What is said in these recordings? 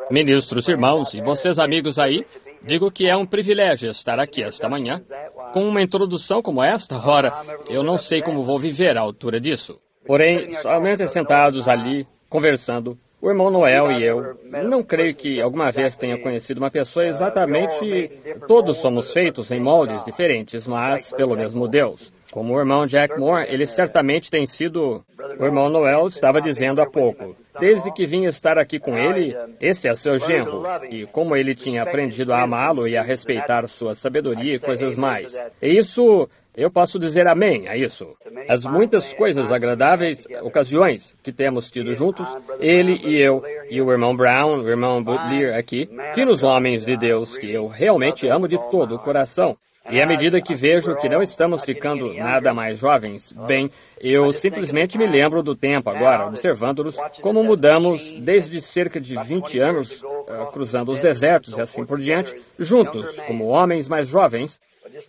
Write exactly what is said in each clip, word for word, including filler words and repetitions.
Ministros, irmãos e vocês amigos aí, digo que é um privilégio estar aqui esta manhã. Com uma introdução como esta, ora, eu não sei como vou viver à altura disso. Porém, somente sentados ali, conversando, o irmão Noel e eu, não creio que alguma vez tenha conhecido uma pessoa exatamente... Todos somos feitos em moldes diferentes, mas pelo mesmo Deus. Como o irmão Jack Moore, ele certamente tem sido... O irmão Noel estava dizendo há pouco. Desde que vim estar aqui com ele, esse é seu genro. E como ele tinha aprendido a amá-lo e a respeitar sua sabedoria e coisas mais. E isso... Eu posso dizer amém a isso. As muitas coisas agradáveis, ocasiões que temos tido juntos, ele e eu, e o irmão Brown, o irmão Butler aqui, finos homens de Deus que eu realmente amo de todo o coração. E à medida que vejo que não estamos ficando nada mais jovens, bem, eu simplesmente me lembro do tempo agora, observando-nos, como mudamos desde cerca de vinte anos, uh, cruzando os desertos e assim por diante, juntos, como homens mais jovens,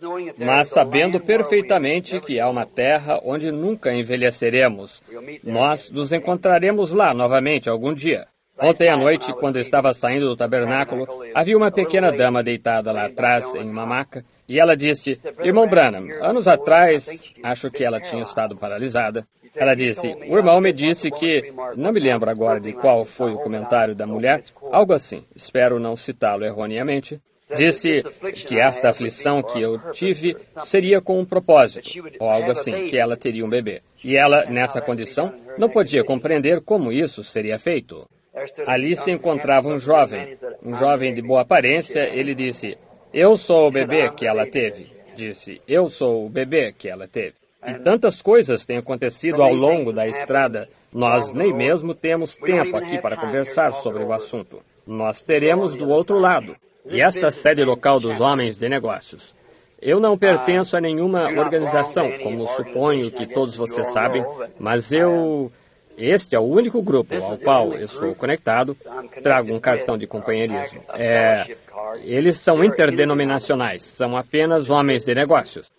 mas sabendo perfeitamente que há uma terra onde nunca envelheceremos. Nós nos encontraremos lá novamente algum dia. Ontem à noite, quando eu estava saindo do tabernáculo, havia uma pequena dama deitada lá atrás em uma maca, e ela disse, irmão Branham, anos atrás, acho que ela tinha estado paralisada. Ela disse, o irmão me disse que, não me lembro agora de qual foi o comentário da mulher, algo assim, espero não citá-lo erroneamente. Disse que esta aflição que eu tive seria com um propósito, ou algo assim, que ela teria um bebê. E ela, nessa condição, não podia compreender como isso seria feito. Ali se encontrava um jovem, um jovem de boa aparência. Ele disse, eu sou o bebê que ela teve. Disse, eu sou o bebê que ela teve. E tantas coisas têm acontecido ao longo da estrada, nós nem mesmo temos tempo aqui para conversar sobre o assunto. Nós teremos do outro lado. E esta sede local dos homens de negócios. Eu não pertenço a nenhuma organização, como suponho que todos vocês sabem, mas eu... Este é o único grupo ao qual eu sou conectado. Trago um cartão de companheirismo. É, eles são interdenominacionais, são apenas homens de negócios.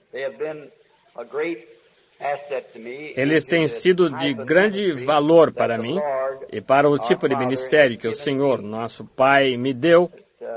Eles têm sido de grande valor para mim e para o tipo de ministério que o Senhor, nosso Pai, me deu.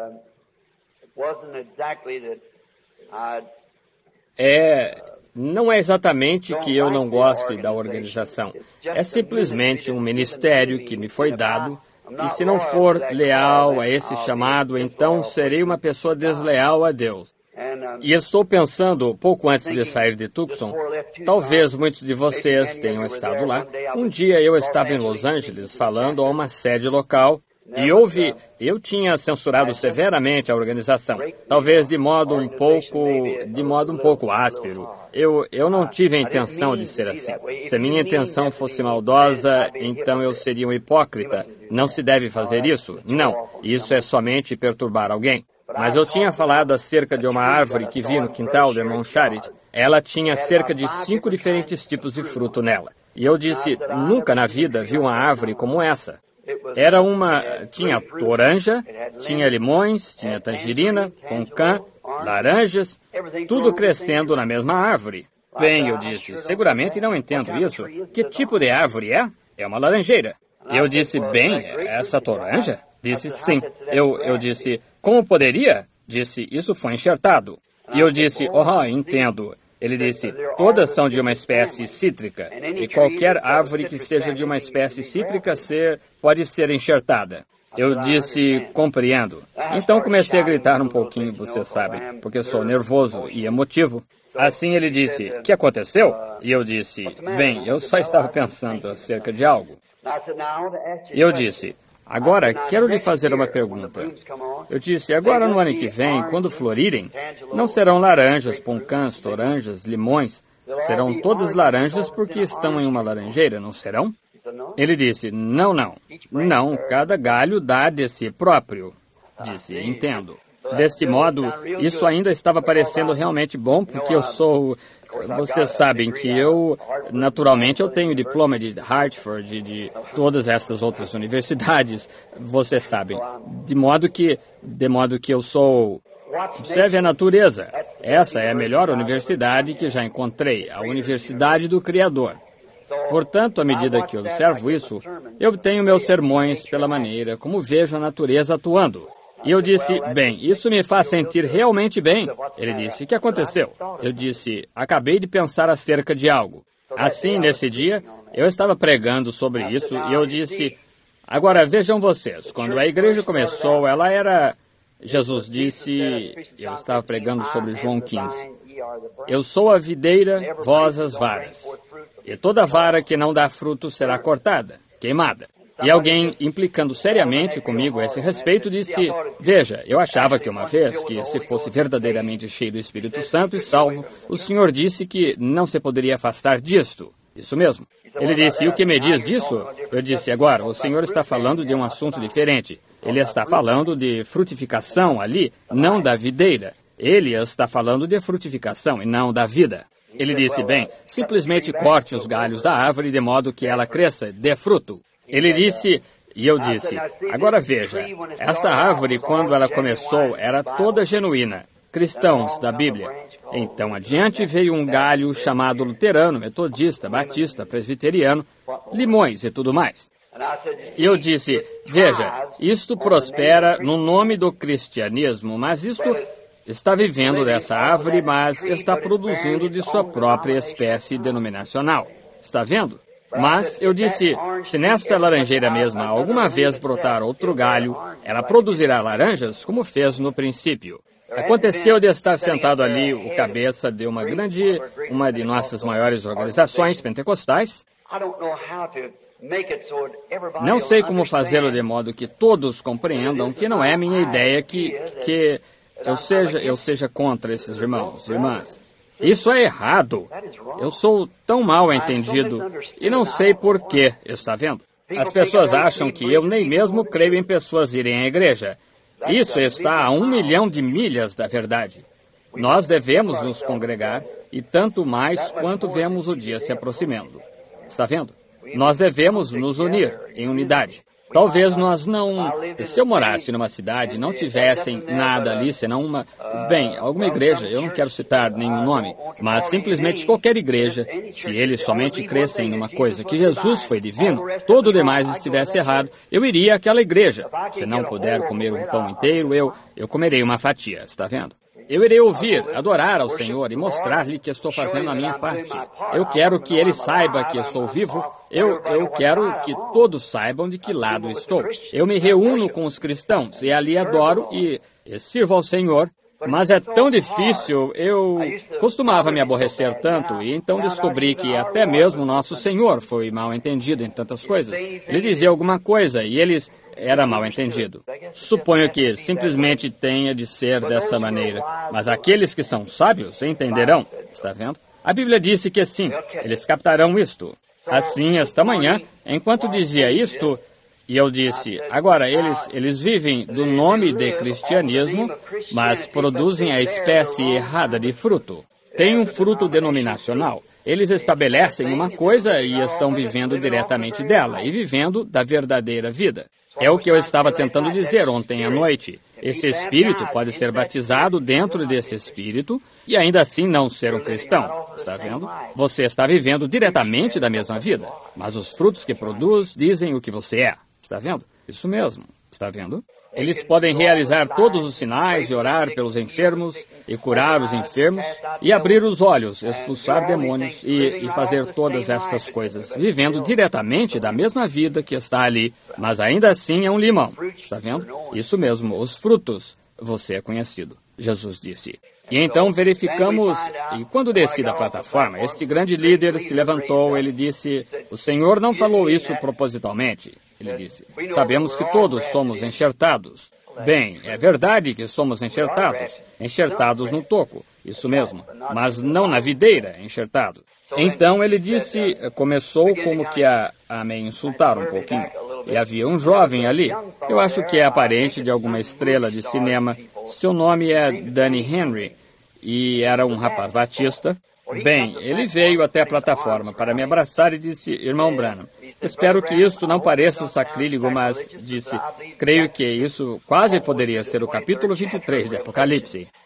É, não é exatamente que eu não goste da organização. É simplesmente um ministério que me foi dado, e se não for leal a esse chamado, então serei uma pessoa desleal a Deus. E estou pensando, pouco antes de sair de Tucson, talvez muitos de vocês tenham estado lá. Um dia eu estava em Los Angeles falando a uma sede local, e houve, eu tinha censurado severamente a organização, talvez de modo um pouco, de modo um pouco áspero. Eu, eu não tive a intenção de ser assim. Se a minha intenção fosse maldosa, então eu seria um hipócrita. Não se deve fazer isso? Não. Isso é somente perturbar alguém. Mas eu tinha falado acerca de uma árvore que vi no quintal do irmão Charity. Ela tinha cerca de cinco diferentes tipos de fruto nela. E eu disse, nunca na vida vi uma árvore como essa. Era uma... tinha toranja, tinha limões, tinha tangerina, concã, laranjas, tudo crescendo na mesma árvore. Bem, eu disse, seguramente não entendo isso. Que tipo de árvore é? É uma laranjeira. Eu disse, bem, essa toranja? Disse, sim. Eu, eu disse, como poderia? Disse, isso foi enxertado. E eu disse, oh, entendo. Ele disse, todas são de uma espécie cítrica, e qualquer árvore que seja de uma espécie cítrica ser, pode ser enxertada. Eu disse, compreendo. Então comecei a gritar um pouquinho, você sabe, porque sou nervoso e emotivo. Assim ele disse, o que aconteceu? E eu disse, bem, eu só estava pensando acerca de algo. E eu disse, agora, quero lhe fazer uma pergunta. Eu disse, agora no ano que vem, quando florirem, não serão laranjas, poncãs, toranjas, limões. Serão todas laranjas porque estão em uma laranjeira, não serão? Ele disse, não, não. Não, cada galho dá de si próprio. Disse, entendo. Deste modo, isso ainda estava parecendo realmente bom, porque eu sou... Vocês sabem que eu, naturalmente, eu tenho diploma de Hartford, de, de todas essas outras universidades, vocês sabem. De modo que, de modo que eu sou... Observe a natureza. Essa é a melhor universidade que já encontrei, a Universidade do Criador. Portanto, à medida que observo isso, eu obtenho meus sermões pela maneira como vejo a natureza atuando. E eu disse, bem, isso me faz sentir realmente bem. Ele disse, o que aconteceu? Eu disse, acabei de pensar acerca de algo. Assim, nesse dia, eu estava pregando sobre isso e eu disse, agora vejam vocês, quando a igreja começou, ela era... Jesus disse, eu estava pregando sobre João quinze, eu sou a videira, vós as varas, e toda vara que não dá fruto será cortada, queimada. E alguém, implicando seriamente comigo a esse respeito, disse, veja, eu achava que uma vez que se fosse verdadeiramente cheio do Espírito Santo e salvo, o Senhor disse que não se poderia afastar disto. Isso mesmo. Ele disse, e o que me diz isso? Eu disse, agora, o Senhor está falando de um assunto diferente. Ele está falando de frutificação ali, não da videira. Ele está falando de frutificação e não da vida. Ele disse, bem, simplesmente corte os galhos da árvore de modo que ela cresça, dê fruto. Ele disse, e eu disse, agora veja, esta árvore, quando ela começou, era toda genuína, cristãos da Bíblia. Então, adiante veio um galho chamado luterano, metodista, batista, presbiteriano, limões e tudo mais. E eu disse, veja, isto prospera no nome do cristianismo, mas isto está vivendo dessa árvore, mas está produzindo de sua própria espécie denominacional. Está vendo? Mas eu disse, se nesta laranjeira mesma alguma vez brotar outro galho, ela produzirá laranjas como fez no princípio. Aconteceu de estar sentado ali o cabeça de uma grande, uma de nossas maiores organizações pentecostais. Não sei como fazê-lo de modo que todos compreendam que não é minha ideia que, que eu, seja, eu seja contra esses irmãos e irmãs. Isso é errado. Eu sou tão mal entendido e não sei por quê, está vendo? As pessoas acham que eu nem mesmo creio em pessoas irem à igreja. Isso está a um milhão de milhas da verdade. Nós devemos nos congregar e tanto mais quanto vemos o dia se aproximando. Está vendo? Nós devemos nos unir em unidade. Talvez nós não, se eu morasse numa cidade, não tivessem nada ali, senão uma, bem, alguma igreja, eu não quero citar nenhum nome, mas simplesmente qualquer igreja, se eles somente crescem numa coisa que Jesus foi divino, todo o demais estivesse errado, eu iria àquela igreja. Se não puder comer um pão inteiro, eu, eu comerei uma fatia, está vendo? Eu irei ouvir, adorar ao Senhor e mostrar-lhe que estou fazendo a minha parte. Eu quero que ele saiba que estou vivo. Eu, eu quero que todos saibam de que lado estou. Eu me reúno com os cristãos e ali adoro e, e sirvo ao Senhor. Mas é tão difícil, eu costumava me aborrecer tanto, e então descobri que até mesmo nosso Senhor foi mal entendido em tantas coisas. Ele dizia alguma coisa e eles era mal entendido. Suponho que simplesmente tenha de ser dessa maneira, mas aqueles que são sábios entenderão, está vendo? A Bíblia disse que sim, eles captarão isto. Assim, esta manhã, enquanto dizia isto, e eu disse, agora, eles, eles vivem do nome de cristianismo, mas produzem a espécie errada de fruto. Tem um fruto denominacional. Eles estabelecem uma coisa e estão vivendo diretamente dela, e vivendo da verdadeira vida. É o que eu estava tentando dizer ontem à noite. Esse espírito pode ser batizado dentro desse espírito e ainda assim não ser um cristão. Está vendo? Você está vivendo diretamente da mesma vida, mas os frutos que produz dizem o que você é. Está vendo? Isso mesmo. Está vendo? Eles podem realizar todos os sinais e orar pelos enfermos e curar os enfermos e abrir os olhos, expulsar demônios e, e fazer todas estas coisas, vivendo diretamente da mesma vida que está ali, mas ainda assim é um limão. Está vendo? Isso mesmo, os frutos. Você é conhecido. Jesus disse. E então verificamos, e quando desci da plataforma, este grande líder se levantou, ele disse, o Senhor não falou isso propositalmente. Ele disse, sabemos que todos somos enxertados. Bem, é verdade que somos enxertados, enxertados no toco, isso mesmo, mas não na videira, enxertado. Então ele disse, começou como que a, a me insultar um pouquinho. E havia um jovem ali, eu acho que é aparente de alguma estrela de cinema, seu nome é Danny Henry, e era um rapaz batista. Bem, ele veio até a plataforma para me abraçar e disse, irmão Branham, espero que isto não pareça sacrílego, mas disse, creio que isso quase poderia ser o capítulo vinte e três de Apocalipse.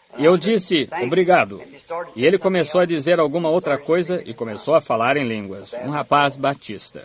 E eu disse, obrigado. E ele começou a dizer alguma outra coisa e começou a falar em línguas. Um rapaz batista.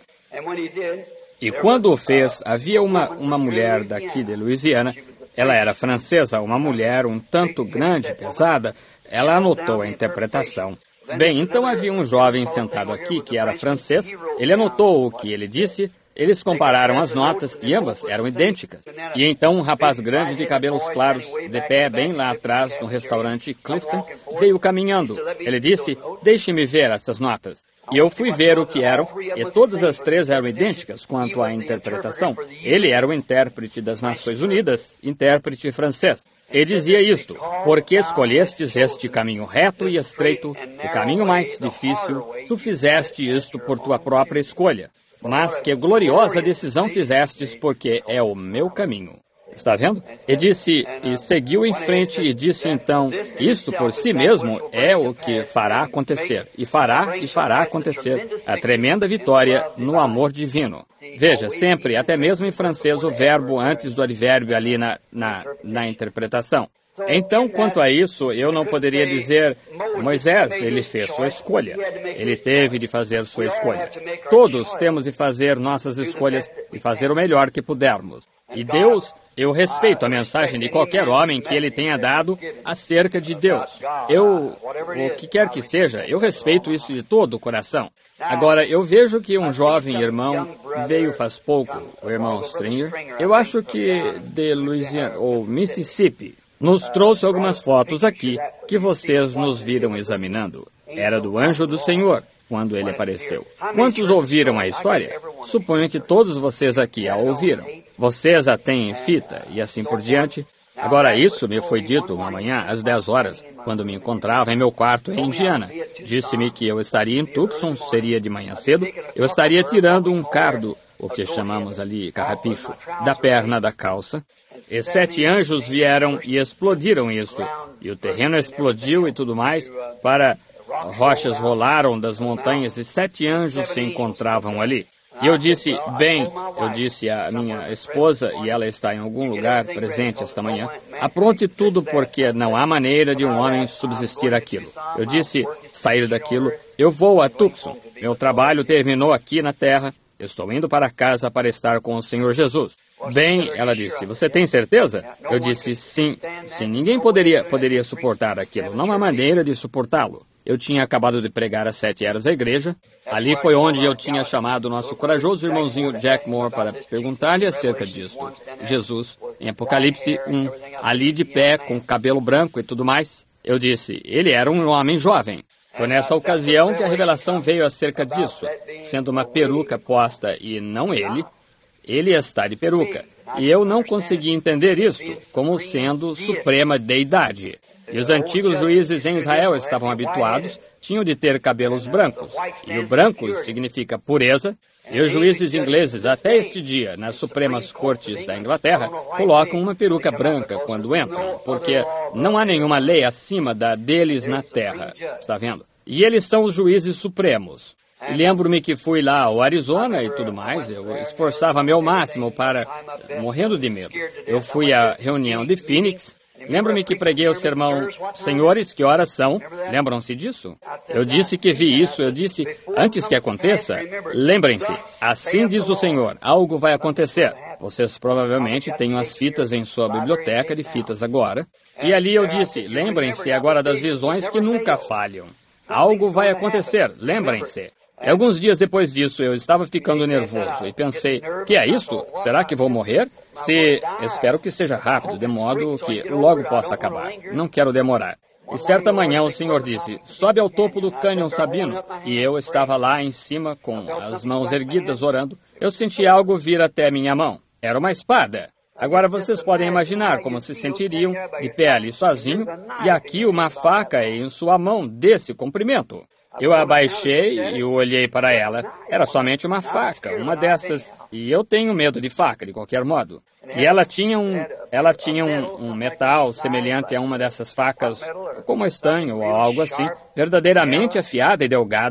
E quando o fez, havia uma, uma mulher daqui de Louisiana. Ela era francesa, uma mulher um tanto grande, pesada. Ela anotou a interpretação. Bem, então havia um jovem sentado aqui que era francês. Ele anotou o que ele disse. Eles compararam as notas e ambas eram idênticas. E então um rapaz grande de cabelos claros, de pé bem lá atrás no restaurante Clifton, veio caminhando. Ele disse, deixe-me ver essas notas. E eu fui ver o que eram, e todas as três eram idênticas quanto à interpretação. Ele era o intérprete das Nações Unidas, intérprete francês. E dizia isto, porque escolhestes este caminho reto e estreito, o caminho mais difícil, tu fizeste isto por tua própria escolha. Mas que gloriosa decisão fizestes, porque é o meu caminho. Está vendo? E disse, e seguiu em frente e disse então, isto por si mesmo é o que fará acontecer. E fará e fará acontecer a tremenda vitória no amor divino. Veja, sempre, até mesmo em francês, o verbo antes do advérbio ali na, na, na interpretação. Então, quanto a isso, eu não poderia dizer, Moisés, ele fez sua escolha. Ele teve de fazer sua escolha. Todos temos de fazer nossas escolhas e fazer o melhor que pudermos. E Deus, eu respeito a mensagem de qualquer homem que ele tenha dado acerca de Deus. Eu, o que quer que seja, eu respeito isso de todo o coração. Agora, eu vejo que um jovem irmão veio faz pouco, o irmão Stringer, eu acho que de Louisiana, ou Mississippi, nos trouxe algumas fotos aqui que vocês nos viram examinando. Era do anjo do Senhor, quando ele apareceu. Quantos ouviram a história? Suponho que todos vocês aqui a ouviram. Vocês a têm em fita e assim por diante. Agora, isso me foi dito uma manhã às dez horas, quando me encontrava em meu quarto em Indiana. Disse-me que eu estaria em Tucson, seria de manhã cedo. Eu estaria tirando um cardo, o que chamamos ali carrapicho, da perna da calça. E sete anjos vieram e explodiram isso. E o terreno explodiu e tudo mais. Para rochas rolaram das montanhas e sete anjos se encontravam ali. E eu disse, bem, eu disse à minha esposa, e ela está em algum lugar presente esta manhã, apronte tudo porque não há maneira de um homem subsistir aquilo. Eu disse, sair daquilo, eu vou a Tucson. Meu trabalho terminou aqui na terra. Estou indo para casa para estar com o Senhor Jesus. Bem, ela disse, você tem certeza? Eu disse, sim, sim, ninguém poderia, poderia suportar aquilo. Não há maneira de suportá-lo. Eu tinha acabado de pregar às sete eras à igreja. Ali foi onde eu tinha chamado o nosso corajoso irmãozinho Jack Moore para perguntar-lhe acerca disto. Jesus, em Apocalipse um, ali de pé, com cabelo branco e tudo mais. Eu disse, ele era um homem jovem. Foi nessa ocasião que a revelação veio acerca disso, sendo uma peruca posta e não ele. Ele está de peruca. E eu não consegui entender isto como sendo suprema deidade. E os antigos juízes em Israel estavam habituados, tinham de ter cabelos brancos. E o branco significa pureza. E os juízes ingleses, até este dia, nas Supremas Cortes da Inglaterra, colocam uma peruca branca quando entram, porque não há nenhuma lei acima da deles na terra. Está vendo? E eles são os juízes supremos. E lembro-me que fui lá ao Arizona e tudo mais, eu esforçava-me ao máximo para, morrendo de medo. Eu fui à reunião de Phoenix. Lembro-me que preguei o sermão, senhores, que horas são? Lembram-se disso? Eu disse que vi isso, eu disse, antes que aconteça, lembrem-se, assim diz o Senhor, algo vai acontecer. Vocês provavelmente têm as fitas em sua biblioteca de fitas agora. E ali eu disse, lembrem-se agora das visões que nunca falham. Algo vai acontecer, lembrem-se. E alguns dias depois disso, eu estava ficando nervoso e pensei, que é isto? Será que vou morrer? Se, espero que seja rápido, de modo que logo possa acabar. Não quero demorar. E certa manhã o Senhor disse, sobe ao topo do cânion Sabino. E eu estava lá em cima, com as mãos erguidas, orando. Eu senti algo vir até minha mão. Era uma espada. Agora vocês podem imaginar como se sentiriam de pé ali sozinho, e aqui uma faca em sua mão desse comprimento. Eu abaixei e olhei para ela. Era somente uma faca, uma dessas, e eu tenho medo de faca, de qualquer modo. E ela tinha um, ela tinha um, um metal semelhante a uma dessas facas, como estanho ou algo assim, verdadeiramente afiada e delgada.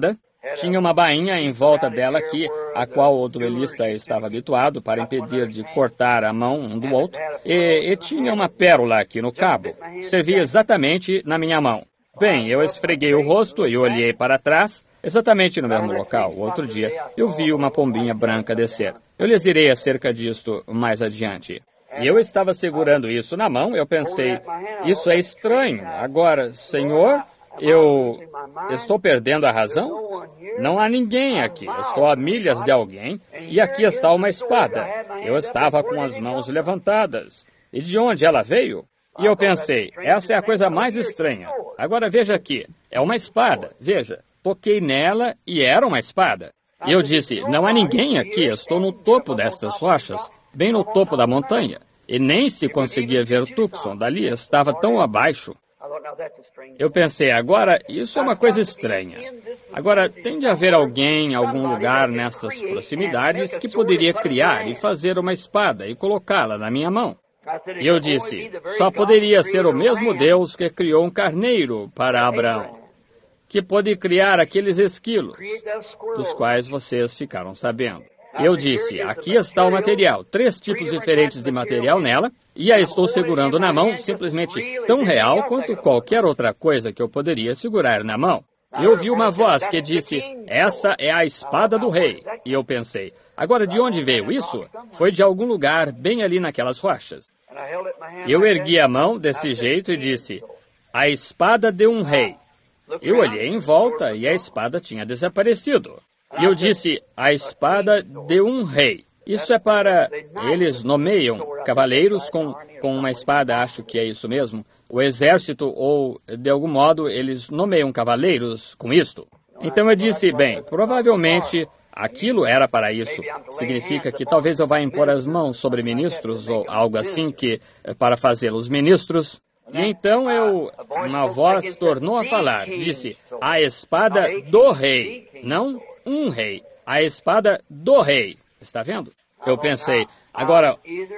Tinha uma bainha em volta dela aqui, a qual o duelista estava habituado para impedir de cortar a mão um do outro, e, e tinha uma pérola aqui no cabo. Servia exatamente na minha mão. Bem, eu esfreguei o rosto e olhei para trás, exatamente no mesmo local. O outro dia, eu vi uma pombinha branca descer. Eu lhes direi acerca disto mais adiante. E eu estava segurando isso na mão, eu pensei, isso é estranho. Agora, Senhor, eu estou perdendo a razão? Não há ninguém aqui. Eu estou a milhas de alguém e aqui está uma espada. Eu estava com as mãos levantadas. E de onde ela veio? E eu pensei, essa é a coisa mais estranha. Agora veja aqui, é uma espada. Veja, toquei nela e era uma espada. E eu disse, não há ninguém aqui. Eu estou no topo destas rochas, bem no topo da montanha. E nem se conseguia ver Tucson dali, estava tão abaixo. Eu pensei, agora, isso é uma coisa estranha. Agora, tem de haver alguém em algum lugar nessas proximidades que poderia criar e fazer uma espada e colocá-la na minha mão. E eu disse, só poderia ser o mesmo Deus que criou um carneiro para Abraão, que pôde criar aqueles esquilos, dos quais vocês ficaram sabendo. Eu disse, aqui está o material, três tipos diferentes de material nela, e a estou segurando na mão, simplesmente tão real quanto qualquer outra coisa que eu poderia segurar na mão. E ouvi uma voz que disse, essa é a espada do rei. E eu pensei, agora de onde veio isso? Foi de algum lugar bem ali naquelas rochas. Eu ergui a mão desse jeito e disse, a espada de um rei. Eu olhei em volta e a espada tinha desaparecido. E eu disse, a espada de um rei. Isso é para... Eles nomeiam cavaleiros com, com uma espada, acho que é isso mesmo. O exército, ou de algum modo, eles nomeiam cavaleiros com isto. Então eu disse, bem, provavelmente aquilo era para isso. Significa que talvez eu vá impor as mãos sobre ministros, ou algo assim, que para fazê-los ministros. E então eu... Uma voz tornou a falar, disse, a espada do rei, não um rei, a espada do rei. Está vendo? Eu pensei, agora,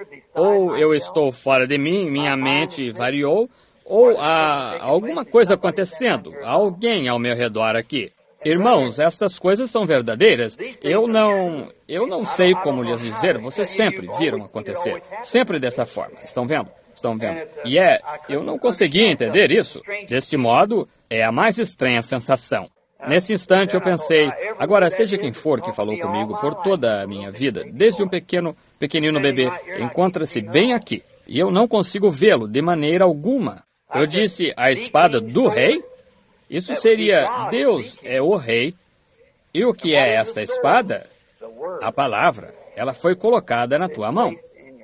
ou eu estou fora de mim, minha mente variou, ou há alguma coisa acontecendo, há alguém ao meu redor aqui. Irmãos, estas coisas são verdadeiras. Eu não, eu não sei como lhes dizer, vocês sempre viram acontecer, sempre dessa forma. Estão vendo? Estão vendo? E é, eu não conseguia entender isso. Deste modo, é a mais estranha sensação. Nesse instante eu pensei, agora seja quem for que falou comigo por toda a minha vida, desde um pequeno, pequenino bebê, encontra-se bem aqui, e eu não consigo vê-lo de maneira alguma. Eu disse, a espada do rei? Isso seria, Deus é o rei, e o que é esta espada? A palavra, ela foi colocada na tua mão.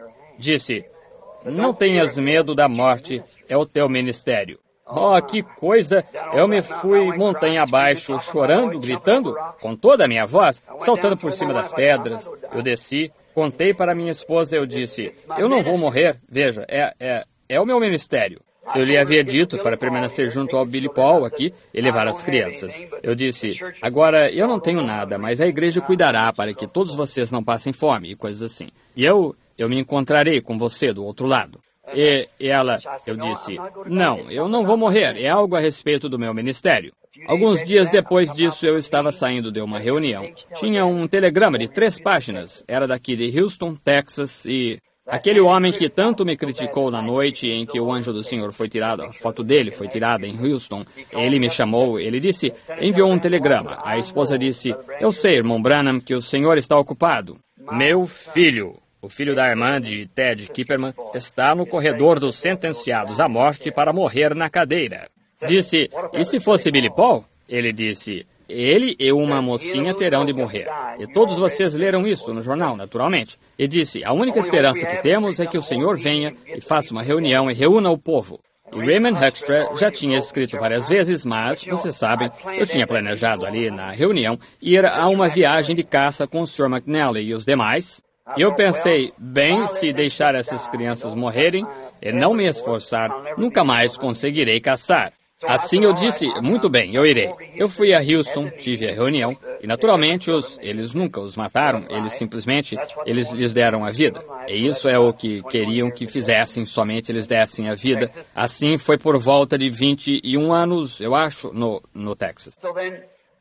Disse, não tenhas medo da morte, é o teu ministério. Oh, que coisa! Eu me fui montanha abaixo, chorando, gritando, com toda a minha voz, saltando por cima das pedras. Eu desci, contei para minha esposa, eu disse, eu não vou morrer, veja, é, é, é o meu ministério. Eu lhe havia dito para permanecer junto ao Billy Paul aqui e levar as crianças. Eu disse, agora eu não tenho nada, mas a igreja cuidará para que todos vocês não passem fome e coisas assim. E eu, eu me encontrarei com você do outro lado. E, e ela, eu disse, não, eu não vou morrer, é algo a respeito do meu ministério. Alguns dias depois disso, eu estava saindo de uma reunião. Tinha um telegrama de três páginas, era daqui de Houston, Texas, e aquele homem que tanto me criticou na noite em que o anjo do Senhor foi tirado, a foto dele foi tirada em Houston, ele me chamou, ele disse, enviou um telegrama. A esposa disse, eu sei, irmão Branham, que o senhor está ocupado. Meu filho... O filho da irmã de Ted Kipperman está no corredor dos sentenciados à morte para morrer na cadeira. Disse, e se fosse Billy Paul? Ele disse, ele e uma mocinha terão de morrer. E todos vocês leram isso no jornal, naturalmente. E disse, a única esperança que temos é que o Senhor venha e faça uma reunião e reúna o povo. E Raymond Hoekstra já tinha escrito várias vezes, mas, vocês sabem, eu tinha planejado ali na reunião ir a uma viagem de caça com o senhor McNally e os demais. E eu pensei, bem, se deixar essas crianças morrerem e não me esforçar, nunca mais conseguirei caçar. Assim eu disse, muito bem, eu irei. Eu fui a Houston, tive a reunião, e naturalmente os, eles nunca os mataram, eles simplesmente, eles lhes deram a vida. E isso é o que queriam que fizessem, somente eles dessem a vida. Assim foi por volta de vinte e um anos, eu acho, no, no Texas.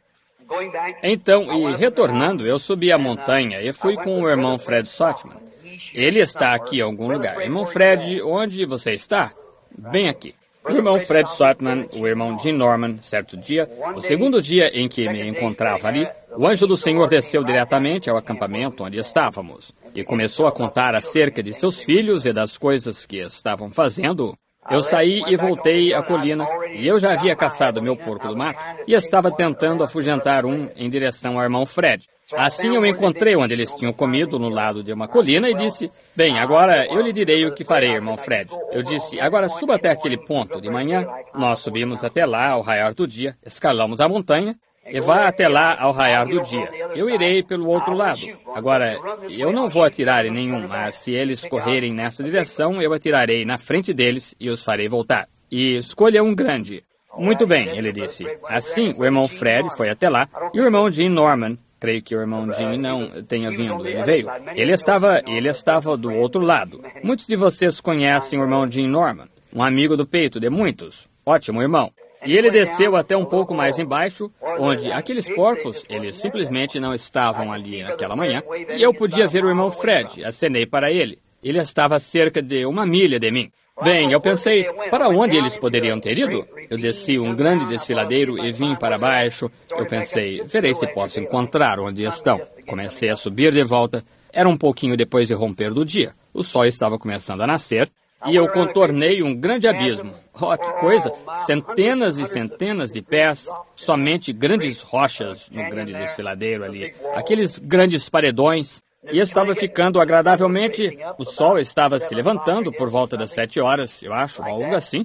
Então, e retornando, eu subi a montanha e fui com o irmão Fred Sotman. Ele está aqui em algum lugar. Irmão Fred, onde você está? Bem aqui. O irmão Fred Sotman, o irmão Jim Norman, certo dia, o segundo dia em que me encontrava ali, o anjo do Senhor desceu diretamente ao acampamento onde estávamos e começou a contar acerca de seus filhos e das coisas que estavam fazendo. Eu saí e voltei à colina, e eu já havia caçado meu porco do mato e estava tentando afugentar um em direção ao irmão Fred. Assim eu encontrei onde eles tinham comido no lado de uma colina e disse, bem, agora eu lhe direi o que farei, irmão Fred. Eu disse, agora suba até aquele ponto de manhã. Nós subimos até lá ao raiar do dia, escalamos a montanha e vá até lá ao raiar do dia. Eu irei pelo outro lado. Agora, eu não vou atirar em nenhum, mas se eles correrem nessa direção, eu atirarei na frente deles e os farei voltar. E escolha um grande. Muito bem, ele disse. Assim, o irmão Fred foi até lá e o irmão Jim Norman, creio que o irmão Jim não tenha vindo, ele veio. Ele estava, ele estava do outro lado. Muitos de vocês conhecem o irmão Jim Norman, um amigo do peito de muitos. Ótimo irmão. E ele desceu até um pouco mais embaixo, onde aqueles porcos, eles simplesmente não estavam ali naquela manhã, e eu podia ver o irmão Fred, acenei para ele. Ele estava a cerca de uma milha de mim. Bem, eu pensei, para onde eles poderiam ter ido? Eu desci um grande desfiladeiro e vim para baixo. Eu pensei, verei se posso encontrar onde estão. Comecei a subir de volta. Era um pouquinho depois de romper do dia. O sol estava começando a nascer. E eu contornei um grande abismo. Oh, que coisa! Centenas e centenas de pés, somente grandes rochas no grande desfiladeiro ali. Aqueles grandes paredões. E estava ficando agradavelmente, o sol estava se levantando por volta das sete horas, eu acho, algo assim.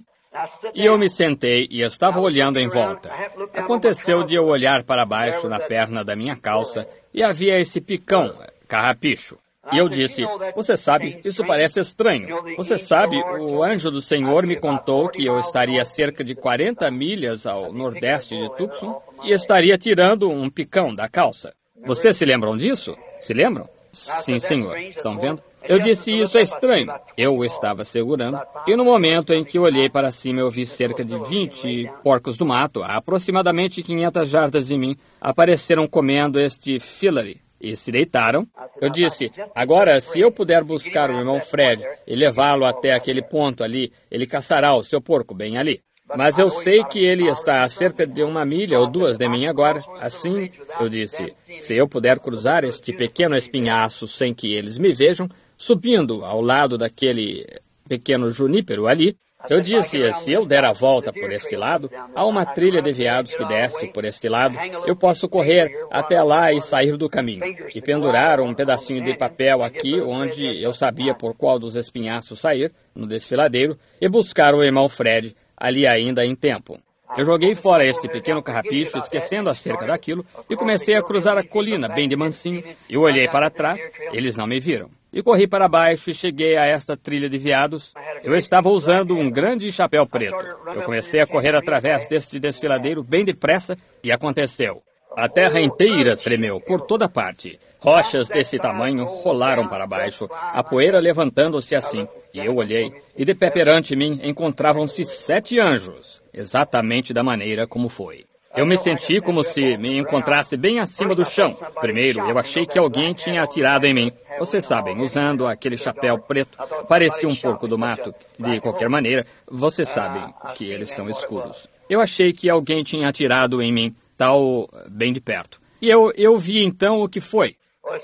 E eu me sentei e estava olhando em volta. Aconteceu de eu olhar para baixo na perna da minha calça e havia esse picão, carrapicho. E eu disse, você sabe, isso parece estranho. Você sabe, o anjo do Senhor me contou que eu estaria a cerca de quarenta milhas ao nordeste de Tucson e estaria tirando um picão da calça. Vocês se lembram disso? Se lembram? Sim, senhor. Estão vendo? Eu disse, isso é estranho. Eu o estava segurando, e no momento em que olhei para cima, eu vi cerca de vinte porcos do mato, a aproximadamente quinhentas jardas de mim, apareceram comendo este filary e se deitaram. Eu disse, agora, se eu puder buscar o irmão Fred e levá-lo até aquele ponto ali, ele caçará o seu porco bem ali. Mas eu sei que ele está a cerca de uma milha ou duas de mim agora. Assim, eu disse, se eu puder cruzar este pequeno espinhaço sem que eles me vejam, subindo ao lado daquele pequeno junípero ali, eu disse, se eu der a volta por este lado, há uma trilha de veados que desce por este lado, eu posso correr até lá e sair do caminho, e pendurar um pedacinho de papel aqui, onde eu sabia por qual dos espinhaços sair, no desfiladeiro, e buscar o irmão Fred, ali ainda em tempo. Eu joguei fora este pequeno carrapicho, esquecendo acerca daquilo, e comecei a cruzar a colina, bem de mansinho. Eu olhei para trás, eles não me viram. E corri para baixo e cheguei a esta trilha de veados. Eu estava usando um grande chapéu preto. Eu comecei a correr através deste desfiladeiro bem depressa, e aconteceu. A terra inteira tremeu por toda parte. Rochas desse tamanho rolaram para baixo, a poeira levantando-se assim. E eu olhei, e de pé perante mim encontravam-se sete anjos, exatamente da maneira como foi. Eu me senti como se me encontrasse bem acima do chão. Primeiro, eu achei que alguém tinha atirado em mim. Vocês sabem, usando aquele chapéu preto, parecia um porco do mato. De qualquer maneira, vocês sabem que eles são escuros. Eu achei que alguém tinha atirado em mim, tal, bem de perto. E eu, eu vi então o que foi.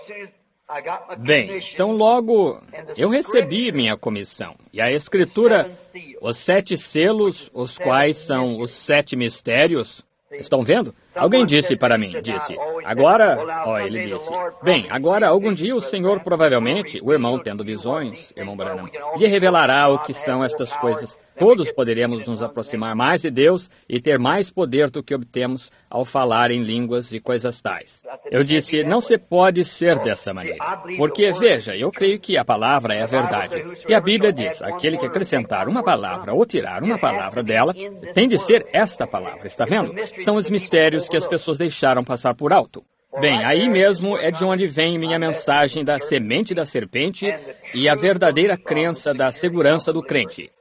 Bem, então logo eu recebi minha comissão. E a escritura, os sete selos, os quais são os sete mistérios. Estão vendo? Alguém disse para mim, disse, agora, ó, ele disse, bem, agora algum dia o Senhor provavelmente, o irmão tendo visões, irmão Branham, lhe revelará o que são estas coisas. Todos poderemos nos aproximar mais de Deus e ter mais poder do que obtemos ao falar em línguas e coisas tais. Eu disse, não se pode ser dessa maneira, porque, veja, eu creio que a palavra é a verdade. E a Bíblia diz, aquele que acrescentar uma palavra ou tirar uma palavra dela, tem de ser esta palavra, está vendo? São os mistérios que as pessoas deixaram passar por alto. Bem, aí mesmo é de onde vem minha mensagem da semente da serpente e a verdadeira crença da segurança do crente.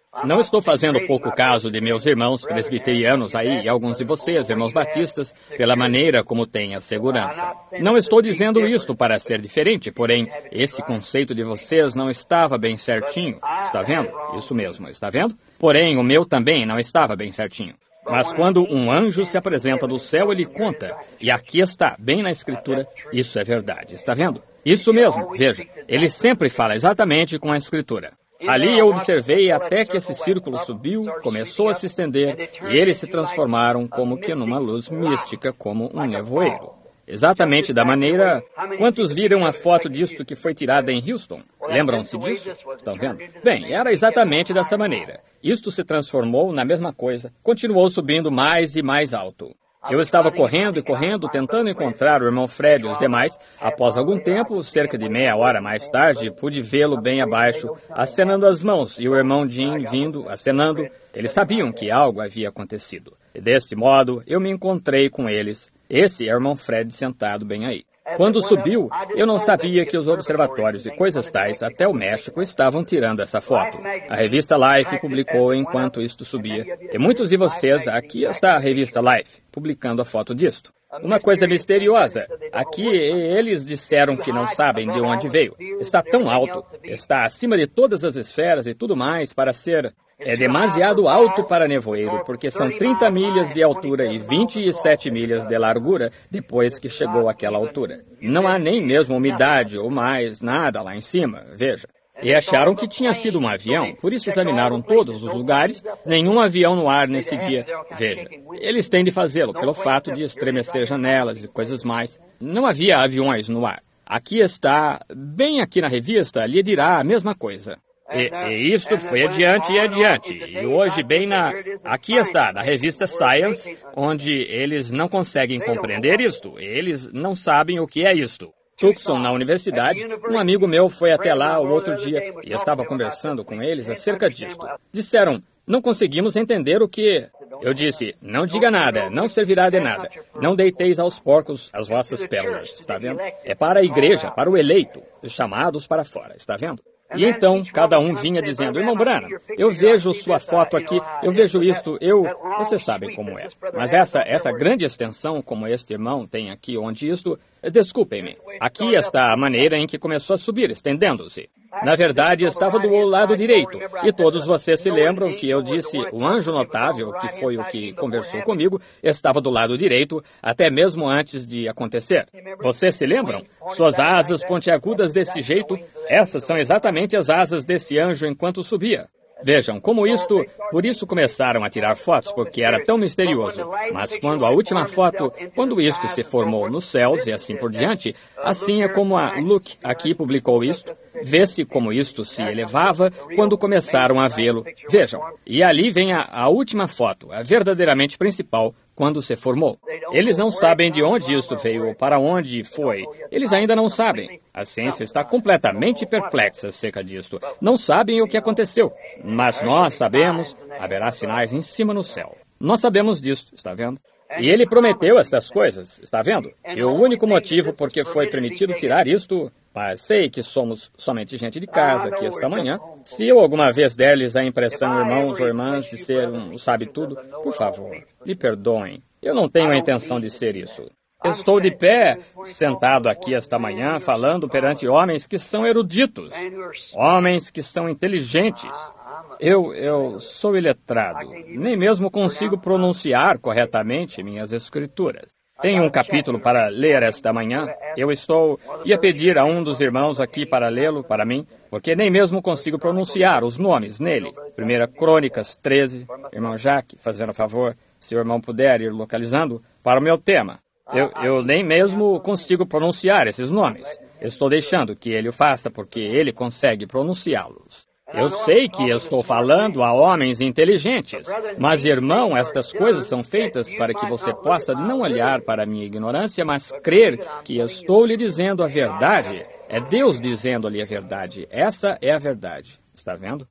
Não estou fazendo pouco caso de meus irmãos presbiterianos aí e alguns de vocês, irmãos batistas, pela maneira como têm a segurança. Não estou dizendo isto para ser diferente, porém, esse conceito de vocês não estava bem certinho. Está vendo? Isso mesmo, está vendo? Porém, o meu também não estava bem certinho. Mas quando um anjo se apresenta do céu, ele conta. E aqui está, bem na Escritura, isso é verdade. Está vendo? Isso mesmo, veja. Ele sempre fala exatamente com a Escritura. Ali eu observei até que esse círculo subiu, começou a se estender, e eles se transformaram como que numa luz mística, como um nevoeiro. Exatamente da maneira... Quantos viram a foto disto que foi tirada em Houston? Lembram-se disso? Estão vendo? Bem, era exatamente dessa maneira. Isto se transformou na mesma coisa, continuou subindo mais e mais alto. Eu estava correndo e correndo, tentando encontrar o irmão Fred e os demais. Após algum tempo, cerca de meia hora mais tarde, pude vê-lo bem abaixo, acenando as mãos, e o irmão Jim vindo, acenando. Eles sabiam que algo havia acontecido. E deste modo, eu me encontrei com eles. Esse é o irmão Fred sentado bem aí. Quando subiu, eu não sabia que os observatórios e coisas tais, até o México, estavam tirando essa foto. A revista Life publicou enquanto isto subia. E muitos de vocês, aqui está a revista Life, publicando a foto disto. Uma coisa misteriosa. Aqui eles disseram que não sabem de onde veio. Está tão alto, está acima de todas as esferas e tudo mais para ser... É demasiado alto para nevoeiro, porque são trinta milhas de altura e vinte e sete milhas de largura depois que chegou àquela altura. Não há nem mesmo umidade ou mais nada lá em cima, veja. E acharam que tinha sido um avião, por isso examinaram todos os lugares, nenhum avião no ar nesse dia. Veja, eles têm de fazê-lo pelo fato de estremecer janelas e coisas mais. Não havia aviões no ar. Aqui está, bem aqui na revista, lhe dirá a mesma coisa. E, e isto foi adiante e adiante. E hoje, bem na... Aqui está, na revista Science, onde eles não conseguem compreender isto. Eles não sabem o que é isto. Tucson, na universidade, um amigo meu foi até lá o outro dia e estava conversando com eles acerca disto. Disseram, não conseguimos entender o que... Eu disse, não diga nada, não servirá de nada. Não deiteis aos porcos as vossas pérolas, está vendo? É para a igreja, para o eleito, os chamados para fora, está vendo? E então, cada um vinha dizendo, irmão Branham, eu vejo sua foto aqui, eu vejo isto, eu... Você sabe como é. Mas essa, essa grande extensão, como este irmão tem aqui, onde isto... Desculpem-me. Aqui está a maneira em que começou a subir, estendendo-se. Na verdade, estava do lado direito. E todos vocês se lembram que eu disse, o anjo notável, que foi o que conversou comigo, estava do lado direito, até mesmo antes de acontecer. Vocês se lembram? Suas asas pontiagudas desse jeito, essas são exatamente as asas desse anjo enquanto subia. Vejam, como isto... Por isso começaram a tirar fotos, porque era tão misterioso. Mas quando a última foto, quando isto se formou nos céus e assim por diante, assim é como a Look aqui publicou isto, vê-se como isto se elevava quando começaram a vê-lo. Vejam, e ali vem a, a última foto, a verdadeiramente principal, quando se formou. Eles não sabem de onde isto veio ou para onde foi. Eles ainda não sabem. A ciência está completamente perplexa acerca disto. Não sabem o que aconteceu. Mas nós sabemos, haverá sinais em cima no céu. Nós sabemos disto, está vendo? E ele prometeu estas coisas, está vendo? E o único motivo por que foi permitido tirar isto, mas sei que somos somente gente de casa aqui esta manhã. Se eu alguma vez der-lhes a impressão, irmãos ou irmãs, de ser um sabe-tudo, por favor, me perdoem. Eu não tenho a intenção de ser isso. Estou de pé, sentado aqui esta manhã, falando perante homens que são eruditos, homens que são inteligentes. Eu, eu sou iletrado, nem mesmo consigo pronunciar corretamente minhas escrituras. Tenho um capítulo para ler esta manhã. Eu estou... ia pedir a um dos irmãos aqui para lê-lo para mim, porque nem mesmo consigo pronunciar os nomes nele. Primeira Crônicas treze, irmão Jaque, fazendo favor, se o irmão puder ir localizando, para o meu tema. Eu, eu nem mesmo consigo pronunciar esses nomes. Estou deixando que ele o faça, porque ele consegue pronunciá-los. Eu sei que eu estou falando a homens inteligentes, mas, irmão, estas coisas são feitas para que você possa não olhar para a minha ignorância, mas crer que eu estou lhe dizendo a verdade. É Deus dizendo-lhe a verdade. Essa é a verdade. Está vendo?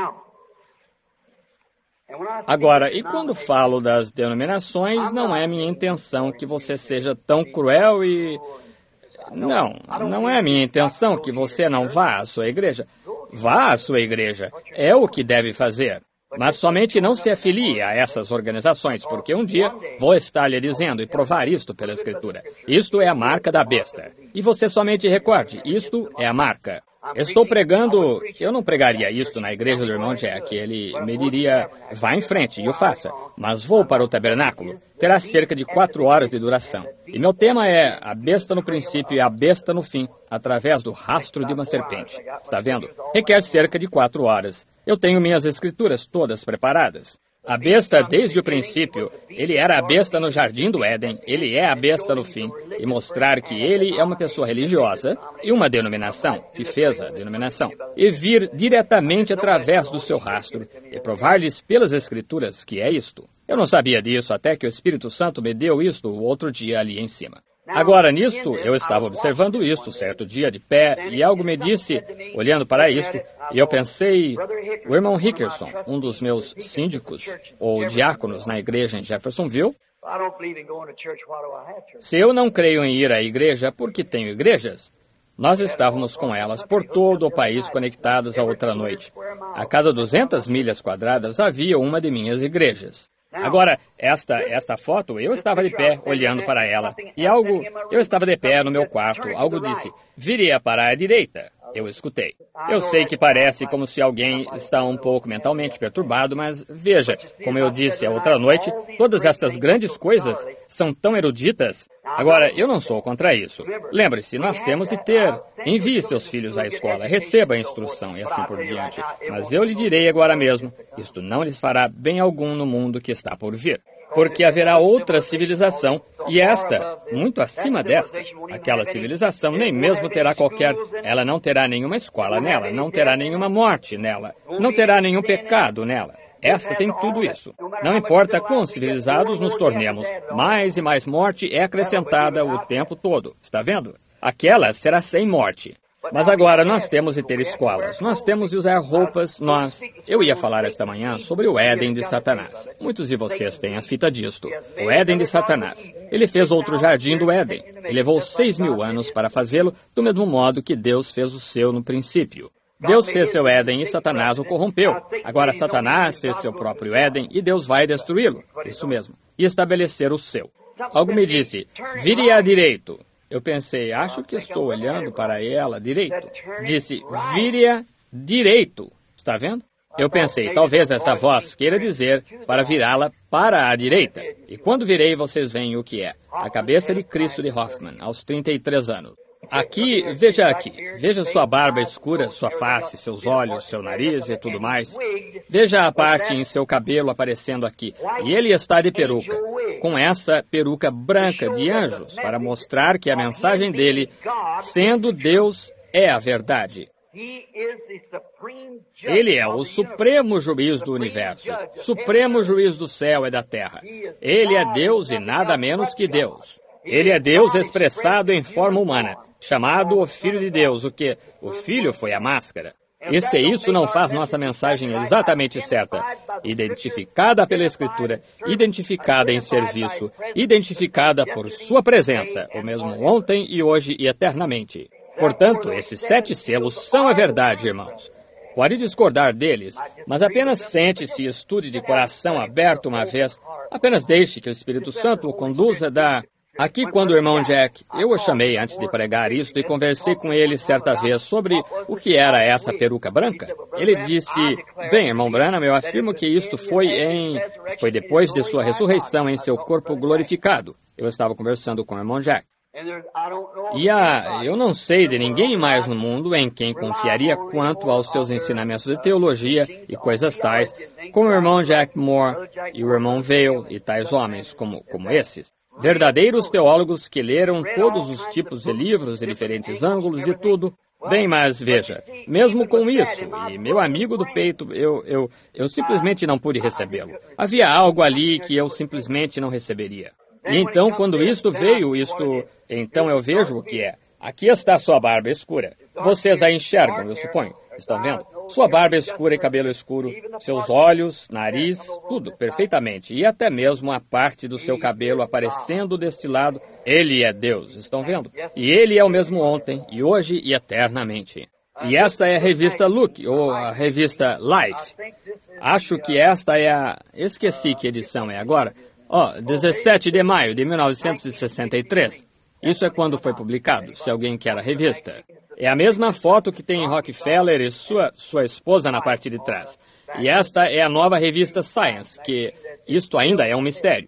Agora, e quando falo das denominações, não é minha intenção que você seja tão cruel e... Não, não é minha intenção que você não vá à sua igreja. Vá à sua igreja. É o que deve fazer. Mas somente não se afilie a essas organizações, porque um dia vou estar lhe dizendo e provar isto pela Escritura. Isto é a marca da besta. E você somente recorde, isto é a marca. Estou pregando, eu não pregaria isto na igreja do irmão Jack, ele me diria, vá em frente e o faça, mas vou para o tabernáculo, terá cerca de quatro horas de duração. E meu tema é a besta no princípio e a besta no fim, através do rastro de uma serpente. Está vendo? Requer cerca de quatro horas. Eu tenho minhas escrituras todas preparadas. A besta, desde o princípio, ele era a besta no jardim do Éden, ele é a besta no fim, e mostrar que ele é uma pessoa religiosa e uma denominação, que fez a denominação, e vir diretamente através do seu rastro, e provar-lhes pelas Escrituras que é isto. Eu não sabia disso até que o Espírito Santo me deu isto o outro dia ali em cima. Agora, nisto, eu estava observando isto certo dia de pé, e algo me disse, olhando para isto, e eu pensei, o irmão Hickerson, um dos meus síndicos, ou diáconos na igreja em Jeffersonville, se eu não creio em ir à igreja porque tenho igrejas, nós estávamos com elas por todo o país conectadas a outra noite. A cada duzentas milhas quadradas havia uma de minhas igrejas. Agora, esta, esta foto, eu estava de pé, olhando para ela, e algo, eu estava de pé no meu quarto, algo disse, viria para a direita. Eu escutei. Eu sei que parece como se alguém está um pouco mentalmente perturbado, mas veja, como eu disse a outra noite, todas essas grandes coisas são tão eruditas. Agora, eu não sou contra isso. Lembre-se, nós temos de ter. Envie seus filhos à escola, receba a instrução e assim por diante. Mas eu lhe direi agora mesmo, isto não lhes fará bem algum no mundo que está por vir. Porque haverá outra civilização, e esta, muito acima desta, aquela civilização nem mesmo terá qualquer, ela não terá nenhuma escola nela, não terá nenhuma morte nela, não terá nenhum pecado nela. Esta tem tudo isso. Não importa quão civilizados nos tornemos, mais e mais morte é acrescentada o tempo todo. Está vendo? Aquela será sem morte. Mas agora nós temos de ter escolas, nós temos de usar roupas, nós... Eu ia falar esta manhã sobre o Éden de Satanás. Muitos de vocês têm a fita disto. O Éden de Satanás. Ele fez outro jardim do Éden. E levou seis mil anos para fazê-lo, do mesmo modo que Deus fez o seu no princípio. Deus fez seu Éden e Satanás o corrompeu. Agora Satanás fez seu próprio Éden e Deus vai destruí-lo. Isso mesmo. E estabelecer o seu. Algo me disse, vire à direita. Eu pensei, acho que estou olhando para ela direito. Disse, vire-a direito. Está vendo? Eu pensei, talvez essa voz queira dizer para virá-la para a direita. E quando virei, vocês veem o que é. A cabeça de Cristo de Hoffman, aos trinta e três anos. Aqui, veja aqui. Veja sua barba escura, sua face, seus olhos, seu nariz e tudo mais. Veja a parte em seu cabelo aparecendo aqui. E ele está de peruca, com essa peruca branca de anjos, para mostrar que a mensagem dele, sendo Deus, é a verdade. Ele é o supremo juiz do universo, supremo juiz do céu e da terra. Ele é Deus e nada menos que Deus. Ele é Deus expressado em forma humana, chamado o Filho de Deus, o que? O Filho foi a máscara. E se isso não faz nossa mensagem exatamente certa, identificada pela Escritura, identificada em serviço, identificada por sua presença, o mesmo ontem e hoje e eternamente. Portanto, esses sete selos são a verdade, irmãos. Pode discordar deles, mas apenas sente-se e estude de coração aberto uma vez. Apenas deixe que o Espírito Santo o conduza da... Aqui, quando o irmão Jack, eu o chamei antes de pregar isto e conversei com ele certa vez sobre o que era essa peruca branca. Ele disse, bem, irmão Branham, eu afirmo que isto foi em... foi depois de sua ressurreição em seu corpo glorificado. Eu estava conversando com o irmão Jack. E a, eu não sei de ninguém mais no mundo em quem confiaria quanto aos seus ensinamentos de teologia e coisas tais, como o irmão Jack Moore e o irmão Vail e tais homens como, como esses. Verdadeiros teólogos que leram todos os tipos de livros de diferentes ângulos e tudo. Bem, mas veja, mesmo com isso, e meu amigo do peito, eu, eu, eu simplesmente não pude recebê-lo. Havia algo ali que eu simplesmente não receberia. E então, quando isto veio, isto... Então eu vejo o que é. Aqui está sua barba escura. Vocês a enxergam, eu suponho. Estão vendo? Sua barba escura e cabelo escuro, seus olhos, nariz, tudo perfeitamente. E até mesmo a parte do seu cabelo aparecendo deste lado. Ele é Deus, estão vendo? E ele é o mesmo ontem, e hoje e eternamente. E esta é a revista Look, ou a revista Life. Acho que esta é a... Esqueci que edição é agora. Ó, oh, dezessete de maio de mil novecentos e sessenta e três. Isso é quando foi publicado, se alguém quer a revista. É a mesma foto que tem Rockefeller e sua, sua esposa na parte de trás. E esta é a nova revista Science, que isto ainda é um mistério.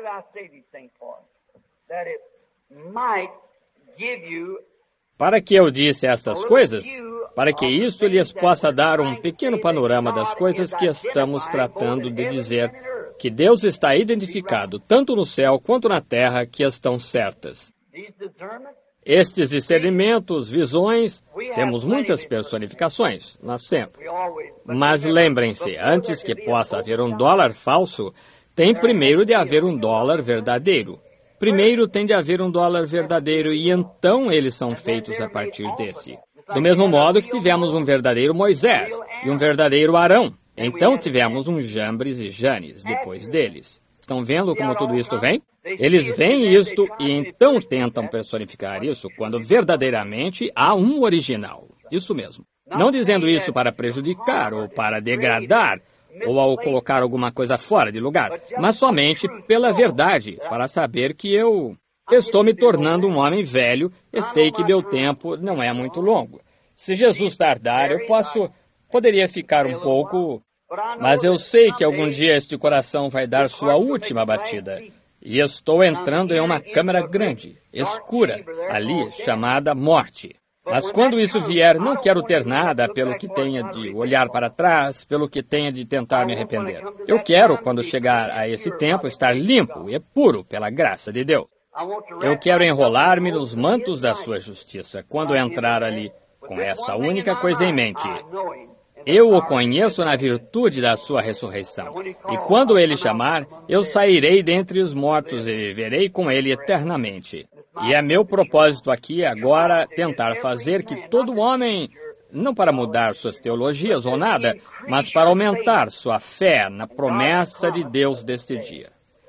Para que eu disse estas coisas? Para que isto lhes possa dar um pequeno panorama das coisas que estamos tratando de dizer, que Deus está identificado tanto no céu quanto na terra que estão certas. Estes discernimentos, visões, temos muitas personificações, nós sempre. Mas lembrem-se, antes que possa haver um dólar falso, tem primeiro de haver um dólar verdadeiro. Primeiro tem de haver um dólar verdadeiro e então eles são feitos a partir desse. Do mesmo modo que tivemos um verdadeiro Moisés e um verdadeiro Arão. Então tivemos um Jambres e Janes depois deles. Estão vendo como tudo isto vem? Eles veem isto e então tentam personificar isso quando verdadeiramente há um original. Isso mesmo. Não dizendo isso para prejudicar ou para degradar ou ao colocar alguma coisa fora de lugar, mas somente pela verdade, para saber que eu estou me tornando um homem velho e sei que meu tempo não é muito longo. Se Jesus tardar, eu posso, poderia ficar um pouco, mas eu sei que algum dia este coração vai dar sua última batida. E estou entrando em uma câmara grande, escura, ali, chamada morte. Mas quando isso vier, não quero ter nada pelo que tenha de olhar para trás, pelo que tenha de tentar me arrepender. Eu quero, quando chegar a esse tempo, estar limpo e puro pela graça de Deus. Eu quero enrolar-me nos mantos da sua justiça quando entrar ali, com esta única coisa em mente. Eu o conheço na virtude da sua ressurreição. E quando ele chamar, eu sairei dentre os mortos e viverei com ele eternamente. E é meu propósito aqui agora tentar fazer que todo homem, não para mudar suas teologias ou nada, mas para aumentar sua fé na promessa de Deus deste dia.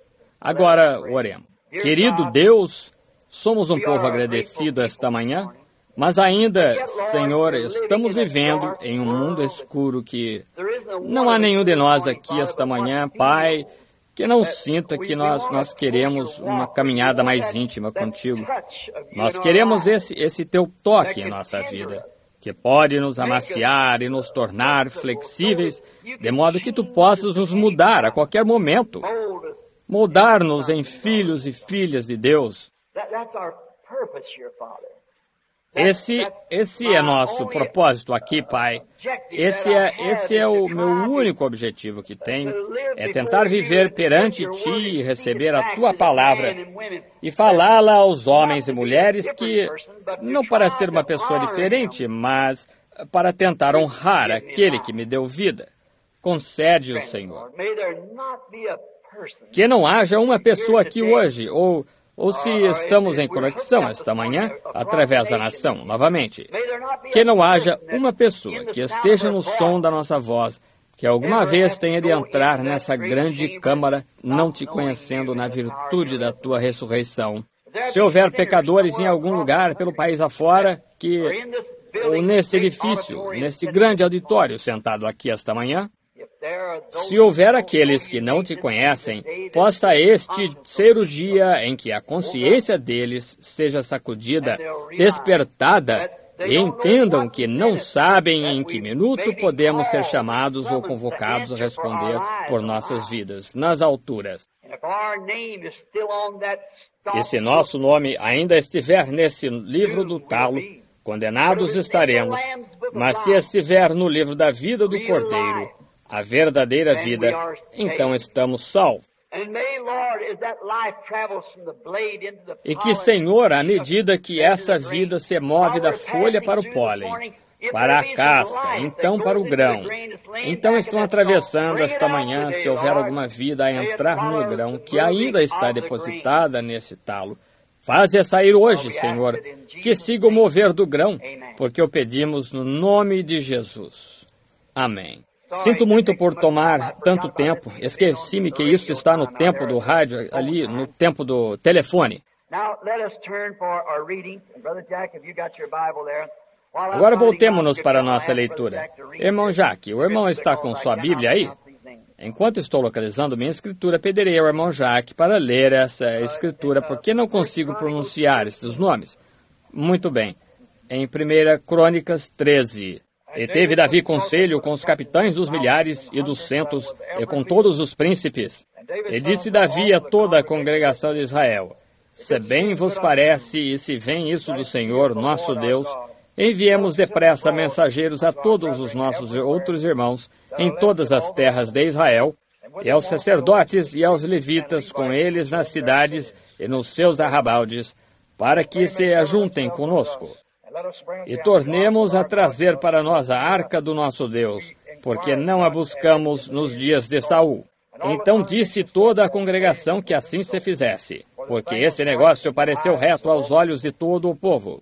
Agora, oremos. Querido Deus, somos um povo agradecido esta manhã, mas ainda, Senhor, estamos vivendo em um mundo escuro que não há nenhum de nós aqui esta manhã, Pai, que não sinta que nós, nós queremos uma caminhada mais íntima contigo. Nós queremos esse, esse teu toque em nossa vida, que pode nos amaciar e nos tornar flexíveis, de modo que tu possas nos mudar a qualquer momento, moldar-nos em filhos e filhas de Deus. Esse, esse é nosso propósito aqui, Pai. Esse é, esse é o meu único objetivo que tenho, é tentar viver perante Ti e receber a Tua palavra e falá-la aos homens e mulheres que, não para ser uma pessoa diferente, mas para tentar honrar aquele que me deu vida. Concede-o, Senhor. Que não haja uma pessoa aqui hoje, ou... Ou se estamos em conexão esta manhã, através da nação, novamente, que não haja uma pessoa que esteja no som da nossa voz, que alguma vez tenha de entrar nessa grande câmara, não te conhecendo na virtude da tua ressurreição. Se houver pecadores em algum lugar pelo país afora, que, ou nesse edifício, nesse grande auditório sentado aqui esta manhã, se houver aqueles que não te conhecem, possa este ser o dia em que a consciência deles seja sacudida, despertada, e entendam que não sabem em que minuto podemos ser chamados ou convocados a responder por nossas vidas, nas alturas. E se nosso nome ainda estiver nesse livro do talo, condenados estaremos, mas se estiver no livro da vida do Cordeiro, a verdadeira vida, então estamos salvos. E que, Senhor, à medida que essa vida se move da folha para o pólen, para a casca, então para o grão, então estão atravessando esta manhã, se houver alguma vida a entrar no grão que ainda está depositada nesse talo, faze-a sair hoje, Senhor, que siga o mover do grão, porque o pedimos no nome de Jesus. Amém. Sinto muito por tomar tanto tempo. Esqueci-me que isso está no tempo do rádio, ali no tempo do telefone. Agora voltemos-nos para a nossa leitura. Irmão Jack, o irmão está com sua Bíblia aí? Enquanto estou localizando minha escritura, pedirei ao irmão Jacques para ler essa escritura, porque não consigo pronunciar esses nomes. Muito bem. Em primeira Crônicas treze. E teve Davi conselho com os capitães dos milhares e dos centos, e com todos os príncipes. E disse Davi a toda a congregação de Israel: se bem vos parece, e se vem isso do Senhor, nosso Deus, enviemos depressa mensageiros a todos os nossos outros irmãos em todas as terras de Israel, e aos sacerdotes e aos levitas com eles nas cidades e nos seus arrabaldes, para que se ajuntem conosco. E tornemos a trazer para nós a arca do nosso Deus, porque não a buscamos nos dias de Saul. Então disse toda a congregação que assim se fizesse, porque esse negócio pareceu reto aos olhos de todo o povo.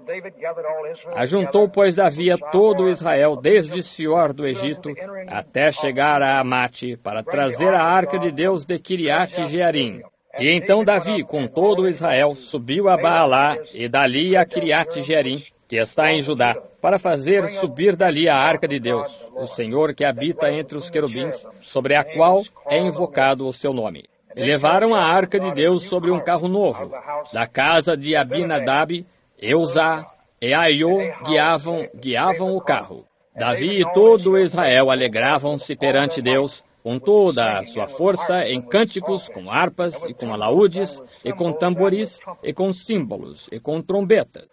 Ajuntou, pois, Davi a todo Israel, desde Sior do Egito até chegar a Amate, para trazer a arca de Deus de Kiriate Jearim. E então Davi, com todo Israel, subiu a Baalá e dali a Kiriate Jearim, que está em Judá, para fazer subir dali a arca de Deus, o Senhor que habita entre os querubins, sobre a qual é invocado o seu nome. E levaram a arca de Deus sobre um carro novo, da casa de Abinadab, Eusá e Aiô guiavam, guiavam o carro. Davi e todo Israel alegravam-se perante Deus, com toda a sua força, em cânticos, com harpas, e com alaúdes, e com tamboris, e com símbolos, e com trombetas.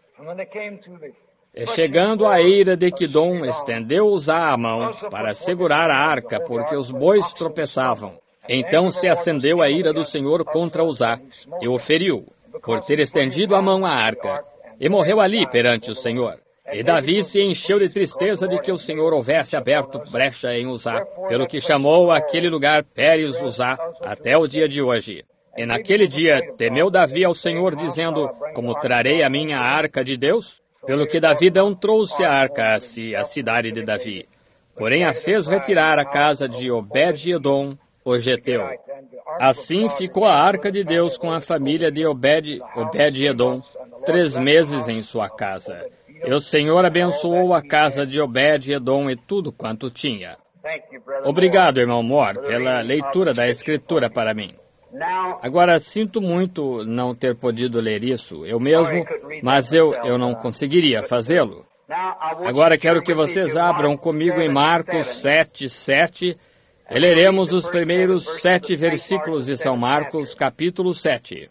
E chegando à eira de Quidom, estendeu Uzá a mão para segurar a arca, porque os bois tropeçavam. Então se acendeu a ira do Senhor contra Uzá, e o feriu, por ter estendido a mão à arca, e morreu ali perante o Senhor. E Davi se encheu de tristeza de que o Senhor houvesse aberto brecha em Uzá, pelo que chamou aquele lugar Pérez Uzá até o dia de hoje. E naquele dia temeu Davi ao Senhor, dizendo: como trarei a minha arca de Deus? Pelo que Davi não trouxe a arca a si, a cidade de Davi, porém a fez retirar à casa de Obed-Edom, o Geteu. Assim ficou a arca de Deus com a família de Obed, Obed-Edom, três meses em sua casa. E o Senhor abençoou a casa de Obed-Edom e tudo quanto tinha. Obrigado, irmão Moore, pela leitura da Escritura para mim. Agora, sinto muito não ter podido ler isso, eu mesmo, mas eu, eu não conseguiria fazê-lo. Agora quero que vocês abram comigo em Marcos sete, sete, e leremos os primeiros sete versículos de São Marcos, capítulo sete.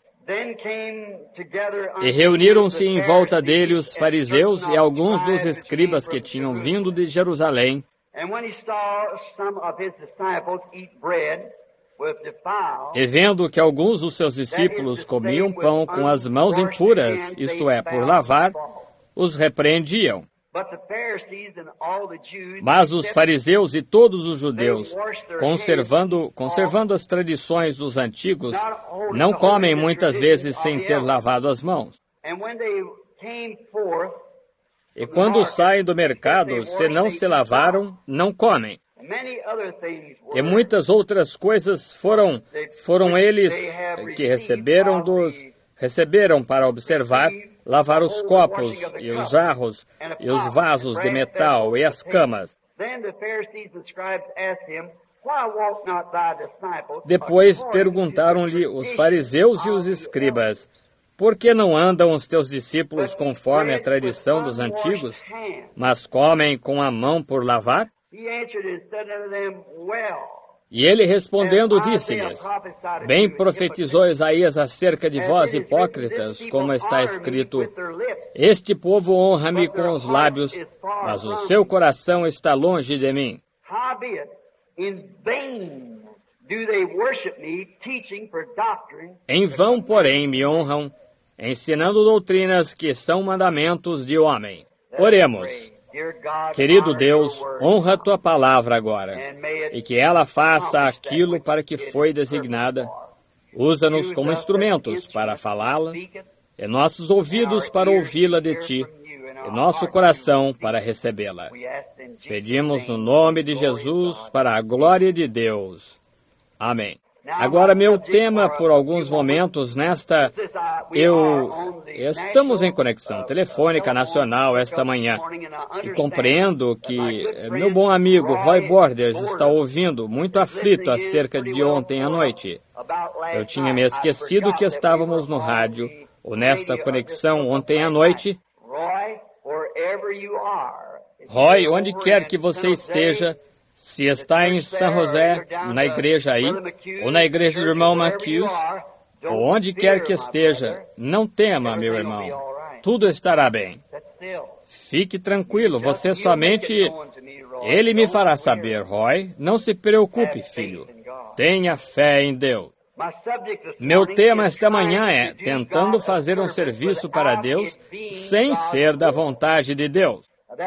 E reuniram-se em volta dele os fariseus e alguns dos escribas que tinham vindo de Jerusalém. E vendo que alguns dos seus discípulos comiam pão com as mãos impuras, isto é, por lavar, os repreendiam. Mas os fariseus e todos os judeus, conservando, conservando as tradições dos antigos, não comem muitas vezes sem ter lavado as mãos. E quando saem do mercado, se não se lavaram, não comem. E muitas outras coisas foram, foram eles que receberam dos, receberam para observar, lavar os copos e os jarros e os vasos de metal e as camas. Depois perguntaram-lhe os fariseus e os escribas: por que não andam os teus discípulos conforme a tradição dos antigos, mas comem com a mão por lavar? E ele respondendo disse-lhes: bem profetizou Isaías acerca de vós, hipócritas, como está escrito: este povo honra-me com os lábios, mas o seu coração está longe de mim. Em vão, porém, me honram, ensinando doutrinas que são mandamentos de homem. Oremos. Querido Deus, honra a tua palavra agora, e que ela faça aquilo para que foi designada. Usa-nos como instrumentos para falá-la, e nossos ouvidos para ouvi-la de ti, e nosso coração para recebê-la. Pedimos no nome de Jesus, para a glória de Deus. Amém. Agora, meu tema por alguns momentos nesta... Eu... Estamos em conexão telefônica nacional esta manhã e compreendo que meu bom amigo Roy Borders está ouvindo muito aflito acerca de ontem à noite. Eu tinha me esquecido que estávamos no rádio ou nesta conexão ontem à noite. Roy, onde quer que você esteja, se está em San José, na igreja aí, ou na igreja do irmão Matthews, ou onde quer que esteja, não tema, meu irmão. Tudo estará bem. Fique tranquilo, você somente... Ele me fará saber, Roy. Não se preocupe, filho. Tenha fé em Deus. Meu tema esta manhã é tentando fazer um serviço para Deus sem ser da vontade de Deus.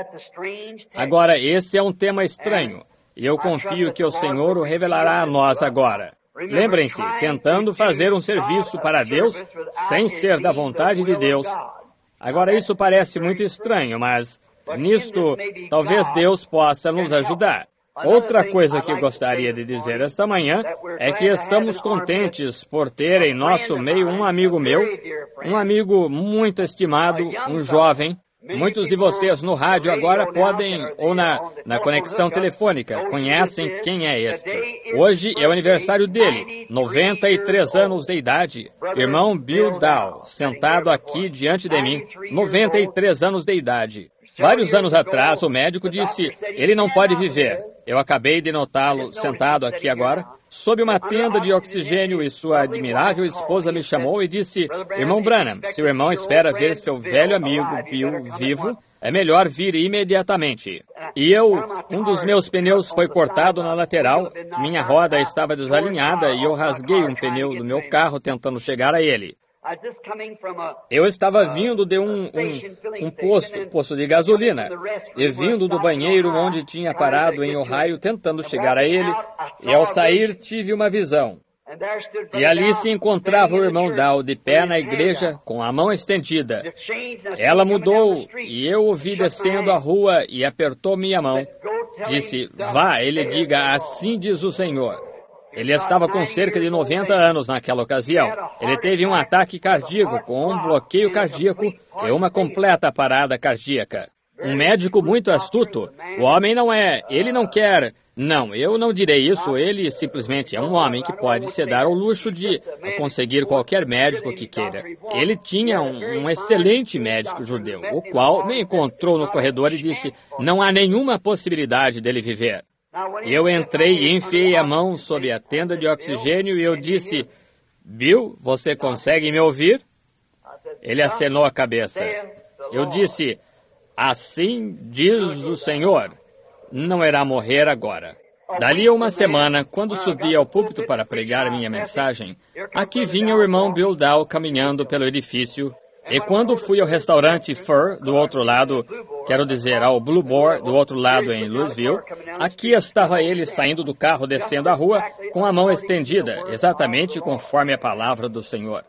Agora, esse é um tema estranho. E eu confio que o Senhor o revelará a nós agora. Lembrem-se, tentando fazer um serviço para Deus sem ser da vontade de Deus. Agora, isso parece muito estranho, mas nisto, talvez Deus possa nos ajudar. Outra coisa que eu gostaria de dizer esta manhã é que estamos contentes por ter em nosso meio um amigo meu, um amigo muito estimado, um jovem. Muitos de vocês no rádio agora podem, ou na, na conexão telefônica, conhecem quem é este. Hoje é o aniversário dele, noventa e três anos de idade. Irmão Bill Dow, sentado aqui diante de mim, noventa e três anos de idade. Vários anos atrás, o médico disse, ele não pode viver. Eu acabei de notá-lo sentado aqui agora, sob uma tenda de oxigênio, e sua admirável esposa me chamou e disse, irmão Branham, se o irmão espera ver seu velho amigo Bill vivo, é melhor vir imediatamente. E eu, um dos meus pneus foi cortado na lateral, minha roda estava desalinhada e eu rasguei um pneu do meu carro tentando chegar a ele. Eu estava vindo de um, um, um posto, posto de gasolina, e vindo do banheiro onde tinha parado em Ohio, tentando chegar a ele, e ao sair tive uma visão. E ali se encontrava o irmão Dow de pé na igreja, com a mão estendida. Ela mudou, e eu o vi descendo a rua e apertou minha mão. Disse, vá, ele diga, assim diz o Senhor. Ele estava com cerca de noventa anos naquela ocasião. Ele teve um ataque cardíaco com um bloqueio cardíaco e uma completa parada cardíaca. Um médico muito astuto. O homem não é... Ele não quer... Não, eu não direi isso. Ele simplesmente é um homem que pode se dar ao luxo de conseguir qualquer médico que queira. Ele tinha um, um excelente médico judeu, o qual me encontrou no corredor e disse, não há nenhuma possibilidade dele viver. Eu entrei e enfiei a mão sob a tenda de oxigênio e eu disse, Bill, você consegue me ouvir? Ele acenou a cabeça. Eu disse, assim diz o Senhor, não irá morrer agora. Dali a uma semana, quando subi ao púlpito para pregar minha mensagem, aqui vinha o irmão Bill Dow caminhando pelo edifício. E quando fui ao restaurante Fur, do outro lado, quero dizer, ao Blue Boar, do outro lado em Louisville, aqui estava ele saindo do carro, descendo a rua, com a mão estendida, exatamente conforme a palavra do Senhor.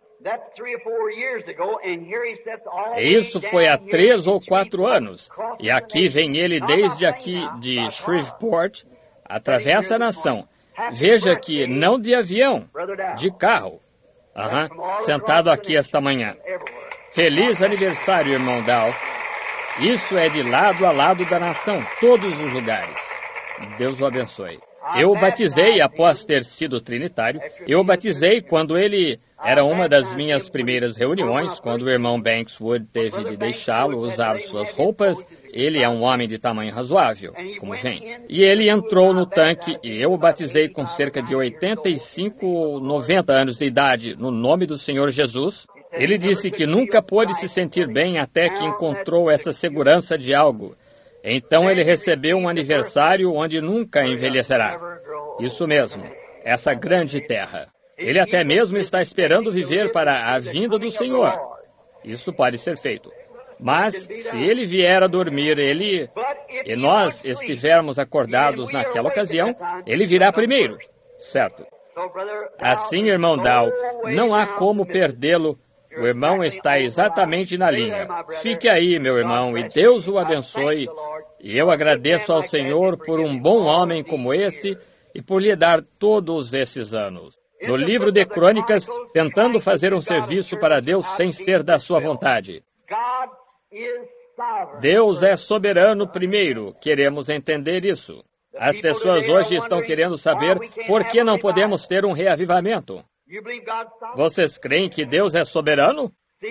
E isso foi há três ou quatro anos, e aqui vem ele desde aqui de Shreveport, atravessa a nação. Veja que não de avião, de carro. Aham, sentado aqui esta manhã. Feliz aniversário, irmão Dow. Isso é de lado a lado da nação, todos os lugares. Deus o abençoe. Eu o batizei após ter sido trinitário. Eu o batizei quando ele era uma das minhas primeiras reuniões, quando o irmão Bankswood teve de deixá-lo usar suas roupas. Ele é um homem de tamanho razoável, como vem. E ele entrou no tanque e eu o batizei com cerca de oitenta e cinco ou noventa anos de idade, no nome do Senhor Jesus. Ele disse que nunca pôde se sentir bem até que encontrou essa segurança de algo. Então ele recebeu um aniversário onde nunca envelhecerá. Isso mesmo, essa grande terra. Ele até mesmo está esperando viver para a vinda do Senhor. Isso pode ser feito. Mas, se ele vier a dormir, ele... e nós estivermos acordados naquela ocasião, ele virá primeiro, certo? Assim, irmão Dow, não há como perdê-lo. O irmão está exatamente na linha. Fique aí, meu irmão, e Deus o abençoe. E eu agradeço ao Senhor por um bom homem como esse e por lhe dar todos esses anos. no livro de Crônicas, tentando fazer um serviço para Deus sem ser da sua vontade. Deus é soberano primeiro. Queremos entender isso. As pessoas hoje estão querendo saber por que não podemos ter um reavivamento. Vocês creem que Deus é soberano?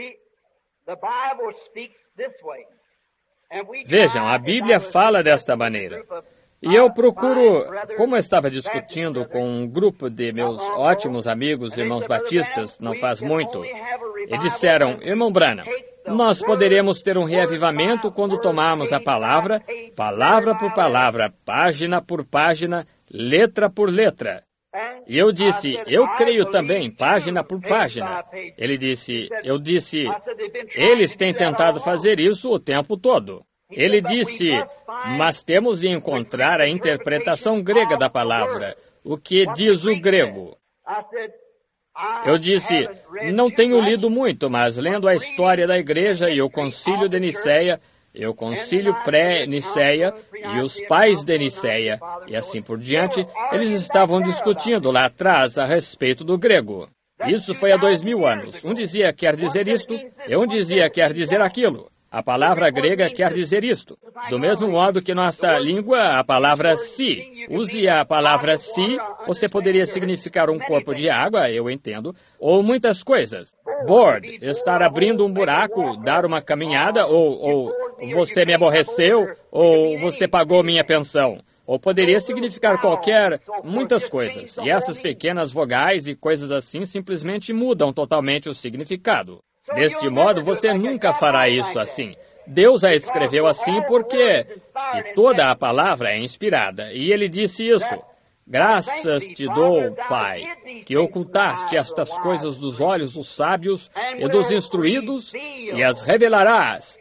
Vejam, a Bíblia fala desta maneira. E eu procuro, como eu estava discutindo com um grupo de meus ótimos amigos, irmãos batistas, não faz muito, e disseram, irmão Branham, nós poderemos ter um reavivamento quando tomarmos a palavra, palavra por palavra, página por página, letra por letra. E eu disse, eu creio também, página por página. Ele disse, eu disse, eles têm tentado fazer isso o tempo todo. Ele disse, mas temos de encontrar a interpretação grega da palavra. O que diz o grego? Eu disse, não tenho lido muito, mas lendo a história da igreja e o concílio de Niceia, e o concílio pré-Niceia e os pais de Niceia, e assim por diante, eles estavam discutindo lá atrás a respeito do grego. Isso foi há dois mil anos. Um dizia quer dizer isto, e um dizia quer dizer aquilo. A palavra grega quer dizer isto. Do mesmo modo que nossa língua, a palavra si. Use a palavra si, você poderia significar um corpo de água, eu entendo, ou muitas coisas. Board, estar abrindo um buraco, dar uma caminhada, ou, ou você me aborreceu, ou você pagou minha pensão. Ou poderia significar qualquer, muitas coisas. E essas pequenas vogais e coisas assim simplesmente mudam totalmente o significado. Deste modo, você nunca fará isso assim. Deus a escreveu assim porque... E toda a palavra é inspirada. E ele disse isso. Graças te dou, Pai, que ocultaste estas coisas dos olhos dos sábios e dos instruídos e as revelarás.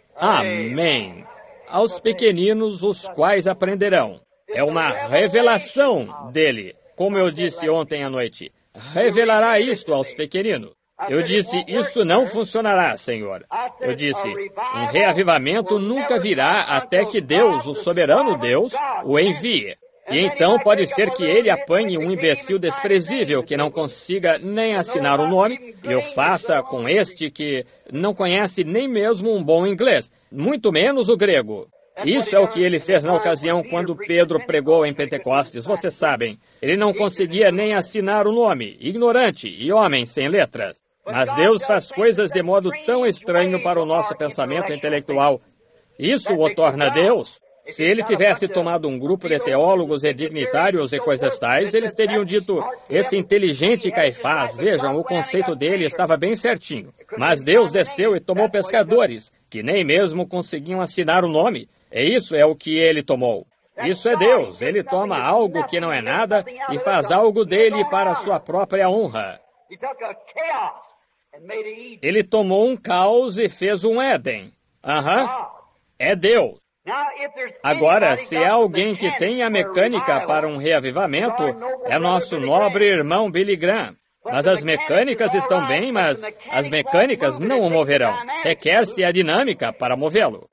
Amém. Aos pequeninos, os quais aprenderão. É uma revelação dele. Como eu disse ontem à noite. Revelará isto aos pequeninos. Eu disse, isso não funcionará, Senhor. Eu disse, um reavivamento nunca virá até que Deus, o soberano Deus, o envie. E então pode ser que ele apanhe um imbecil desprezível que não consiga nem assinar o nome, e o faça com este que não conhece nem mesmo um bom inglês, muito menos o grego. Isso é o que ele fez na ocasião quando Pedro pregou em Pentecostes, vocês sabem. Ele não conseguia nem assinar o nome, ignorante e homem sem letras. Mas Deus faz coisas de modo tão estranho para o nosso pensamento intelectual. Isso o torna Deus. Se ele tivesse tomado um grupo de teólogos e dignitários e coisas tais, eles teriam dito, esse inteligente Caifás, vejam, o conceito dele estava bem certinho. Mas Deus desceu e tomou pescadores, que nem mesmo conseguiam assinar o nome. E isso é o que ele tomou. Isso é Deus. Ele toma algo que não é nada e faz algo dele para a sua própria honra. Ele tomou um caos e fez um Éden. Aham. Uhum. É Deus. Agora, se há alguém que tem a mecânica para um reavivamento, é nosso nobre irmão Billy Graham. Mas as mecânicas estão bem, mas as mecânicas não o moverão. Requer-se a dinâmica para movê-lo.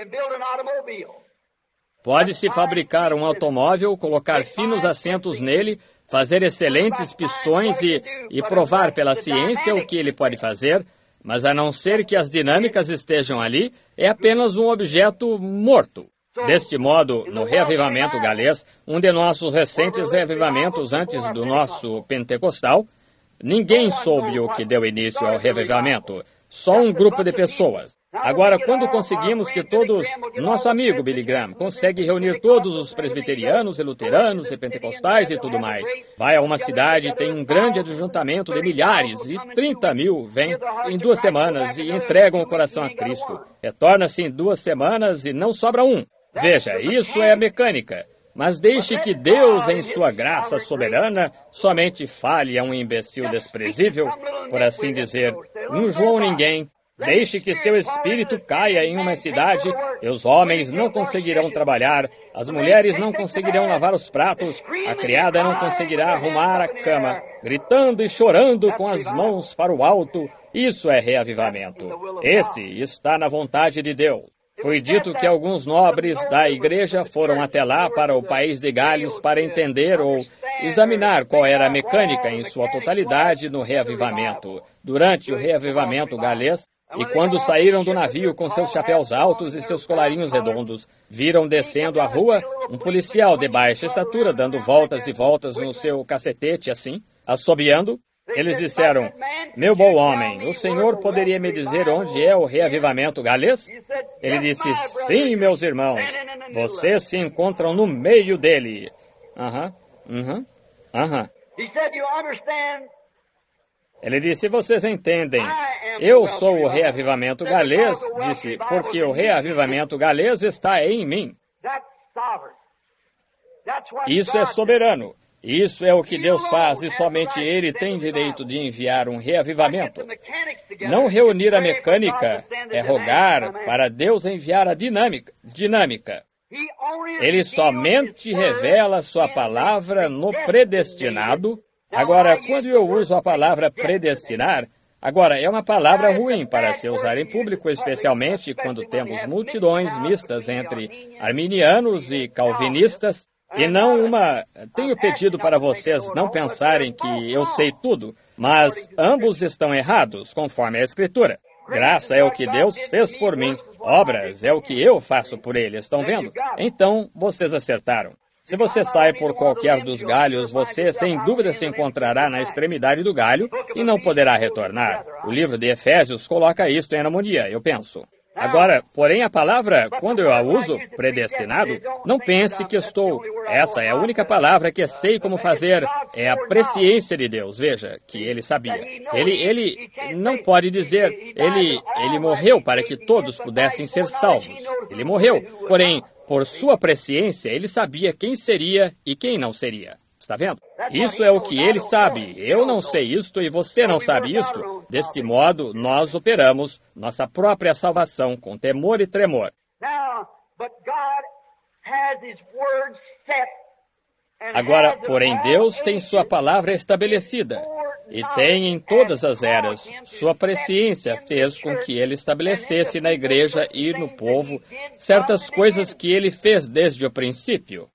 Pode-se fabricar um automóvel, colocar finos assentos nele, fazer excelentes pistões e, e provar pela ciência o que ele pode fazer, mas a não ser que as dinâmicas estejam ali, é apenas um objeto morto. Deste modo, no reavivamento galês, um de nossos recentes reavivamentos antes do nosso pentecostal, ninguém soube o que deu início ao reavivamento, só um grupo de pessoas. Agora, quando conseguimos que todos, nosso amigo Billy Graham, consegue reunir todos os presbiterianos e luteranos e pentecostais e tudo mais, vai a uma cidade, tem um grande ajuntamento de milhares e trinta mil vêm em duas semanas e entregam o coração a Cristo. Retorna-se em duas semanas e não sobra um. Veja, isso é a mecânica. Mas deixe que Deus, em sua graça soberana, somente fale a um imbecil desprezível, por assim dizer, um João ninguém. Deixe que seu espírito caia em uma cidade e os homens não conseguirão trabalhar, as mulheres não conseguirão lavar os pratos, a criada não conseguirá arrumar a cama, gritando e chorando com as mãos para o alto. Isso é reavivamento. Esse está na vontade de Deus. Foi dito que alguns nobres da igreja foram até lá para o país de Gales para entender ou examinar qual era a mecânica em sua totalidade no reavivamento, durante o reavivamento galês, e quando saíram do navio com seus chapéus altos e seus colarinhos redondos, viram descendo a rua um policial de baixa estatura dando voltas e voltas no seu cacetete assim, assobiando. Eles disseram: meu bom homem, o senhor poderia me dizer onde é o reavivamento galês? Ele disse: sim, meus irmãos, vocês se encontram no meio dele. Aham, aham, aham. Ele disse: vocês entendem, eu sou o reavivamento galês, disse, porque o reavivamento galês está em mim. Isso é soberano. Isso é o que Deus faz e somente Ele tem direito de enviar um reavivamento. Não reunir a mecânica é rogar para Deus enviar a dinâmica. dinâmica. Ele somente revela sua palavra no predestinado. Agora, quando eu uso a palavra predestinar, agora é uma palavra ruim para se usar em público, especialmente quando temos multidões mistas entre arminianos e calvinistas. E não uma... Tenho pedido para vocês não pensarem que eu sei tudo, mas ambos estão errados, conforme a Escritura. Graça é o que Deus fez por mim. Obras é o que eu faço por Ele, estão vendo? Então, vocês acertaram. Se você sai por qualquer dos galhos, você sem dúvida se encontrará na extremidade do galho e não poderá retornar. O livro de Efésios coloca isto em harmonia, eu penso. Agora, porém, a palavra, quando eu a uso, predestinado, não pense que estou... Essa é a única palavra que sei como fazer, é a presciência de Deus. Veja, que Ele sabia. Ele, ele não pode dizer, ele, ele morreu para que todos pudessem ser salvos. Ele morreu, porém, por sua presciência, Ele sabia quem seria e quem não seria. Está vendo? Isso é o que Ele sabe. Eu não sei isto e você não sabe isto. Deste modo, nós operamos nossa própria salvação com temor e tremor. Agora, porém, Deus tem sua palavra estabelecida e tem em todas as eras. Sua presciência fez com que Ele estabelecesse na igreja e no povo certas coisas que Ele fez desde o princípio.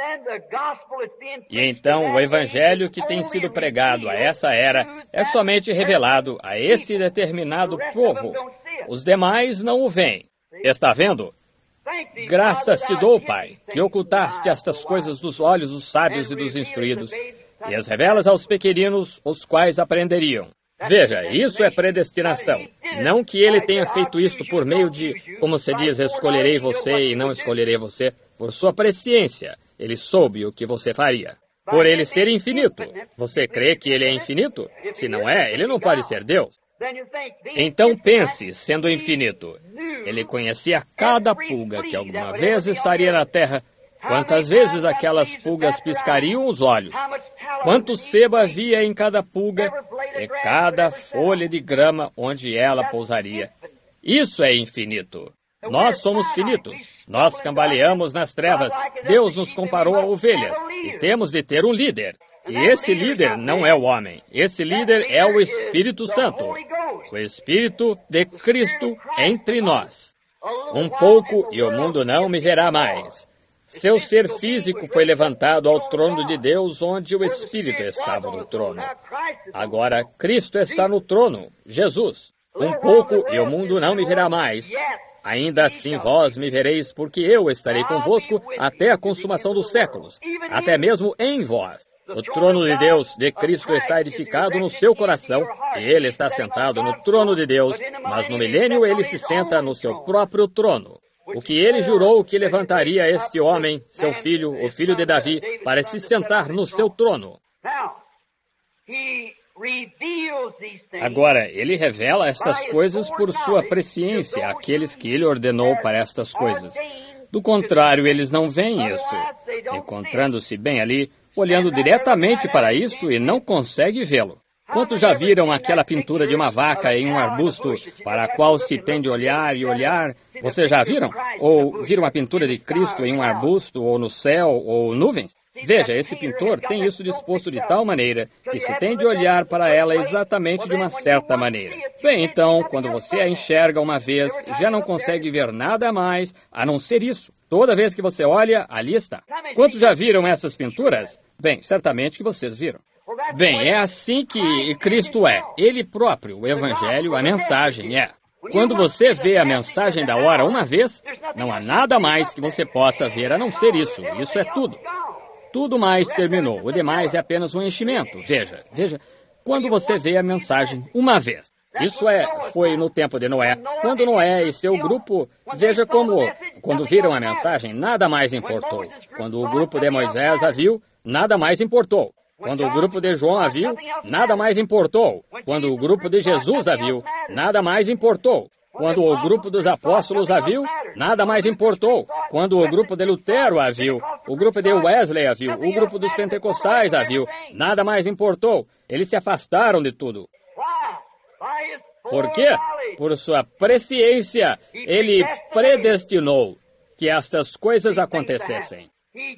E então o evangelho que tem sido pregado a essa era é somente revelado a esse determinado povo. Os demais não o veem. Está vendo? Graças te dou, Pai, que ocultaste estas coisas dos olhos dos sábios e dos instruídos, e as revelas aos pequeninos, os quais aprenderiam. Veja, isso é predestinação. Não que Ele tenha feito isto por meio de, como se diz, escolherei você e não escolherei você, por sua presciência. Ele soube o que você faria. Por Ele ser infinito. Você crê que Ele é infinito? Se não é, Ele não pode ser Deus. Então pense, sendo infinito. Ele conhecia cada pulga que alguma vez estaria na terra. Quantas vezes aquelas pulgas piscariam os olhos? Quanto sebo havia em cada pulga e cada folha de grama onde ela pousaria? Isso é infinito. Nós somos finitos. Nós cambaleamos nas trevas. Deus nos comparou a ovelhas. E temos de ter um líder. E esse líder não é o homem. Esse líder é o Espírito Santo. O Espírito de Cristo entre nós. Um pouco e o mundo não me verá mais. Seu ser físico foi levantado ao trono de Deus, onde o Espírito estava no trono. Agora, Cristo está no trono, Jesus. Um pouco e o mundo não me verá mais. Ainda assim vós me vereis, porque eu estarei convosco até a consumação dos séculos, até mesmo em vós. O trono de Deus, de Cristo, está edificado no seu coração, e Ele está sentado no trono de Deus, mas no milênio Ele se senta no seu próprio trono. O que Ele jurou que levantaria este homem, seu filho, o filho de Davi, para se sentar no seu trono. Agora, Ele revela estas coisas por sua presciência àqueles que Ele ordenou para estas coisas. Do contrário, eles não veem isto. Encontrando-se bem ali, olhando diretamente para isto e não consegue vê-lo. Quantos já viram aquela pintura de uma vaca em um arbusto para a qual se tem de olhar e olhar? Vocês já viram? Ou viram a pintura de Cristo em um arbusto, ou no céu, ou nuvens? Veja, esse pintor tem isso disposto de tal maneira que se tem de olhar para ela exatamente de uma certa maneira. Bem, então, quando você a enxerga uma vez, já não consegue ver nada mais a não ser isso. Toda vez que você olha, ali está. Quantos já viram essas pinturas? Bem, certamente que vocês viram. Bem, é assim que Cristo é. Ele próprio, o Evangelho, a mensagem é. Quando você vê a mensagem da hora uma vez, não há nada mais que você possa ver a não ser isso. Isso é tudo. Tudo mais terminou. O demais é apenas um enchimento. Veja, veja, quando você vê a mensagem uma vez. Isso é, foi no tempo de Noé. Quando Noé e seu grupo, veja como, quando viram a mensagem, nada mais importou. Quando o grupo de Moisés a viu, nada mais importou. Quando o grupo de João a viu, nada mais importou. Quando o grupo de Jesus a viu, nada mais importou. Quando o grupo dos apóstolos a viu, nada mais importou. Quando o grupo de Lutero a viu, o grupo de Wesley a viu, o grupo dos pentecostais a viu, nada mais importou. Eles se afastaram de tudo. Por quê? Por sua presciência, ele predestinou que estas coisas acontecessem.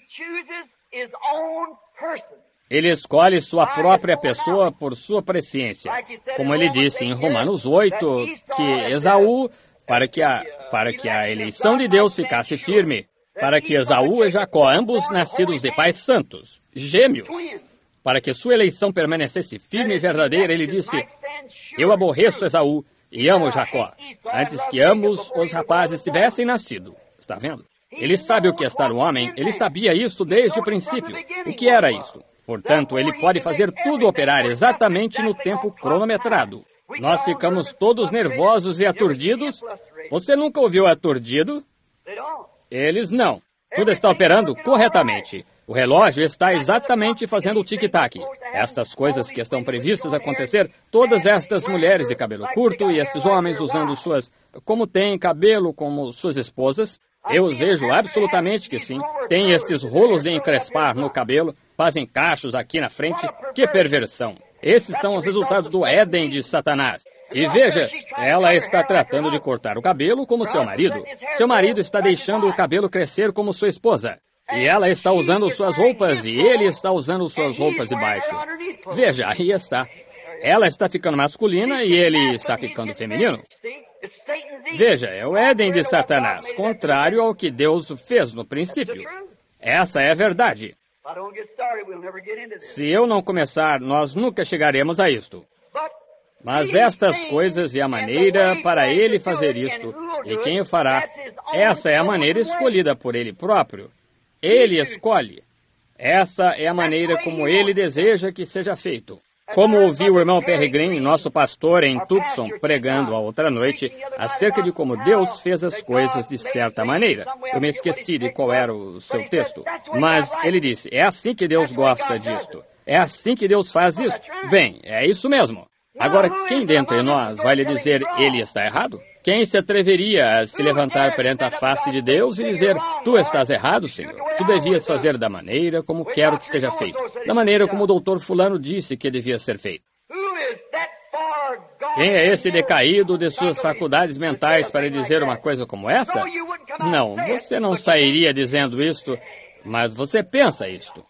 Ele escolhe sua própria pessoa por sua presciência. Como ele disse em Romanos oito, que Esaú, para que a, para que a eleição de Deus ficasse firme, para que Esaú e Jacó, ambos nascidos de pais santos, gêmeos, para que sua eleição permanecesse firme e verdadeira, ele disse, eu aborreço Esaú e amo Jacó, antes que ambos os rapazes tivessem nascido. Está vendo? Ele sabe o que é estar no homem, ele sabia isso desde o princípio. O que era isso? Portanto, ele pode fazer tudo operar exatamente no tempo cronometrado. Nós ficamos todos nervosos e aturdidos. Você nunca ouviu aturdido? Eles não. Tudo está operando corretamente. O relógio está exatamente fazendo o tic-tac. Estas coisas que estão previstas acontecer, todas estas mulheres de cabelo curto e esses homens usando suas... como têm cabelo como suas esposas, eu os vejo absolutamente que sim. Tem esses rolos de encrespar no cabelo, fazem cachos aqui na frente. Que perversão! Esses são os resultados do Éden de Satanás. E veja, ela está tratando de cortar o cabelo como seu marido. Seu marido está deixando o cabelo crescer como sua esposa. E ela está usando suas roupas e ele está usando suas roupas de baixo. Veja, aí está. Ela está ficando masculina e ele está ficando feminino. Veja, é o Éden de Satanás, contrário ao que Deus fez no princípio. Essa é a verdade. Se eu não começar, nós nunca chegaremos a isto. Mas estas coisas e a maneira para ele fazer isto, e quem o fará, essa é a maneira escolhida por ele próprio. Ele escolhe. Essa é a maneira como ele deseja que seja feito. Como ouvi o irmão Perry Green, nosso pastor em Tucson, pregando a outra noite, acerca de como Deus fez as coisas de certa maneira. Eu me esqueci de qual era o seu texto. Mas ele disse, é assim que Deus gosta disto. É assim que Deus faz isto. Bem, é isso mesmo. Agora, quem dentre nós vai lhe dizer, ele está errado? Quem se atreveria a se levantar perante a face de Deus e dizer, tu estás errado, Senhor? Tu devias fazer da maneira como quero que seja feito. Da maneira como o doutor fulano disse que devia ser feito. Quem é esse decaído de suas faculdades mentais para dizer uma coisa como essa? Não, você não sairia dizendo isto, mas você pensa isto.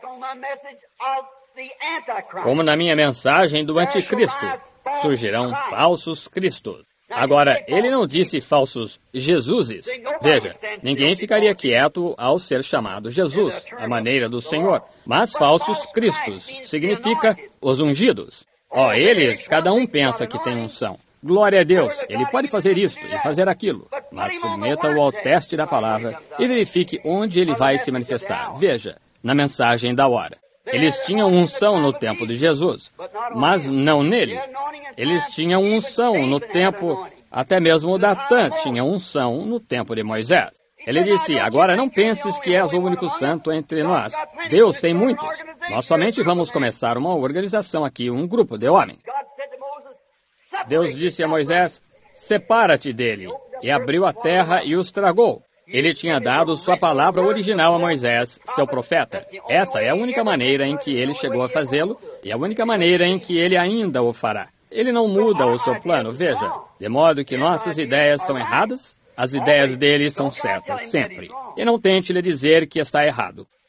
Como na minha mensagem do anticristo, surgirão falsos cristos. Agora, ele não disse falsos Jesuses. Veja, ninguém ficaria quieto ao ser chamado Jesus, a maneira do Senhor. Mas falsos cristos significa os ungidos. Ó, oh, eles, cada um pensa que tem unção. Glória a Deus, ele pode fazer isto e fazer aquilo. Mas submeta-o ao teste da palavra e verifique onde ele vai se manifestar. Veja, na mensagem da hora. Eles tinham unção no tempo de Jesus, mas não nele. Eles tinham unção no tempo, até mesmo Datã tinha unção no tempo de Moisés. Ele disse, agora não penses que és o único santo entre nós. Deus tem muitos. Nós somente vamos começar uma organização aqui, um grupo de homens. Deus disse a Moisés, separa-te dele. E abriu a terra e os tragou. Ele tinha dado sua palavra original a Moisés, seu profeta. Essa é a única maneira em que ele chegou a fazê-lo e a única maneira em que ele ainda o fará. Ele não muda o seu plano, veja. De modo que nossas ideias são erradas, as ideias dele são certas, sempre. E não tente lhe dizer que está errado.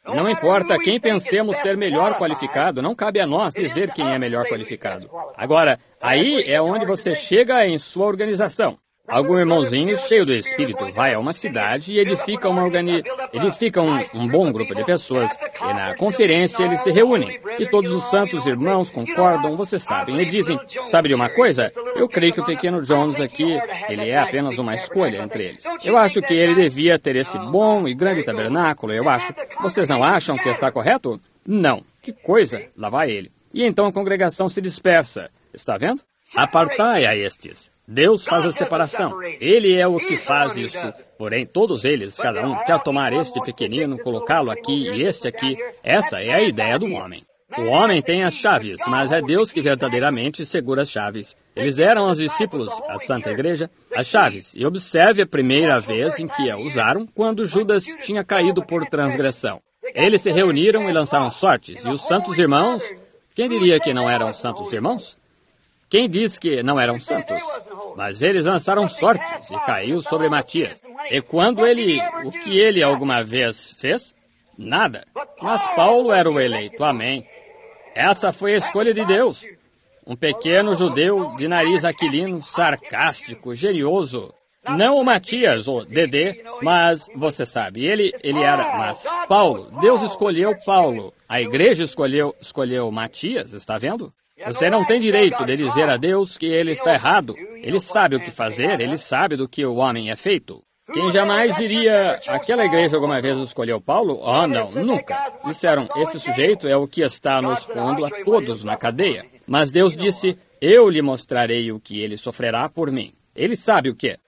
Não importa quem pensemos ser melhor qualificado, não cabe a nós dizer quem é melhor qualificado. Agora, aí é onde você chega em sua organização. Algum irmãozinho cheio do Espírito vai a uma cidade e edifica, uma organi... edifica um, um bom grupo de pessoas. E na conferência eles se reúnem. E todos os santos irmãos concordam, vocês sabem. E dizem, sabe de uma coisa? Eu creio que o pequeno Jones aqui, ele é apenas uma escolha entre eles. Eu acho que ele devia ter esse bom e grande tabernáculo, eu acho. Vocês não acham que está correto? Não. Que coisa. Lá vai ele. E então a congregação se dispersa. Está vendo? Apartai a estes. Deus faz a separação. Ele é o que faz isto. Porém, todos eles, cada um, quer tomar este pequenino, colocá-lo aqui e este aqui. Essa é a ideia do homem. O homem tem as chaves, mas é Deus que verdadeiramente segura as chaves. Eles eram os discípulos, a Santa Igreja, as chaves. E observe a primeira vez em que a usaram, quando Judas tinha caído por transgressão. Eles se reuniram e lançaram sortes. E os santos irmãos, quem diria que não eram santos irmãos? Quem diz que não eram santos? Mas eles lançaram sortes e caiu sobre Matias. E quando ele, o que ele alguma vez fez? Nada. Mas Paulo era o eleito, amém. Essa foi a escolha de Deus. Um pequeno judeu de nariz aquilino, sarcástico, genioso. Não o Matias, o Dedê, mas você sabe, ele, ele era, mas Paulo, Deus escolheu Paulo. A igreja escolheu, escolheu Matias, está vendo? Você não tem direito de dizer a Deus que ele está errado. Ele sabe o que fazer, ele sabe do que o homem é feito. Quem jamais iria... Aquela igreja alguma vez escolheu Paulo? Oh, não, nunca. Disseram, esse sujeito é o que está nos pondo a todos na cadeia. Mas Deus disse, eu lhe mostrarei o que ele sofrerá por mim. Ele sabe o que é.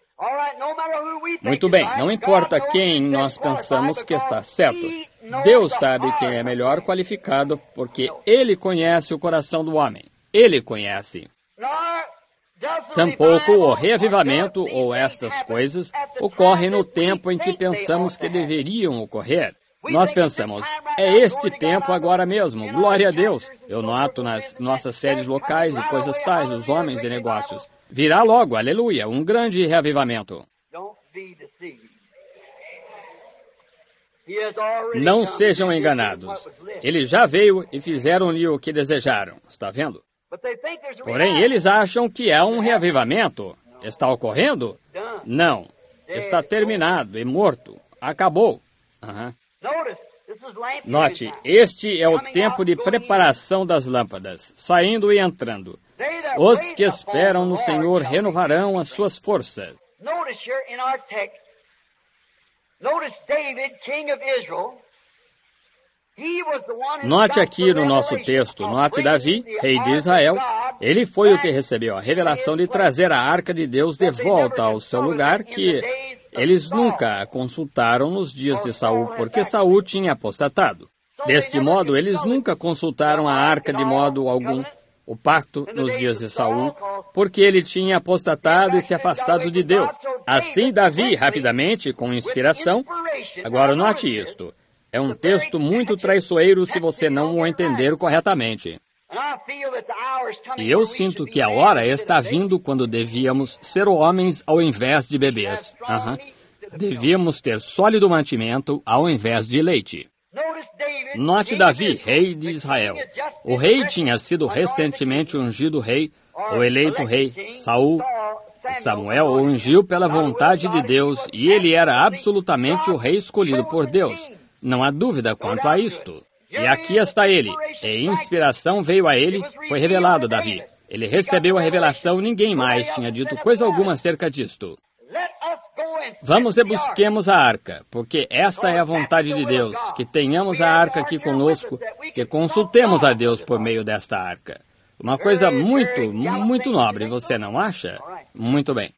Muito bem, não importa quem nós pensamos que está certo. Deus sabe quem é melhor qualificado, porque Ele conhece o coração do homem. Ele conhece. Tampouco o reavivamento ou estas coisas ocorrem no tempo em que pensamos que deveriam ocorrer. Nós pensamos, é este tempo agora mesmo, glória a Deus. Eu noto nas nossas sedes locais e coisas tais, os homens de negócios. Virá logo, aleluia, um grande reavivamento. Não sejam enganados. Ele já veio e fizeram-lhe o que desejaram. Está vendo? Porém, eles acham que é um reavivamento. Está ocorrendo? Não. Está terminado e morto. Acabou. Uhum. Note, este é o tempo de preparação das lâmpadas, saindo e entrando. Os que esperam no Senhor renovarão as suas forças. Note aqui no nosso texto, note Davi, rei de Israel, ele foi o que recebeu a revelação de trazer a arca de Deus de volta ao seu lugar, que eles nunca a consultaram nos dias de Saul, porque Saul tinha apostatado. Deste modo, eles nunca consultaram a arca de modo algum, o pacto nos dias de Saul, porque ele tinha apostatado e se afastado de Deus. Assim, Davi, rapidamente, com inspiração... Agora, note isto. É um texto muito traiçoeiro se você não o entender corretamente. E eu sinto que a hora está vindo quando devíamos ser homens ao invés de bebês. Uhum. Devíamos ter sólido mantimento ao invés de leite. Note Davi, rei de Israel. O rei tinha sido recentemente ungido rei, o eleito rei, Saul. Samuel o ungiu pela vontade de Deus e ele era absolutamente o rei escolhido por Deus. Não há dúvida quanto a isto. E aqui está ele. E inspiração veio a ele, foi revelado a Davi. Ele recebeu a revelação, ninguém mais tinha dito coisa alguma acerca disto. Vamos e busquemos a arca, porque essa é a vontade de Deus, que tenhamos a arca aqui conosco, que consultemos a Deus por meio desta arca. Uma coisa muito, muito nobre, você não acha? Muito bem.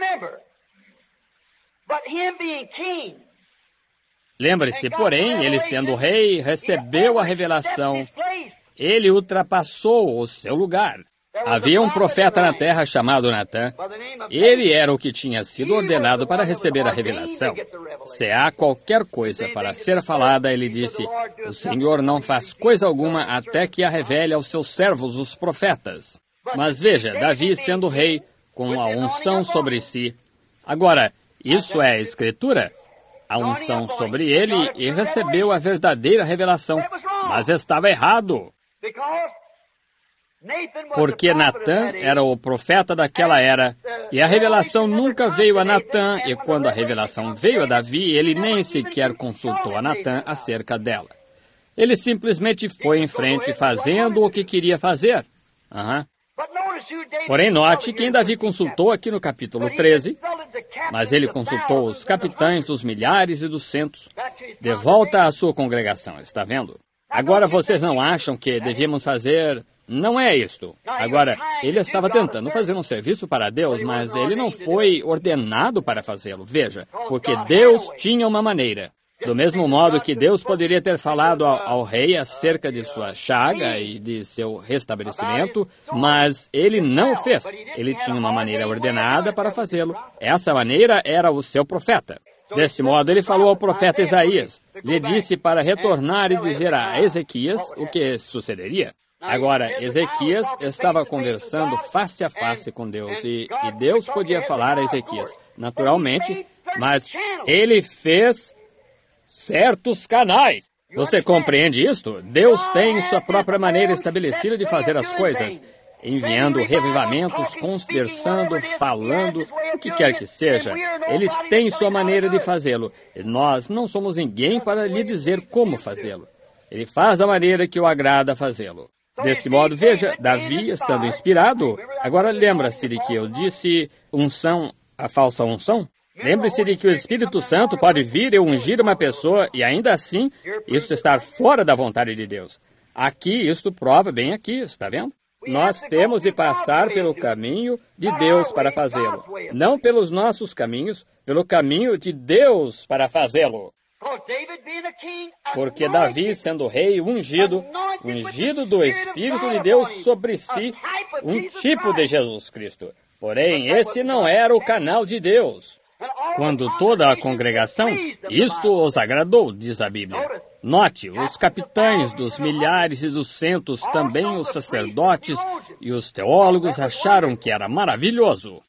Lembre-se, porém, ele sendo rei, recebeu a revelação. Ele ultrapassou o seu lugar. Havia um profeta na terra chamado Natã. Ele era o que tinha sido ordenado para receber a revelação. Se há qualquer coisa para ser falada, ele disse, o Senhor não faz coisa alguma até que a revele aos seus servos, os profetas. Mas veja, Davi sendo rei, com a unção sobre si. Agora, isso é a Escritura? a unção sobre ele e recebeu a verdadeira revelação. Mas estava errado. Porque Natã era o profeta daquela era, e a revelação nunca veio a Natã, e quando a revelação veio a Davi, ele nem sequer consultou a Natã acerca dela. Ele simplesmente foi em frente fazendo o que queria fazer. Uhum. Porém, note quem Davi consultou aqui no capítulo treze, mas ele consultou os capitães dos milhares e dos centos, de volta à sua congregação, está vendo? Agora, vocês não acham que devíamos fazer... Não é isto. Agora, ele estava tentando fazer um serviço para Deus, mas ele não foi ordenado para fazê-lo. Veja, porque Deus tinha uma maneira. Do mesmo modo que Deus poderia ter falado ao, ao rei acerca de sua chaga e de seu restabelecimento, mas ele não o fez. Ele tinha uma maneira ordenada para fazê-lo. Essa maneira era o seu profeta. Desse modo, ele falou ao profeta Isaías. Lhe disse para retornar e dizer a Ezequias o que sucederia. Agora, Ezequias estava conversando face a face com Deus, e, e Deus podia falar a Ezequias, naturalmente, mas ele fez certos canais. Você compreende isto? Deus tem sua própria maneira estabelecida de fazer as coisas, enviando revivamentos, conversando, falando, o que quer que seja. Ele tem sua maneira de fazê-lo, e nós não somos ninguém para lhe dizer como fazê-lo. Ele faz da maneira que o agrada fazê-lo. Desse modo, veja, Davi estando inspirado. Agora, lembra-se de que eu disse unção, a falsa unção? Lembre-se de que o Espírito Santo pode vir e ungir uma pessoa e ainda assim, isso estar fora da vontade de Deus. Aqui, isto prova bem aqui, está vendo? Nós temos de passar pelo caminho de Deus para fazê-lo. Não pelos nossos caminhos, pelo caminho de Deus para fazê-lo. Porque Davi, sendo rei ungido, ungido do Espírito de Deus sobre si, um tipo de Jesus Cristo. Porém, esse não era o canal de Deus. Quando toda a congregação, isto os agradou, diz a Bíblia. Note, os capitães dos milhares e dos centos, também os sacerdotes e os teólogos acharam que era maravilhoso.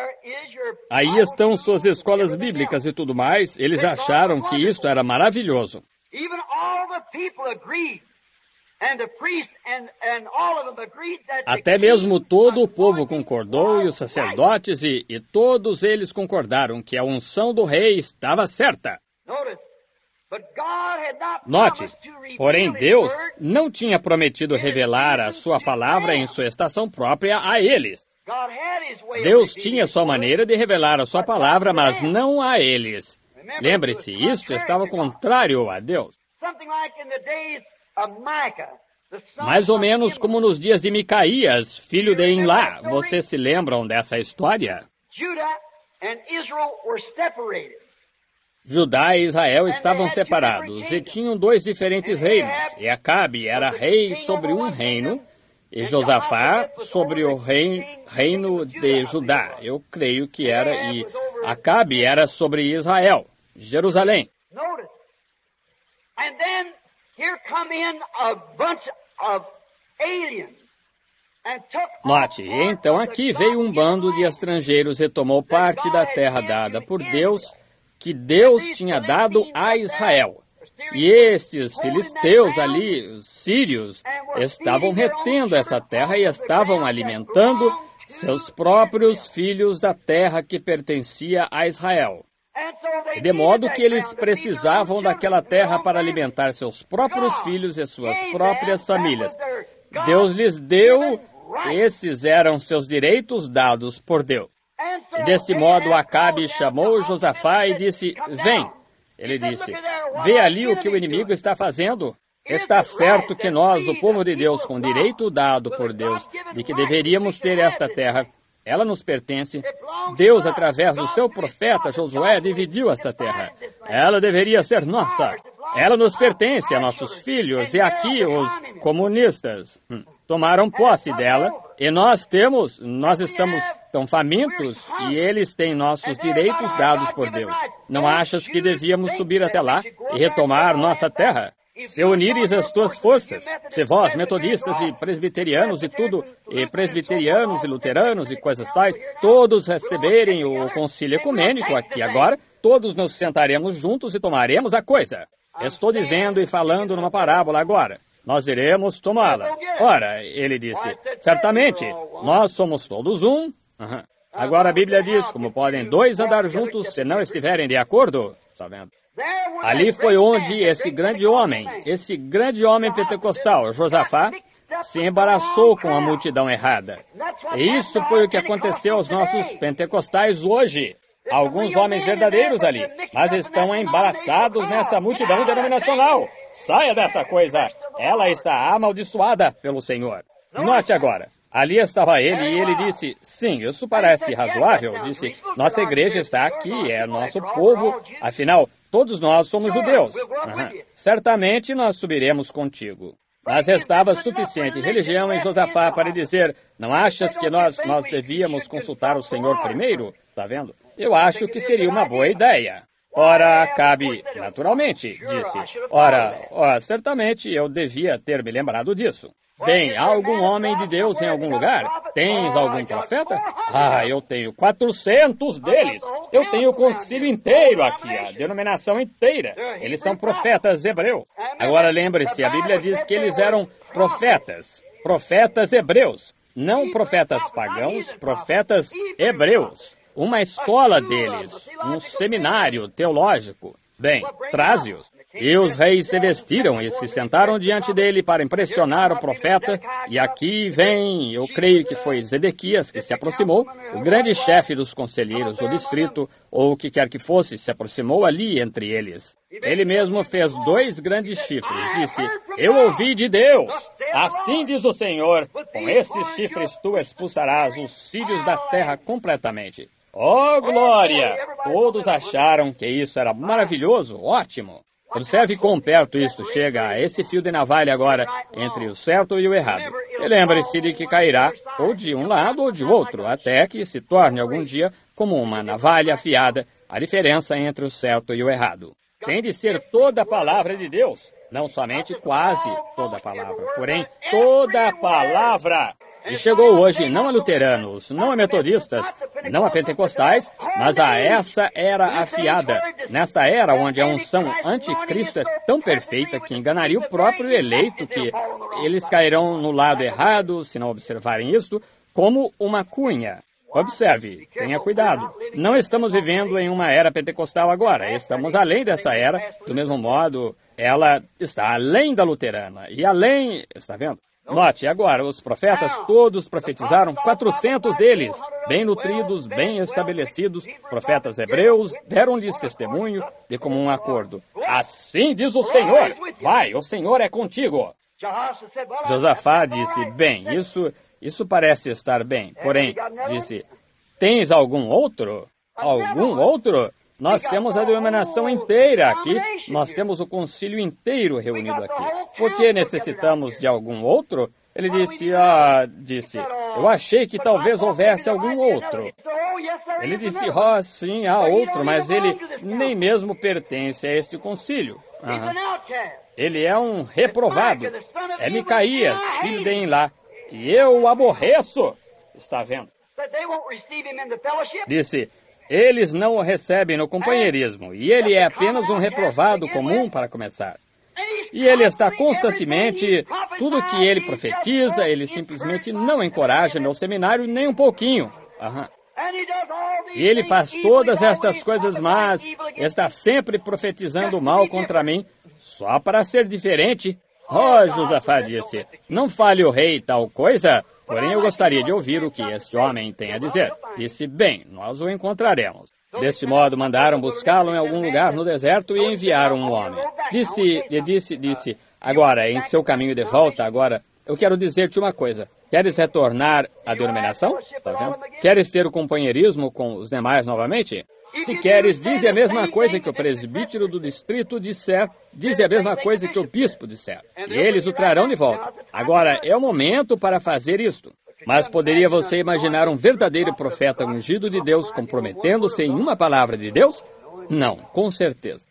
Aí estão suas escolas bíblicas e tudo mais. Eles acharam que isto era maravilhoso. Até mesmo todo o povo concordou, e os sacerdotes, e, e todos eles concordaram que a unção do rei estava certa. Note, porém Deus não tinha prometido revelar a sua palavra em sua estação própria a eles. Deus tinha sua maneira de revelar a sua palavra, mas não a eles. Lembre-se, isto estava contrário a Deus. Mais ou menos como nos dias de Micaías, filho de Imlá. Vocês se lembram dessa história? Judá e Israel estavam separados e tinham dois diferentes reinos. E Acabe era rei sobre um reino, e Josafá sobre o reino, reino de Judá. Eu creio que era, e Acabe era sobre Israel, Jerusalém. Note, então aqui veio um bando de estrangeiros e tomou parte da terra dada por Deus, que Deus tinha dado a Israel. E esses filisteus ali, os sírios, estavam retendo essa terra e estavam alimentando seus próprios filhos da terra que pertencia a Israel. De modo que eles precisavam daquela terra para alimentar seus próprios filhos e suas próprias famílias. Deus lhes deu, esses eram seus direitos dados por Deus. E desse modo Acabe chamou Josafá e disse, vem. Ele disse, vê ali o que o inimigo está fazendo. Está certo que nós, o povo de Deus, com direito dado por Deus, de que deveríamos ter esta terra, ela nos pertence. Deus, através do seu profeta Josué, dividiu esta terra. Ela deveria ser nossa. Ela nos pertence a nossos filhos, e aqui os comunistas hum, tomaram posse dela, e nós temos, nós estamos tão famintos, e eles têm nossos direitos dados por Deus. Não achas que devíamos subir até lá e retomar nossa terra? Se unires as tuas forças, se vós, metodistas e presbiterianos e tudo, e presbiterianos e luteranos e coisas tais, todos receberem o concílio ecumênico aqui agora, todos nos sentaremos juntos e tomaremos a coisa. Estou dizendo e falando numa parábola agora. Nós iremos tomá-la. Ora, ele disse, certamente, nós somos todos um. Uhum. Agora a Bíblia diz, como podem dois andar juntos se não estiverem de acordo? Está vendo? Ali foi onde esse grande homem, esse grande homem pentecostal, Josafá, se embaraçou com a multidão errada. E isso foi o que aconteceu aos nossos pentecostais hoje. Alguns homens verdadeiros ali, mas estão embaraçados nessa multidão denominacional. Saia dessa coisa. Ela está amaldiçoada pelo Senhor. Note agora. Ali estava ele e ele disse, sim, isso parece razoável. Disse, nossa igreja está aqui, é nosso povo. Afinal, todos nós somos judeus. Uhum. Certamente nós subiremos contigo. Mas restava suficiente religião em Josafá para dizer, não achas que nós, nós devíamos consultar o Senhor primeiro? Está vendo? Eu acho que seria uma boa ideia. Ora, Acabe, naturalmente, disse. Ora, ora, certamente eu devia ter me lembrado disso. Bem, há algum homem de Deus em algum lugar? Tens algum profeta? Ah, eu tenho quatrocentos deles. Eu tenho o concílio inteiro aqui, a denominação inteira. Eles são profetas hebreus. Agora lembre-se, a Bíblia diz que eles eram profetas. Profetas hebreus. Não profetas pagãos, profetas hebreus. Uma escola deles, um seminário teológico. Bem, traze-os. E os reis se vestiram e se sentaram diante dele para impressionar o profeta. E aqui vem, eu creio que foi Zedequias que se aproximou, o grande chefe dos conselheiros do distrito, ou o que quer que fosse, se aproximou ali entre eles. Ele mesmo fez dois grandes chifres. Disse, eu ouvi de Deus. Assim diz o Senhor, com esses chifres tu expulsarás os sírios da terra completamente. Oh, glória! Todos acharam que isso era maravilhoso, ótimo. Observe quão perto isto chega a esse fio de navalha agora, entre o certo e o errado. E lembre-se de que cairá ou de um lado ou de outro, até que se torne algum dia como uma navalha afiada, a diferença entre o certo e o errado. Tem de ser toda a palavra de Deus, não somente quase toda a palavra, porém toda a palavra. E chegou hoje não a luteranos, não a metodistas, não a pentecostais, mas a essa era afiada. Nessa era onde a unção anticristo é tão perfeita que enganaria o próprio eleito, que eles cairão no lado errado, se não observarem isto, como uma cunha. Observe, tenha cuidado. Não estamos vivendo em uma era pentecostal agora, estamos além dessa era, do mesmo modo, ela está além da luterana, e além, está vendo? Note, agora, os profetas todos profetizaram, quatrocentos deles, bem nutridos, bem estabelecidos, profetas hebreus, deram-lhes testemunho de comum acordo. Assim diz o Senhor, vai, o Senhor é contigo. Josafá disse, bem, isso, isso parece estar bem, porém, disse, tens algum outro? Algum outro? Nós temos a denominação inteira aqui, nós temos o concílio inteiro reunido aqui. Por que necessitamos de algum outro? Ele disse, ah, disse, eu achei que talvez houvesse algum outro. Ele disse, oh, sim, há outro, mas ele nem mesmo pertence a esse concílio. Uhum. Ele é um reprovado. É Micaías, filho de Enlá, e eu o aborreço. Está vendo? Disse, eles não o recebem no companheirismo, e ele é apenas um reprovado comum para começar. E ele está constantemente, tudo que ele profetiza, ele simplesmente não encoraja meu seminário nem um pouquinho. Uhum. E ele faz todas estas coisas más, está sempre profetizando mal contra mim, só para ser diferente. Oh, Josafá disse, não fale o rei tal coisa, porém eu gostaria de ouvir o que este homem tem a dizer. Disse, bem, nós o encontraremos. Deste modo, mandaram buscá-lo em algum lugar no deserto e enviaram um homem. Disse, e disse, disse, agora, em seu caminho de volta, agora, eu quero dizer-te uma coisa. Queres retornar à denominação? Tá vendo? Queres ter o companheirismo com os demais novamente? Se queres, dize a mesma coisa que o presbítero do distrito disser, dize a mesma coisa que o bispo disser. E eles o trarão de volta. Agora, é o momento para fazer isto. Mas poderia você imaginar um verdadeiro profeta ungido de Deus comprometendo-se em uma palavra de Deus? Não, com certeza.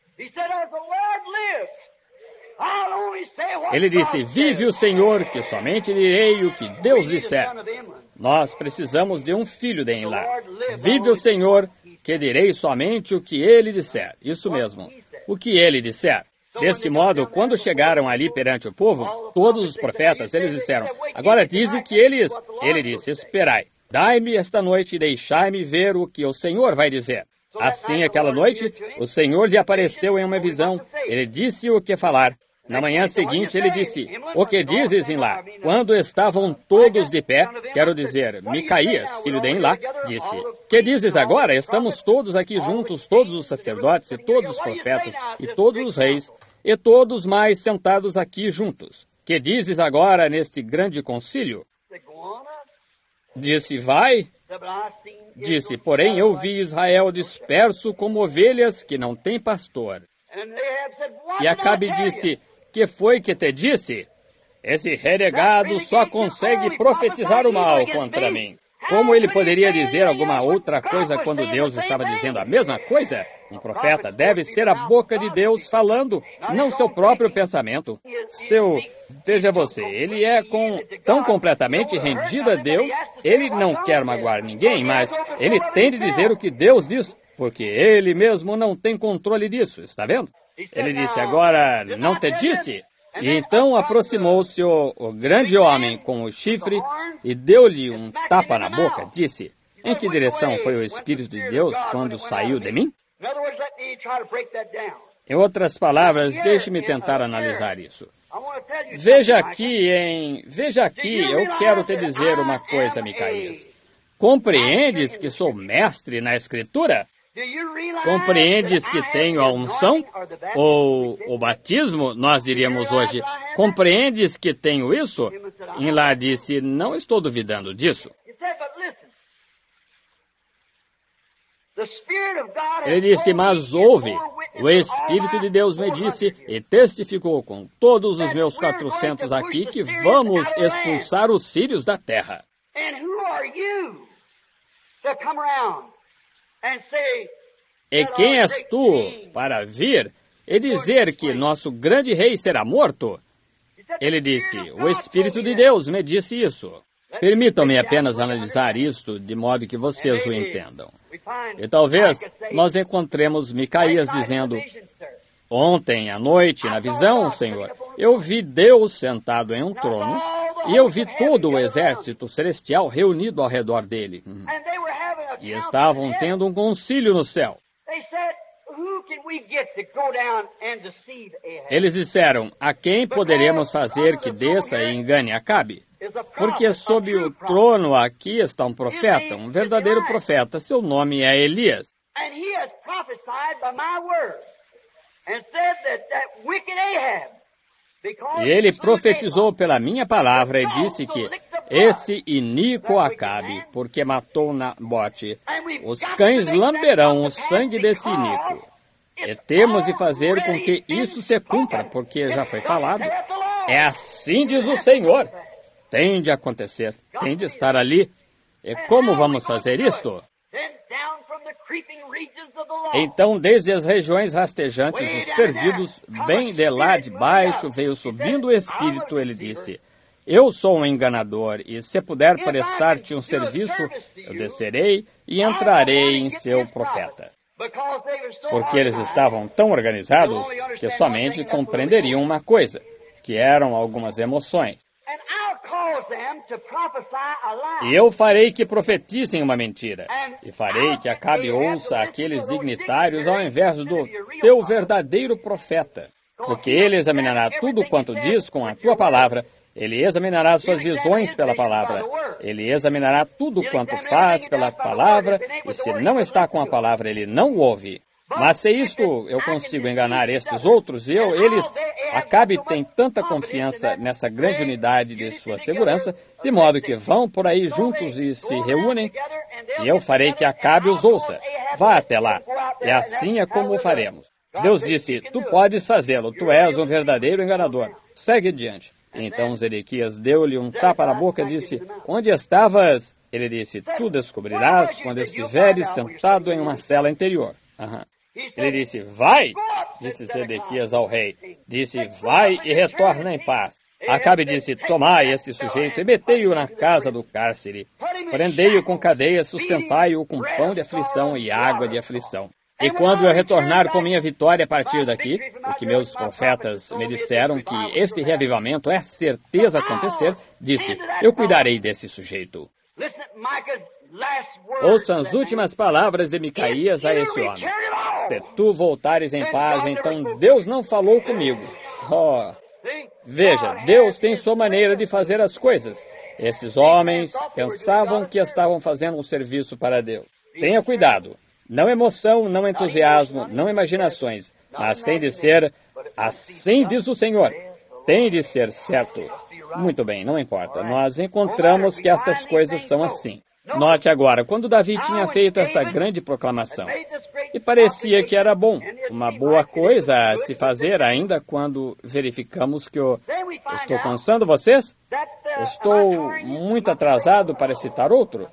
Ele disse, vive o Senhor, que somente direi o que Deus disser. Nós precisamos de um filho de Enlá. Vive o Senhor, que direi somente o que ele disser. Isso mesmo, o que ele disser. Deste modo, quando chegaram ali perante o povo, todos os profetas, eles disseram, agora dizem que eles... Ele disse, esperai, dai-me esta noite e deixai-me ver o que o Senhor vai dizer. Assim, aquela noite, o Senhor lhe apareceu em uma visão. Ele disse o que falar. Na manhã seguinte, ele disse, o que dizes, Enlá? Quando estavam todos de pé, quero dizer, Micaías, filho de Enlá, disse, que dizes agora? Estamos todos aqui juntos, todos os sacerdotes e todos os profetas e todos os reis e todos mais sentados aqui juntos. Que dizes agora neste grande concílio? Disse, vai. Disse, porém eu vi Israel disperso como ovelhas que não têm pastor. E Acabe disse, que foi que te disse? Esse renegado só consegue profetizar o mal contra mim. Como ele poderia dizer alguma outra coisa quando Deus estava dizendo a mesma coisa? Um profeta deve ser a boca de Deus falando, não seu próprio pensamento. Seu... Veja você, ele é com, tão completamente rendido a Deus, ele não quer magoar ninguém, mas ele tem de dizer o que Deus diz, porque ele mesmo não tem controle disso, está vendo? Ele disse, agora, não te disse? E então aproximou-se o, o grande homem com o chifre e deu-lhe um tapa na boca. Disse, em que direção foi o Espírito de Deus quando saiu de mim? Em outras palavras, deixe-me tentar analisar isso. Veja aqui, em... Veja aqui, eu quero te dizer uma coisa, Micaías. Compreendes que sou mestre na Escritura? Compreendes que tenho a unção? Ou o batismo, nós diríamos hoje. Compreendes que tenho isso? Enlá disse, não estou duvidando disso. Ele disse, mas ouve, o Espírito de Deus me disse e testificou com todos os meus quatrocentos aqui que vamos expulsar os sírios da terra. E quem és tu para vir e dizer que nosso grande rei será morto? Ele disse, o Espírito de Deus me disse isso. Permitam-me apenas analisar isto de modo que vocês o entendam. E talvez nós encontremos Micaías dizendo, ontem à noite, na visão, Senhor, eu vi Deus sentado em um trono e eu vi todo o exército celestial reunido ao redor dele. E estavam tendo um concílio no céu. Eles disseram, a quem poderemos fazer que desça e engane Acabe? Porque sob o trono aqui está um profeta, um verdadeiro profeta. Seu nome é Elias. E ele profetizou pela minha palavra e disse que esse iníquo Acabe, porque matou Nabote, os cães lamberão o sangue desse iníquo. E temos de fazer com que isso se cumpra, porque já foi falado. É assim diz o Senhor. Tem de acontecer, tem de estar ali. E como vamos fazer isto? Então, desde as regiões rastejantes, os perdidos, bem de lá de baixo, veio subindo o Espírito, ele disse, eu sou um enganador, e se puder prestar-te um serviço, eu descerei e entrarei em seu profeta. Porque eles estavam tão organizados que somente compreenderiam uma coisa, que eram algumas emoções. E eu farei que profetizem uma mentira, e farei que Acabe ouça aqueles dignitários ao invés do teu verdadeiro profeta, porque ele examinará tudo quanto diz com a tua palavra, ele examinará suas visões pela palavra, ele examinará tudo quanto faz pela palavra, e se não está com a palavra, ele não ouve. Mas se isto eu consigo enganar estes outros, eu, eles, Acabe tem tanta confiança nessa grande unidade de sua segurança, de modo que vão por aí juntos e se reúnem, e eu farei que Acabe os ouça. Vá até lá, e assim é como o faremos. Deus disse, tu podes fazê-lo, tu és um verdadeiro enganador. Segue adiante. Então Zedequias deu-lhe um tapa na boca e disse, onde estavas? Ele disse, tu descobrirás quando estiveres sentado em uma cela interior. Uhum. Ele disse, vai, disse Zedequias ao rei. Disse, vai e retorna em paz. Acabe disse, tomai esse sujeito e metei-o na casa do cárcere. Prendei-o com cadeias, sustentai-o com pão de aflição e água de aflição. E quando eu retornar com minha vitória a partir daqui, o que meus profetas me disseram que este reavivamento é certeza acontecer, disse, eu cuidarei desse sujeito. Ouçam as últimas palavras de Micaías a esse homem. Se tu voltares em paz, então Deus não falou comigo. Oh, veja, Deus tem sua maneira de fazer as coisas. Esses homens pensavam que estavam fazendo um serviço para Deus. Tenha cuidado. Não emoção, não entusiasmo, não imaginações, mas tem de ser, assim diz o Senhor, tem de ser certo. Muito bem, não importa. Nós encontramos que estas coisas são assim. Note agora, quando Davi tinha feito esta grande proclamação, e parecia que era bom, uma boa coisa a se fazer ainda quando verificamos que eu estou cansando vocês? Estou muito atrasado para citar outro.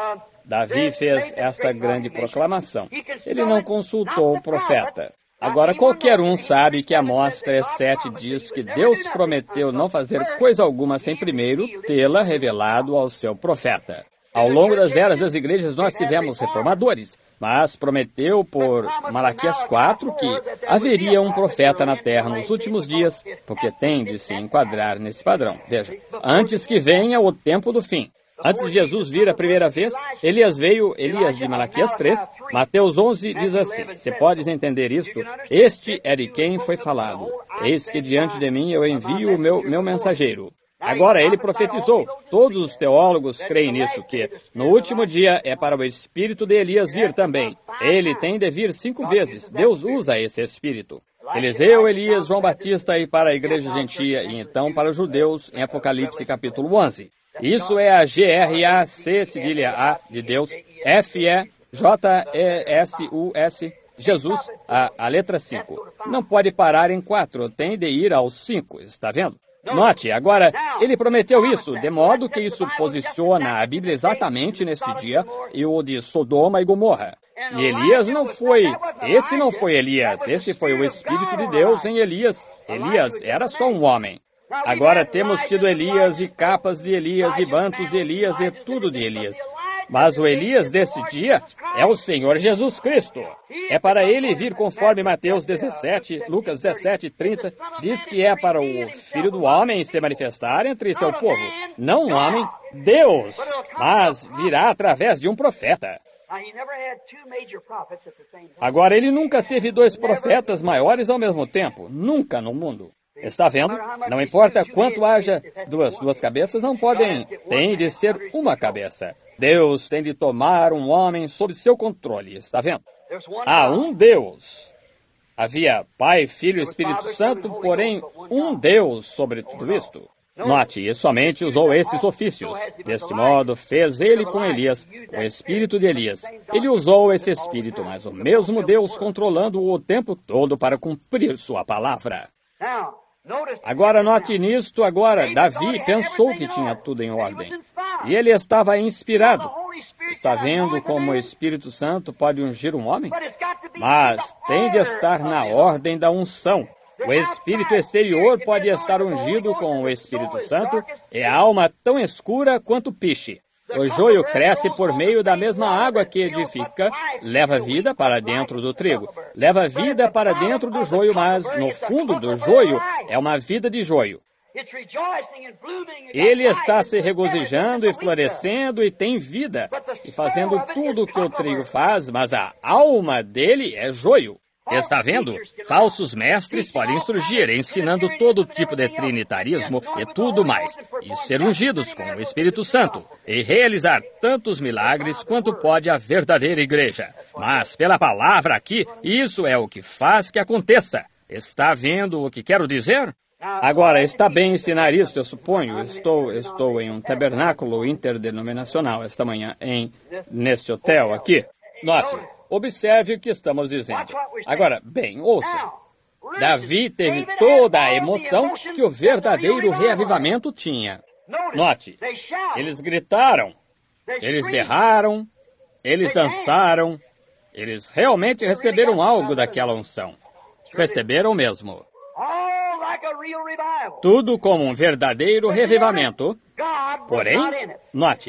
Davi fez esta grande proclamação. Ele não consultou o profeta. Agora, qualquer um sabe que Amós três sete diz que Deus prometeu não fazer coisa alguma sem primeiro tê-la revelado ao seu profeta. Ao longo das eras das igrejas, nós tivemos reformadores, mas prometeu por Malaquias quatro que haveria um profeta na terra nos últimos dias, porque tem de se enquadrar nesse padrão. Veja, antes que venha o tempo do fim. Antes de Jesus vir a primeira vez, Elias veio, Elias de Malaquias três, Mateus onze diz assim, se podes entender isto, este é de quem foi falado. Eis que diante de mim eu envio o meu, meu mensageiro. Agora ele profetizou, todos os teólogos creem nisso, que no último dia é para o espírito de Elias vir também. Ele tem de vir cinco vezes, Deus usa esse espírito. Eliseu, Elias, João Batista e para a igreja gentia e então para os judeus em Apocalipse capítulo onze. Isso é a G R A C, cedilha A de Deus, F E J E S U S, Jesus, a, a letra cinco. Não pode parar em quatro, tem de ir aos cinco, está vendo? Note, agora, ele prometeu isso, de modo que isso posiciona a Bíblia exatamente nesse dia e o de Sodoma e Gomorra. E Elias não foi, esse não foi Elias, esse foi o Espírito de Deus em Elias. Elias era só um homem. Agora temos tido Elias e capas de Elias e mantos de Elias e tudo de Elias. Mas o Elias desse dia é o Senhor Jesus Cristo. É para ele vir conforme Mateus dezessete, Lucas dezessete, trinta, diz que é para o Filho do Homem se manifestar entre seu povo. Não um homem, Deus, mas virá através de um profeta. Agora, ele nunca teve dois profetas maiores ao mesmo tempo, nunca no mundo. Está vendo? Não importa quanto haja duas, duas cabeças, não podem, tem de ser uma cabeça. Deus tem de tomar um homem sob seu controle, está vendo? Há um Deus. Havia Pai, Filho e Espírito Santo, porém um Deus sobre tudo isto. Note, e somente usou esses ofícios. Deste modo, fez ele com Elias, o espírito de Elias. Ele usou esse espírito, mas o mesmo Deus controlando-o o tempo todo para cumprir sua palavra. Agora, note nisto, agora, Davi pensou que tinha tudo em ordem. E ele estava inspirado. Está vendo como o Espírito Santo pode ungir um homem? Mas tem de estar na ordem da unção. O espírito exterior pode estar ungido com o Espírito Santo e a alma tão escura quanto piche. O joio cresce por meio da mesma água que edifica, leva vida para dentro do trigo, leva vida para dentro do joio, mas no fundo do joio é uma vida de joio. Ele está se regozijando e florescendo e tem vida, e fazendo tudo o que o trigo faz, mas a alma dele é joio. Está vendo? Falsos mestres podem surgir ensinando todo tipo de trinitarismo e tudo mais, e ser ungidos com o Espírito Santo, e realizar tantos milagres quanto pode a verdadeira igreja. Mas pela palavra aqui, isso é o que faz que aconteça. Está vendo o que quero dizer? Agora, está bem ensinar isso, eu suponho. Estou, estou em um tabernáculo interdenominacional esta manhã, em, neste hotel aqui. Note, observe o que estamos dizendo. Agora, bem, ouça. Davi teve toda a emoção que o verdadeiro reavivamento tinha. Note, eles gritaram, eles berraram, eles dançaram, eles realmente receberam algo daquela unção. Receberam mesmo. Tudo como um verdadeiro revivamento. Porém, note,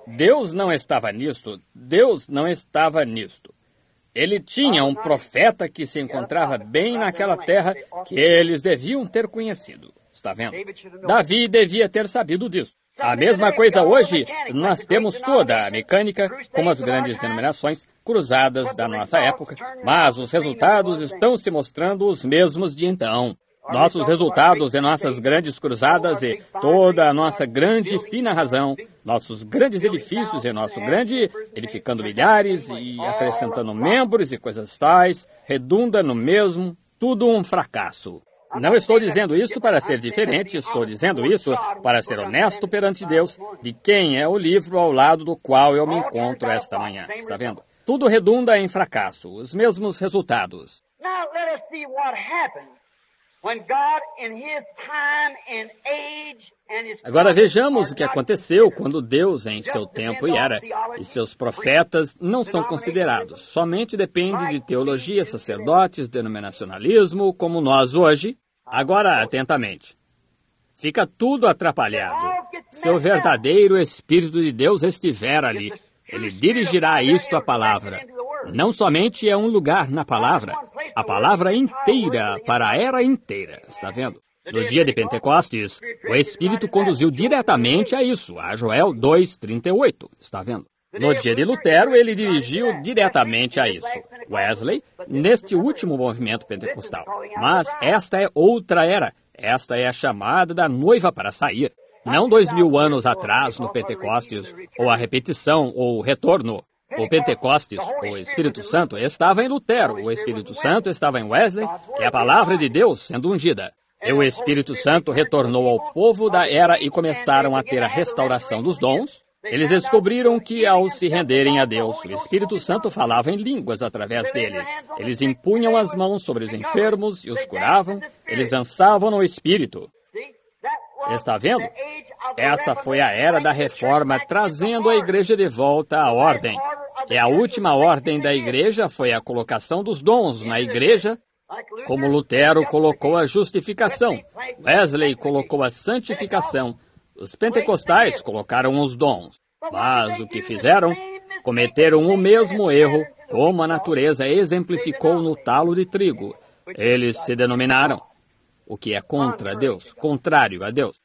Deus não estava nisto. Deus não estava nisto. Ele tinha um profeta que se encontrava bem naquela terra que eles deviam ter conhecido. Está vendo? Davi devia ter sabido disso. A mesma coisa hoje, nós temos toda a mecânica, como as grandes denominações cruzadas da nossa época, mas os resultados estão se mostrando os mesmos de então. Nossos resultados em nossas grandes cruzadas e toda a nossa grande fina razão, nossos grandes edifícios e nosso grande edificando milhares e acrescentando membros e coisas tais, redunda no mesmo, tudo um fracasso. Não estou dizendo isso para ser diferente, estou dizendo isso para ser honesto perante Deus, de quem é o livro ao lado do qual eu me encontro esta manhã. Está vendo? Tudo redunda em fracasso, os mesmos resultados. Now let us see what happened when God in his time and age and his Agora vejamos o que aconteceu quando Deus, em seu tempo e era, e seus profetas não são considerados. Somente depende de teologia, sacerdotes, denominacionalismo, como nós hoje. Agora, atentamente. Fica tudo atrapalhado. Se o verdadeiro Espírito de Deus estiver ali, ele dirigirá isto à palavra. Não somente é um lugar na palavra, a palavra inteira para a era inteira. Está vendo? No dia de Pentecostes, o Espírito conduziu diretamente a isso, a Joel dois, trinta e oito. Está vendo? No dia de Lutero, ele dirigiu diretamente a isso. Wesley, neste último movimento pentecostal. Mas esta é outra era. Esta é a chamada da noiva para sair. Não dois mil anos atrás, no Pentecostes, ou a repetição, ou o retorno. O Pentecostes, o Espírito Santo, estava em Lutero. O Espírito Santo estava em Wesley. E a palavra de Deus sendo ungida. E o Espírito Santo retornou ao povo da era e começaram a ter a restauração dos dons. Eles descobriram que, ao se renderem a Deus, o Espírito Santo falava em línguas através deles. Eles impunham as mãos sobre os enfermos e os curavam. Eles dançavam no Espírito. Está vendo? Essa foi a era da reforma, trazendo a igreja de volta à ordem. E a última ordem da igreja foi a colocação dos dons na igreja, como Lutero colocou a justificação. Wesley colocou a santificação. Os pentecostais colocaram os dons, mas o que fizeram? Cometeram o mesmo erro, como a natureza exemplificou no talo de trigo. Eles se denominaram, o que é contra Deus, contrário a Deus.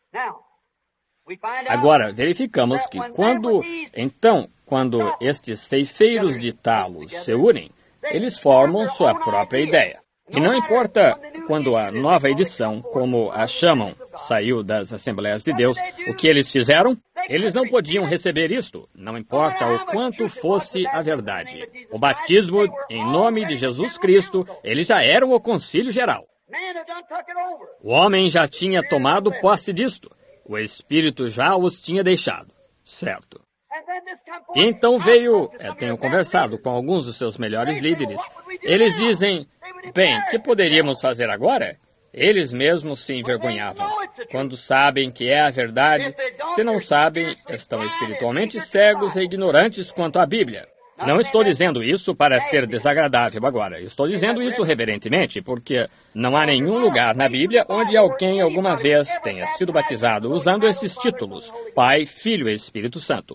Agora, verificamos que quando, então, quando estes ceifeiros de talos se unem, eles formam sua própria ideia. E não importa quando a nova edição, como a chamam, saiu das Assembleias de Deus, o que eles fizeram? Eles não podiam receber isto, não importa o quanto fosse a verdade. O batismo em nome de Jesus Cristo, eles já eram o concílio geral. O homem já tinha tomado posse disto. O Espírito já os tinha deixado. Certo. E então veio, eu tenho conversado com alguns dos seus melhores líderes. Eles dizem, bem, o que poderíamos fazer agora? Eles mesmos se envergonhavam. Quando sabem que é a verdade, se não sabem, estão espiritualmente cegos e ignorantes quanto à Bíblia. Não estou dizendo isso para ser desagradável agora. Estou dizendo isso reverentemente, porque não há nenhum lugar na Bíblia onde alguém alguma vez tenha sido batizado usando esses títulos, Pai, Filho e Espírito Santo.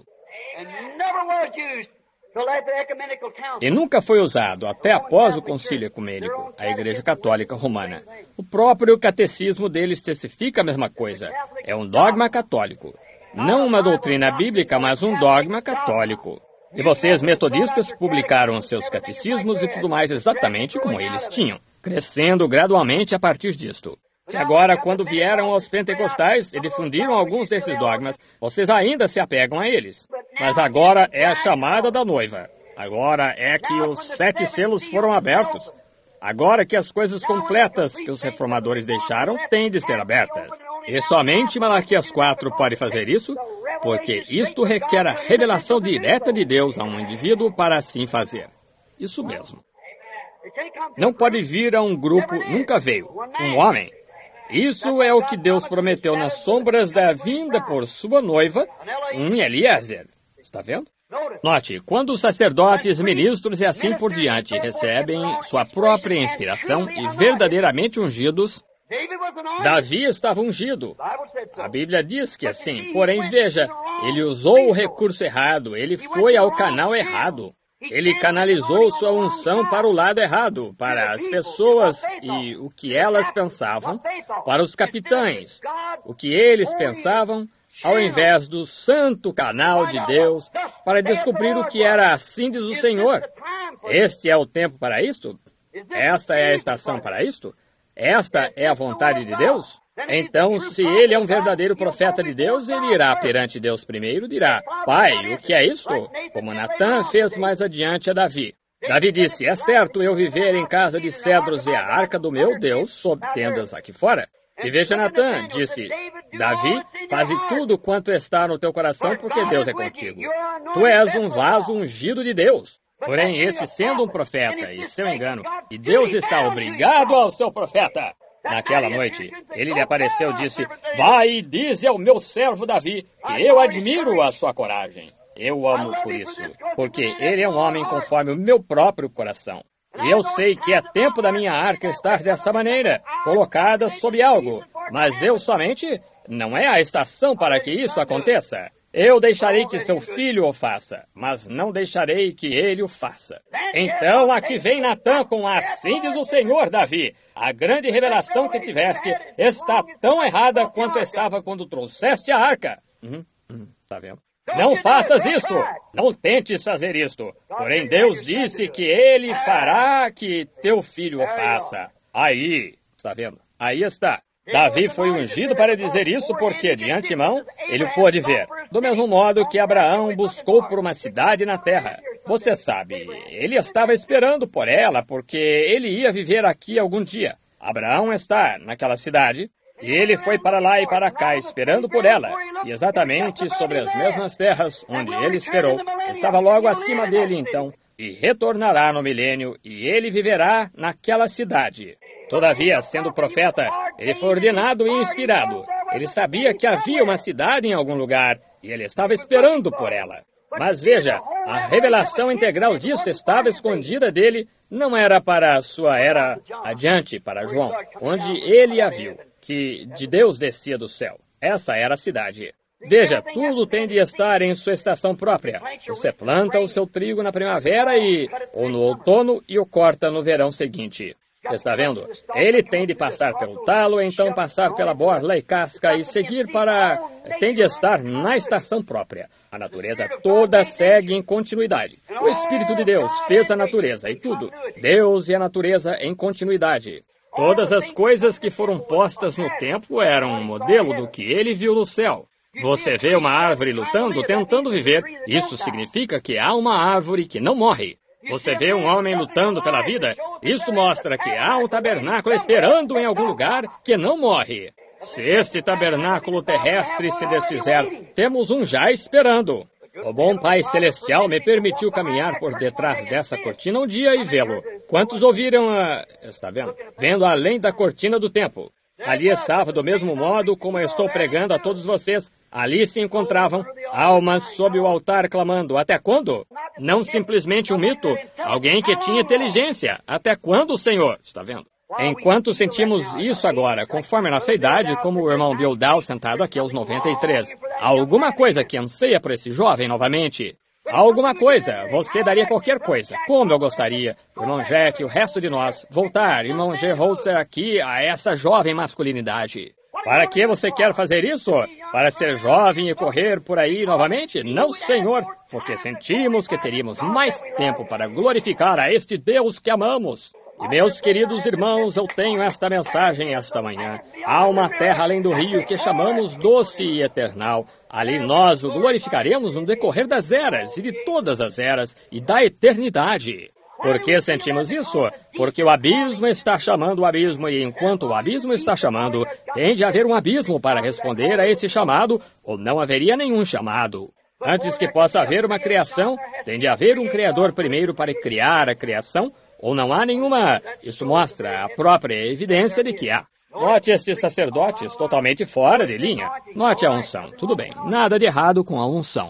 E nunca foi usado até após o concílio ecumênico, a Igreja Católica Romana. O próprio catecismo deles testifica a mesma coisa. É um dogma católico. Não uma doutrina bíblica, mas um dogma católico. E vocês, metodistas, publicaram seus catecismos e tudo mais exatamente como eles tinham, crescendo gradualmente a partir disto. E agora, quando vieram aos pentecostais e difundiram alguns desses dogmas, vocês ainda se apegam a eles. Mas agora é a chamada da noiva. Agora é que os sete selos foram abertos. Agora que as coisas completas que os reformadores deixaram têm de ser abertas. E somente Malaquias quatro pode fazer isso, porque isto requer a revelação direta de Deus a um indivíduo para assim fazer. Isso mesmo. Não pode vir a um grupo, nunca veio, um homem. Isso é o que Deus prometeu nas sombras da vinda por sua noiva, um Eliezer. Está vendo? Note, quando os sacerdotes, ministros e assim por diante recebem sua própria inspiração e verdadeiramente ungidos, Davi estava ungido. A Bíblia diz que é assim. Porém, veja, ele usou o recurso errado. Ele foi ao canal errado. Ele canalizou sua unção para o lado errado, para as pessoas e o que elas pensavam, para os capitães, o que eles pensavam, ao invés do santo canal de Deus, para descobrir o que era assim diz o Senhor. Este é o tempo para isto? Esta é a estação para isto? Esta é a vontade de Deus? Então, se ele é um verdadeiro profeta de Deus, ele irá perante Deus primeiro e dirá: Pai, o que é isto? Como Natã fez mais adiante a Davi. Davi disse: É certo eu viver em casa de cedros e a arca do meu Deus sob tendas aqui fora? E veja, Natã disse: Davi, faze tudo quanto está no teu coração, porque Deus é contigo. Tu és um vaso ungido de Deus. Porém, esse sendo um profeta e seu engano, e Deus está obrigado ao seu profeta. Naquela noite, ele lhe apareceu e disse: Vai e dize ao meu servo Davi que eu admiro a sua coragem. Eu o amo por isso, porque ele é um homem conforme o meu próprio coração. E eu sei que é tempo da minha arca estar dessa maneira, colocada sob algo. Mas eu somente, não é a estação para que isso aconteça. Eu deixarei que seu filho o faça, mas não deixarei que ele o faça. Então aqui vem Natã com assim diz o Senhor, Davi. A grande revelação que tiveste está tão errada quanto estava quando trouxeste a arca. Uhum, uhum, tá vendo? Não faças isto! Não tentes fazer isto! Porém Deus disse que ele fará que teu filho o faça. Aí, está vendo? Aí está. Davi foi ungido para dizer isso porque, de antemão, ele pôde ver. Do mesmo modo que Abraão buscou por uma cidade na terra. Você sabe, ele estava esperando por ela porque ele ia viver aqui algum dia. Abraão está naquela cidade e ele foi para lá e para cá esperando por ela. E exatamente sobre as mesmas terras onde ele esperou, estava logo acima dele então, e retornará no milênio e ele viverá naquela cidade. Todavia, sendo profeta, ele foi ordenado e inspirado. Ele sabia que havia uma cidade em algum lugar e ele estava esperando por ela. Mas veja, a revelação integral disso estava escondida dele, não era para a sua era adiante, para João, onde ele a viu, que de Deus descia do céu. Essa era a cidade. Veja, tudo tem de estar em sua estação própria. Você planta o seu trigo na primavera e, ou no outono e o corta no verão seguinte. Está vendo? Ele tem de passar pelo talo, então passar pela borla e casca e seguir para... Tem de estar na estação própria. A natureza toda segue em continuidade. O Espírito de Deus fez a natureza e tudo. Deus e a natureza em continuidade. Todas as coisas que foram postas no tempo eram um modelo do que ele viu no céu. Você vê uma árvore lutando, tentando viver. Isso significa que há uma árvore que não morre. Você vê um homem lutando pela vida, isso mostra que há um tabernáculo esperando em algum lugar que não morre. Se este tabernáculo terrestre se desfizer, temos um já esperando. O bom Pai Celestial me permitiu caminhar por detrás dessa cortina um dia e vê-lo. Quantos ouviram a... Está vendo? Vendo além da cortina do tempo. Ali estava do mesmo modo como eu estou pregando a todos vocês. Ali se encontravam almas sob o altar clamando. Até quando? Não simplesmente um mito. Alguém que tinha inteligência. Até quando, Senhor? Está vendo? Enquanto sentimos isso agora, conforme a nossa idade, como o irmão Bill Dow sentado aqui aos noventa e três, há alguma coisa que anseia por esse jovem novamente? Há alguma coisa. Você daria qualquer coisa. Como eu gostaria, irmão Jack e o resto de nós, voltar, irmão G. Holzer, aqui a essa jovem masculinidade. Para que você quer fazer isso? Para ser jovem e correr por aí novamente? Não, Senhor, porque sentimos que teríamos mais tempo para glorificar a este Deus que amamos. E meus queridos irmãos, eu tenho esta mensagem esta manhã. Há uma terra além do rio que chamamos doce e eternal. Ali nós o glorificaremos no decorrer das eras e de todas as eras e da eternidade. Por que sentimos isso? Porque o abismo está chamando o abismo e enquanto o abismo está chamando, tem de haver um abismo para responder a esse chamado ou não haveria nenhum chamado. Antes que possa haver uma criação, tem de haver um Criador primeiro para criar a criação ou não há nenhuma. Isso mostra a própria evidência de que há. Note estes sacerdotes totalmente fora de linha. Note a unção. Tudo bem, nada de errado com a unção.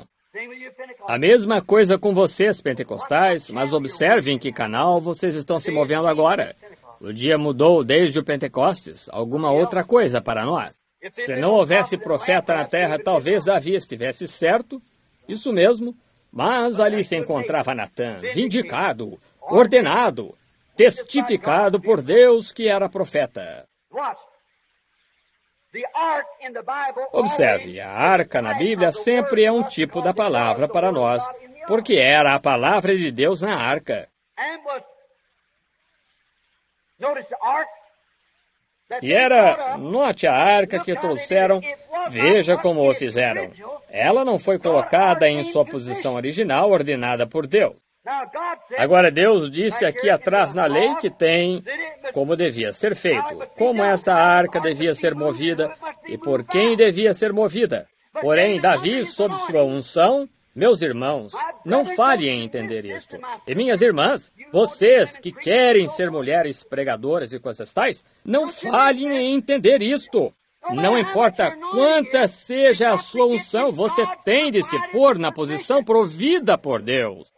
A mesma coisa com vocês, pentecostais, mas observe em que canal vocês estão se movendo agora. O dia mudou desde o Pentecostes. Alguma outra coisa para nós. Se não houvesse profeta na terra, talvez Davi estivesse certo, isso mesmo, mas ali se encontrava Natã, vindicado, ordenado, testificado por Deus que era profeta. Observe, a arca na Bíblia sempre é um tipo da palavra para nós, porque era a palavra de Deus na arca. E era, note a arca que trouxeram, veja como o fizeram. Ela não foi colocada em sua posição original, ordenada por Deus. Agora, Deus disse aqui atrás na lei que tem como devia ser feito, como esta arca devia ser movida e por quem devia ser movida. Porém, Davi, sob sua unção, meus irmãos, não falhem em entender isto. E minhas irmãs, vocês que querem ser mulheres pregadoras e coisas tais, não falhem em entender isto. Não importa quanta seja a sua unção, você tem de se pôr na posição provida por Deus.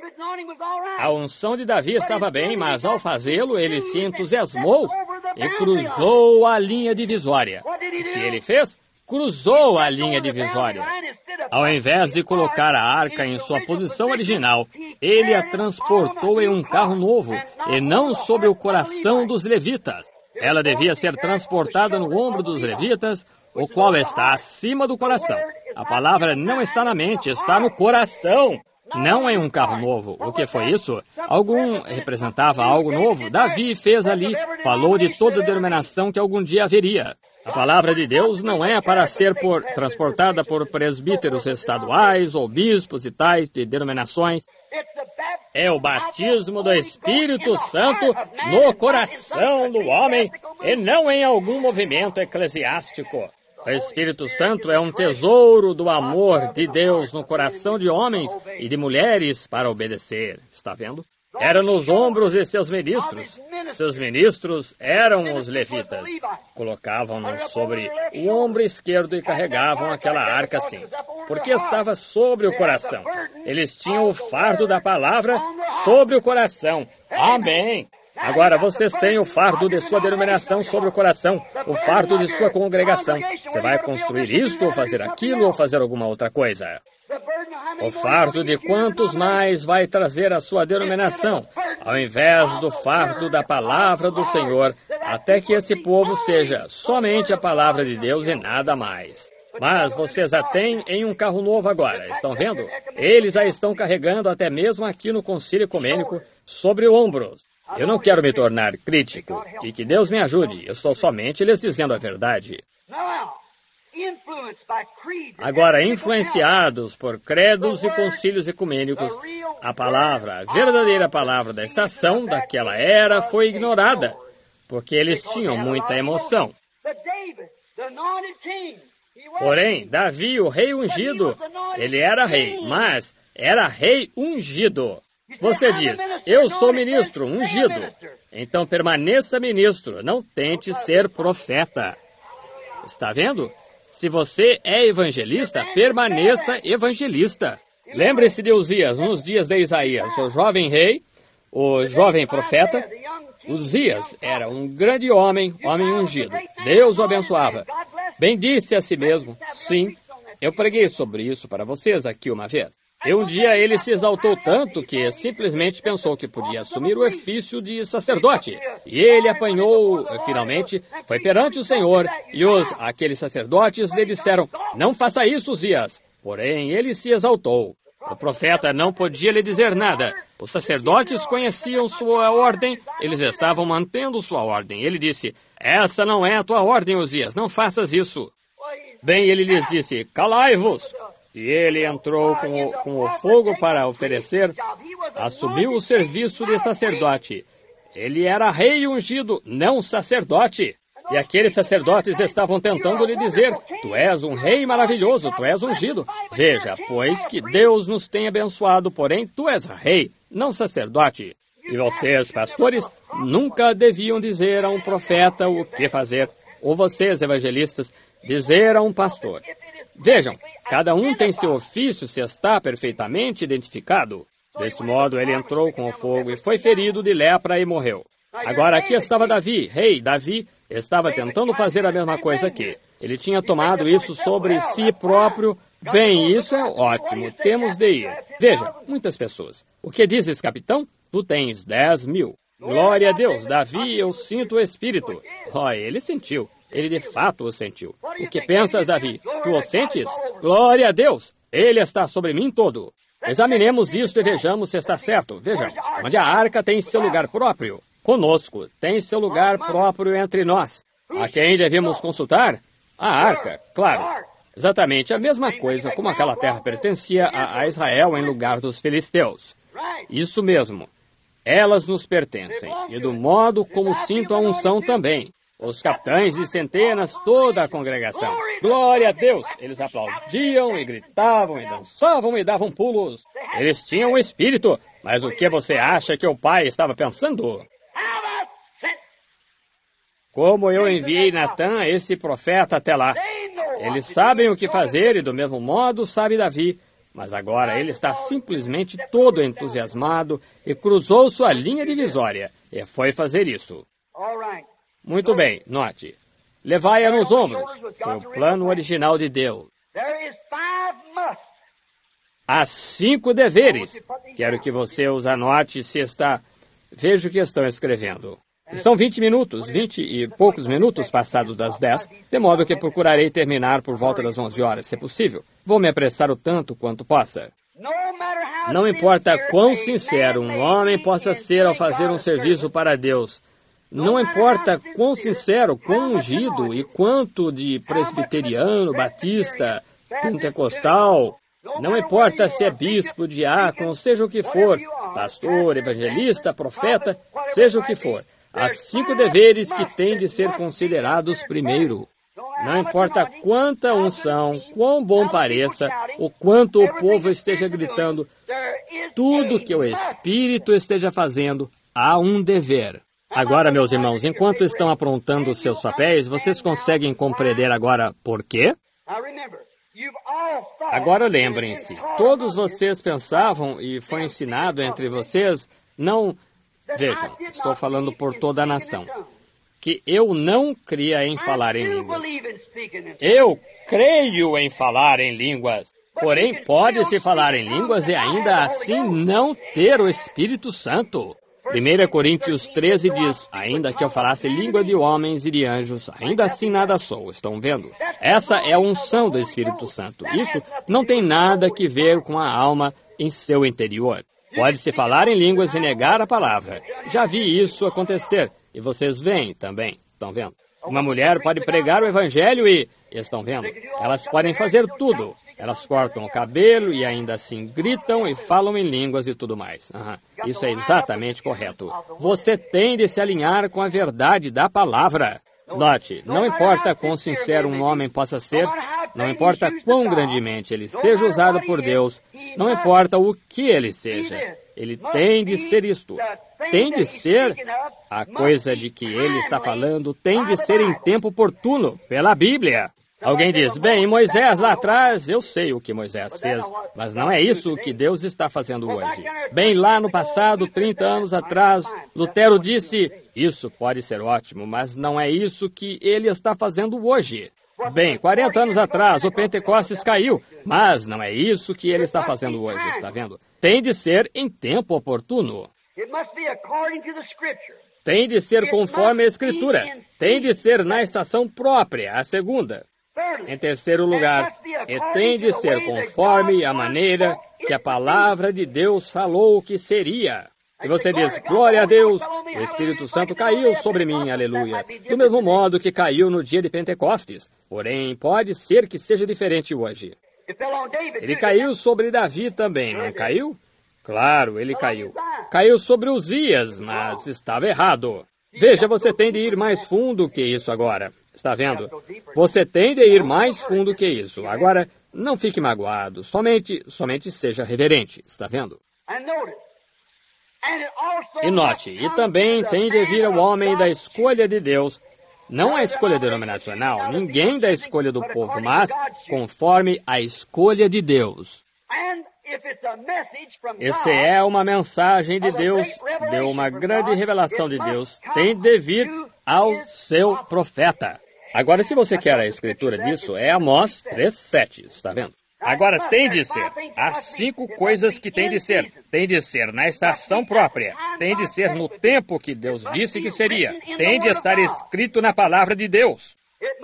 A unção de Davi estava bem, mas ao fazê-lo, ele se entusiasmou e cruzou a linha divisória. O que ele fez? Cruzou a linha divisória. Ao invés de colocar a arca em sua posição original, ele a transportou em um carro novo e não sobre o coração dos levitas. Ela devia ser transportada no ombro dos levitas, o qual está acima do coração. A palavra não está na mente, está no coração. Não em um carro novo. O que foi isso? Algum representava algo novo. Davi fez ali, falou de toda a denominação que algum dia haveria. A palavra de Deus não é para ser por, transportada por presbíteros estaduais ou bispos e tais de denominações. É o batismo do Espírito Santo no coração do homem e não em algum movimento eclesiástico. O Espírito Santo é um tesouro do amor de Deus no coração de homens e de mulheres para obedecer. Está vendo? Era nos ombros de seus ministros. Seus ministros eram os levitas. Colocavam-no sobre o ombro esquerdo e carregavam aquela arca assim, porque estava sobre o coração. Eles tinham o fardo da palavra sobre o coração. Amém! Agora vocês têm o fardo de sua denominação sobre o coração, o fardo de sua congregação. Você vai construir isto, ou fazer aquilo, ou fazer alguma outra coisa. O fardo de quantos mais vai trazer a sua denominação, ao invés do fardo da palavra do Senhor, até que esse povo seja somente a palavra de Deus e nada mais. Mas vocês a têm em um carro novo agora, estão vendo? Eles a estão carregando até mesmo aqui no concílio ecumênico, sobre ombros. Eu não quero me tornar crítico, e que Deus me ajude, eu estou somente lhes dizendo a verdade. Agora, influenciados por credos e concílios ecumênicos, a palavra, a verdadeira palavra da estação daquela era foi ignorada, porque eles tinham muita emoção. Porém, Davi, o rei ungido, ele era rei, mas era rei ungido. Você diz, eu sou ministro, ungido. Então permaneça ministro, não tente ser profeta. Está vendo? Se você é evangelista, permaneça evangelista. Lembre-se de Uzias, nos dias de Isaías, o jovem rei, o jovem profeta. Uzias era um grande homem, homem ungido. Deus o abençoava. Bendisse a si mesmo. Sim, eu preguei sobre isso para vocês aqui uma vez. E um dia ele se exaltou tanto que simplesmente pensou que podia assumir o ofício de sacerdote. E ele apanhou, finalmente, foi perante o Senhor, e os, aqueles sacerdotes lhe disseram, não faça isso, Uzias. Porém, ele se exaltou. O profeta não podia lhe dizer nada. Os sacerdotes conheciam sua ordem, eles estavam mantendo sua ordem. Ele disse, essa não é a tua ordem, Uzias, não faças isso. Bem, ele lhes disse, calai-vos. E ele entrou com o, com o fogo para oferecer, assumiu o serviço de sacerdote. Ele era rei ungido, não sacerdote. E aqueles sacerdotes estavam tentando lhe dizer, tu és um rei maravilhoso, tu és ungido. Veja, pois que Deus nos tem abençoado, porém tu és rei, não sacerdote. E vocês, pastores, nunca deviam dizer a um profeta o que fazer, ou vocês, evangelistas, dizer a um pastor. Vejam, cada um tem seu ofício se está perfeitamente identificado. Desse modo, ele entrou com o fogo e foi ferido de lepra e morreu. Agora, aqui estava Davi, rei Davi, estava tentando fazer a mesma coisa aqui. Ele tinha tomado isso sobre si próprio. Bem, isso é ótimo. Temos de ir. Veja, muitas pessoas. O que dizes, capitão? Tu tens dez mil. Glória a Deus, Davi, eu sinto o Espírito. Oh, ele sentiu. Ele de fato o sentiu. O que pensas, Davi? Tu o sentes? Glória a Deus. Ele está sobre mim todo. Examinemos isto e vejamos se está certo. Vejamos. Onde a arca tem seu lugar próprio. Conosco. Tem seu lugar próprio entre nós. A quem devemos consultar? A arca, claro. Exatamente a mesma coisa como aquela terra pertencia a, a Israel em lugar dos filisteus. Isso mesmo. Elas nos pertencem, e do modo como sinto a unção também. Os capitães de centenas, toda a congregação. Glória a Deus! Eles aplaudiam e gritavam e dançavam e davam pulos. Eles tinham o Espírito, mas o que você acha que o Pai estava pensando? Como eu enviei Natã, esse profeta, até lá. Eles sabem o que fazer e do mesmo modo sabe Davi. Mas agora ele está simplesmente todo entusiasmado e cruzou sua linha divisória e foi fazer isso. Muito bem, note. Levai-a nos ombros. Foi o plano original de Deus. Há cinco deveres. Quero que você os anote se está... Veja o que estão escrevendo. E são vinte minutos, vinte e poucos minutos passados das dez, de modo que procurarei terminar por volta das onze horas, se possível. Vou me apressar o tanto quanto possa. Não importa quão sincero um homem possa ser ao fazer um serviço para Deus. Não importa quão sincero, quão ungido e quanto de presbiteriano, batista, pentecostal. Não importa se é bispo, diácono, seja o que for, pastor, evangelista, profeta, seja o que for. Há cinco deveres que têm de ser considerados primeiro. Não importa quanta unção, quão bom pareça, o quanto o povo esteja gritando, tudo que o Espírito esteja fazendo, há um dever. Agora, meus irmãos, enquanto estão aprontando os seus papéis, vocês conseguem compreender agora por quê? Agora lembrem-se, todos vocês pensavam, e foi ensinado entre vocês, não... Vejam, estou falando por toda a nação, que eu não cria em falar em línguas. Eu creio em falar em línguas. Porém, pode-se falar em línguas e ainda assim não ter o Espírito Santo. primeira Coríntios treze diz, ainda que eu falasse língua de homens e de anjos, ainda assim nada sou. Estão vendo? Essa é a unção do Espírito Santo. Isso não tem nada que ver com a alma em seu interior. Pode-se falar em línguas e negar a palavra. Já vi isso acontecer. E vocês veem também. Estão vendo? Uma mulher pode pregar o evangelho e... Estão vendo? Elas podem fazer tudo. Elas cortam o cabelo e ainda assim gritam e falam em línguas e tudo mais. Uhum. Isso é exatamente correto. Você tem de se alinhar com a verdade da palavra. Note, não importa quão sincero um homem possa ser, não importa quão grandemente ele seja usado por Deus, não importa o que ele seja, ele tem de ser isto. Tem de ser a coisa de que ele está falando, tem de ser em tempo oportuno, pela Bíblia. Alguém diz, bem, Moisés lá atrás, eu sei o que Moisés fez, mas não é isso que Deus está fazendo hoje. Bem, lá no passado, trinta anos atrás, Lutero disse, isso pode ser ótimo, mas não é isso que ele está fazendo hoje. Bem, quarenta anos atrás, o Pentecostes caiu, mas não é isso que ele está fazendo hoje, está vendo? Tem de ser em tempo oportuno. Tem de ser conforme a Escritura. Tem de ser na estação própria, a segunda. Em terceiro lugar, e tem de ser conforme a maneira que a palavra de Deus falou que seria. E você diz, glória a Deus, o Espírito Santo caiu sobre mim, aleluia. Do mesmo modo que caiu no dia de Pentecostes. Porém, pode ser que seja diferente hoje. Ele caiu sobre Davi também, não caiu? Claro, ele caiu. Caiu sobre Uzias, mas estava errado. Veja, você tem de ir mais fundo que isso agora. Está vendo? Você tem de ir mais fundo que isso. Agora, não fique magoado. Somente, somente seja reverente. Está vendo? E note, e também tem de vir o homem da escolha de Deus, não a escolha denominacional, ninguém da escolha do povo, mas conforme a escolha de Deus. E se é uma mensagem de Deus, de uma grande revelação de Deus, tem de vir ao seu profeta. Agora, se você quer a escritura disso, é Amós três, sete, está vendo? Agora, tem de ser. Há cinco coisas que tem de ser. Tem de ser na estação própria. Tem de ser no tempo que Deus disse que seria. Tem de estar escrito na palavra de Deus.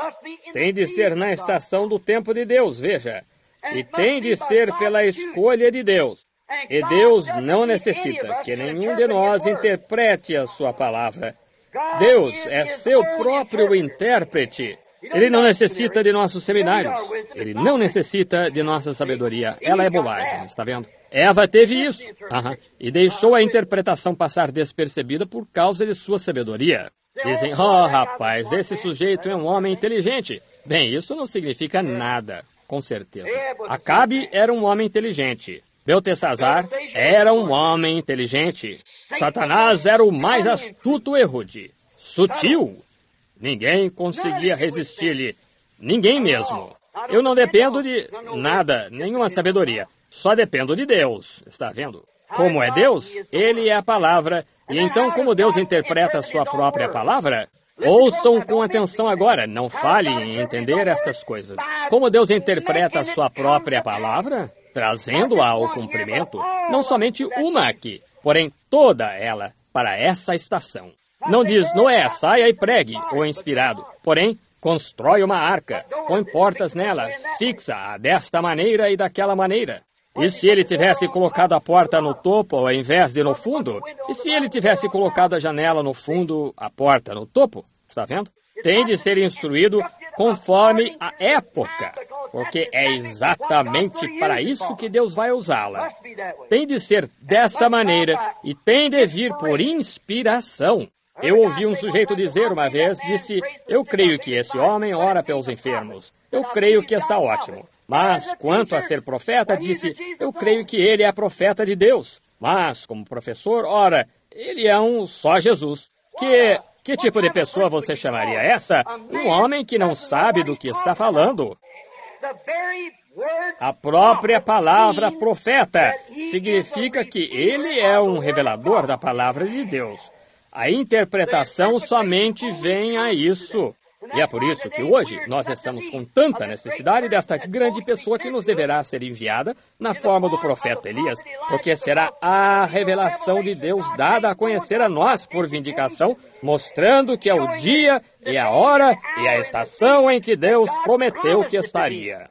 Tem de ser na estação do tempo de Deus, veja. E tem de ser pela escolha de Deus. E Deus não necessita que nenhum de nós interprete a sua palavra. Deus é seu próprio intérprete. Ele não necessita de nossos seminários. Ele não necessita de nossa sabedoria. Ela é bobagem, está vendo? Eva teve isso. Aham. E deixou a interpretação passar despercebida por causa de sua sabedoria. Dizem, oh, rapaz, esse sujeito é um homem inteligente. Bem, isso não significa nada, com certeza. Acabe era um homem inteligente. Beltesazar era um homem inteligente. Satanás era o mais astuto e rude. Sutil. Ninguém conseguia resistir-lhe. Ninguém mesmo. Eu não dependo de nada, nenhuma sabedoria. Só dependo de Deus. Está vendo? Como é Deus, Ele é a palavra. E então, como Deus interpreta a sua própria palavra? Ouçam com atenção agora. Não falhem em entender estas coisas. Como Deus interpreta a sua própria palavra? Trazendo-a ao cumprimento. Não somente uma aqui, porém toda ela para essa estação. Não diz, Noé, saia e pregue, ou inspirado. Porém, constrói uma arca, põe portas nela, fixa-a desta maneira e daquela maneira. E se ele tivesse colocado a porta no topo ao invés de no fundo? E se ele tivesse colocado a janela no fundo, a porta no topo? Está vendo? Tem de ser instruído conforme a época, porque é exatamente para isso que Deus vai usá-la. Tem de ser dessa maneira e tem de vir por inspiração. Eu ouvi um sujeito dizer uma vez, disse, eu creio que esse homem ora pelos enfermos. Eu creio que está ótimo. Mas, quanto a ser profeta, disse, eu creio que ele é profeta de Deus. Mas, como professor, ora, ele é um só Jesus. Que, que tipo de pessoa você chamaria essa? Um homem que não sabe do que está falando. A própria palavra profeta significa que ele é um revelador da palavra de Deus. A interpretação somente vem a isso. E é por isso que hoje nós estamos com tanta necessidade desta grande pessoa que nos deverá ser enviada na forma do profeta Elias, porque será a revelação de Deus dada a conhecer a nós por vindicação, mostrando que é o dia e a hora e a estação em que Deus prometeu que estaria.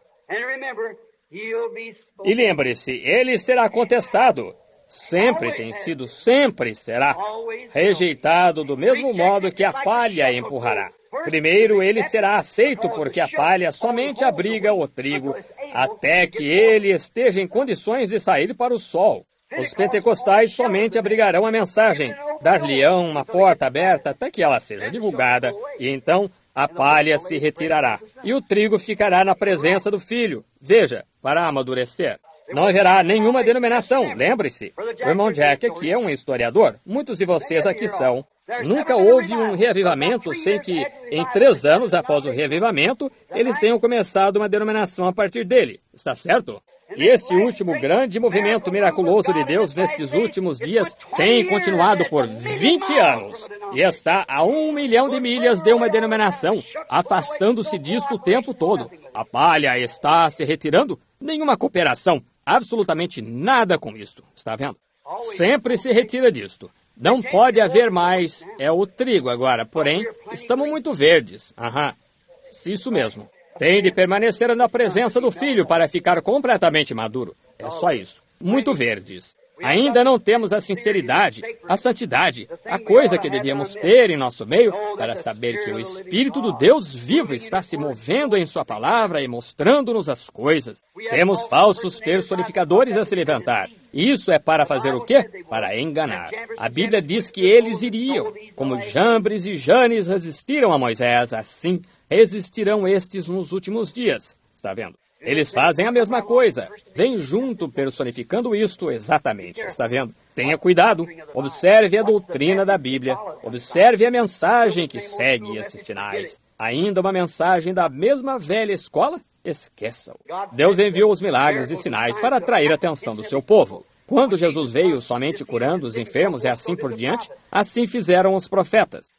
E lembre-se, ele será contestado. Sempre tem sido, sempre será rejeitado do mesmo modo que a palha empurrará. Primeiro ele será aceito porque a palha somente abriga o trigo até que ele esteja em condições de sair para o sol. Os pentecostais somente abrigarão a mensagem, dar-lhe-ão uma porta aberta até que ela seja divulgada, e então a palha se retirará, e o trigo ficará na presença do filho, veja, para amadurecer. Não haverá nenhuma denominação, lembre-se. O irmão Jack aqui é um historiador, muitos de vocês aqui são. Nunca houve um reavivamento sem que, em três anos após o reavivamento, eles tenham começado uma denominação a partir dele. Está certo? E esse último grande movimento miraculoso de Deus nestes últimos dias tem continuado por vinte anos. E está a um milhão de milhas de uma denominação, afastando-se disso o tempo todo. A palha está se retirando, nenhuma cooperação, absolutamente nada com isto. Está vendo? Sempre se retira disto. Não pode haver mais, é o trigo agora, porém, estamos muito verdes. Aham, isso mesmo. Tem de permanecer na presença do filho para ficar completamente maduro. É só isso. Muito verdes. Ainda não temos a sinceridade, a santidade, a coisa que devíamos ter em nosso meio para saber que o Espírito do Deus vivo está se movendo em sua palavra e mostrando-nos as coisas. Temos falsos personificadores a se levantar. Isso é para fazer o quê? Para enganar. A Bíblia diz que eles iriam. Como Jambres e Janes resistiram a Moisés, assim resistirão estes nos últimos dias. Está vendo? Eles fazem a mesma coisa. Vem junto personificando isto exatamente. Está vendo? Tenha cuidado. Observe a doutrina da Bíblia. Observe a mensagem que segue esses sinais. Ainda uma mensagem da mesma velha escola? Esqueçam. Deus enviou os milagres e sinais para atrair a atenção do seu povo. Quando Jesus veio somente curando os enfermos e assim por diante, assim fizeram os profetas.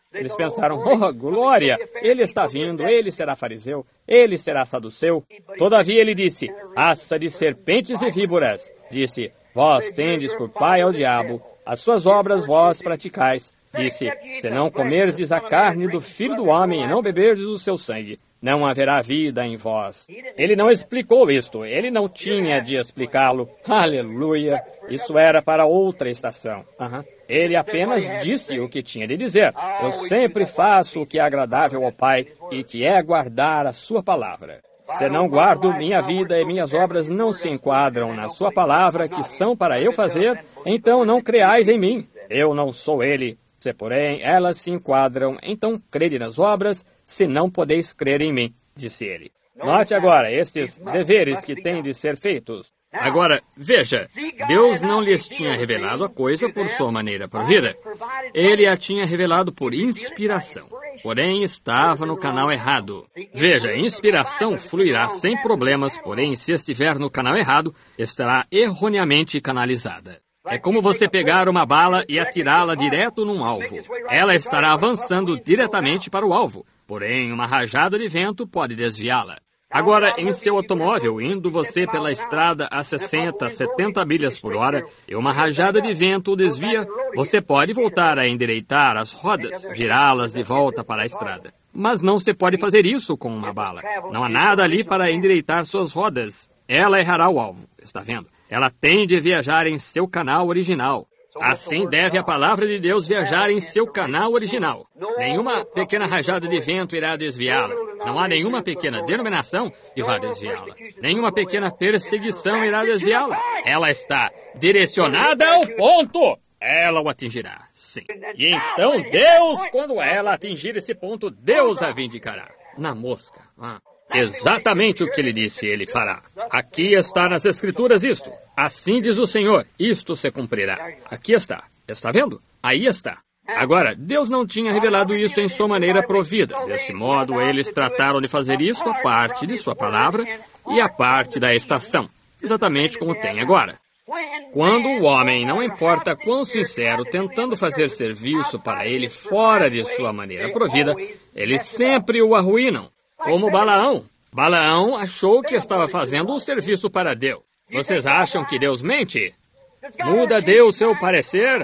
Eles pensaram, oh, glória, ele está vindo, ele será fariseu, ele será saduceu. Todavia ele disse, raça de serpentes e víboras, disse, vós tendes por pai ao diabo, as suas obras vós praticais. Disse, se não comerdes a carne do Filho do Homem e não beberdes o seu sangue, não haverá vida em vós. Ele não explicou isto, ele não tinha de explicá-lo. Aleluia! Isso era para outra estação. Uhum. Ele apenas disse o que tinha de dizer. Eu sempre faço o que é agradável ao Pai e que é guardar a sua palavra. Se não guardo minha vida e minhas obras não se enquadram na sua palavra, que são para eu fazer, então não creais em mim. Eu não sou ele. Se, porém, elas se enquadram, então crede nas obras, se não podeis crer em mim, disse ele. Note agora esses deveres que têm de ser feitos. Agora, veja, Deus não lhes tinha revelado a coisa por sua maneira provida. Ele a tinha revelado por inspiração, porém estava no canal errado. Veja, inspiração fluirá sem problemas, porém se estiver no canal errado, estará erroneamente canalizada. É como você pegar uma bala e atirá-la direto num alvo. Ela estará avançando diretamente para o alvo, porém uma rajada de vento pode desviá-la. Agora, em seu automóvel, indo você pela estrada a sessenta, setenta milhas por hora, e uma rajada de vento o desvia, você pode voltar a endireitar as rodas, virá-las de volta para a estrada. Mas não se pode fazer isso com uma bala. Não há nada ali para endireitar suas rodas. Ela errará o alvo, está vendo? Ela tem de viajar em seu canal original. Assim deve a palavra de Deus viajar em seu canal original. Nenhuma pequena rajada de vento irá desviá-la. Não há nenhuma pequena denominação que vá desviá-la. Nenhuma pequena perseguição irá desviá-la. Ela está direcionada ao ponto. Ela o atingirá, sim. E então Deus, quando ela atingir esse ponto, Deus a vindicará. Na mosca. Ah. Exatamente o que ele disse, ele fará. Aqui está nas Escrituras isto. Assim diz o Senhor, isto se cumprirá. Aqui está. Está vendo? Aí está. Agora, Deus não tinha revelado isso em sua maneira provida. Desse modo, eles trataram de fazer isso a parte de sua palavra e a parte da estação. Exatamente como tem agora. Quando o homem, não importa quão sincero, tentando fazer serviço para ele fora de sua maneira provida, eles sempre o arruinam. Como Balaão. Balaão achou que estava fazendo um serviço para Deus. Vocês acham que Deus mente? Muda Deus seu parecer?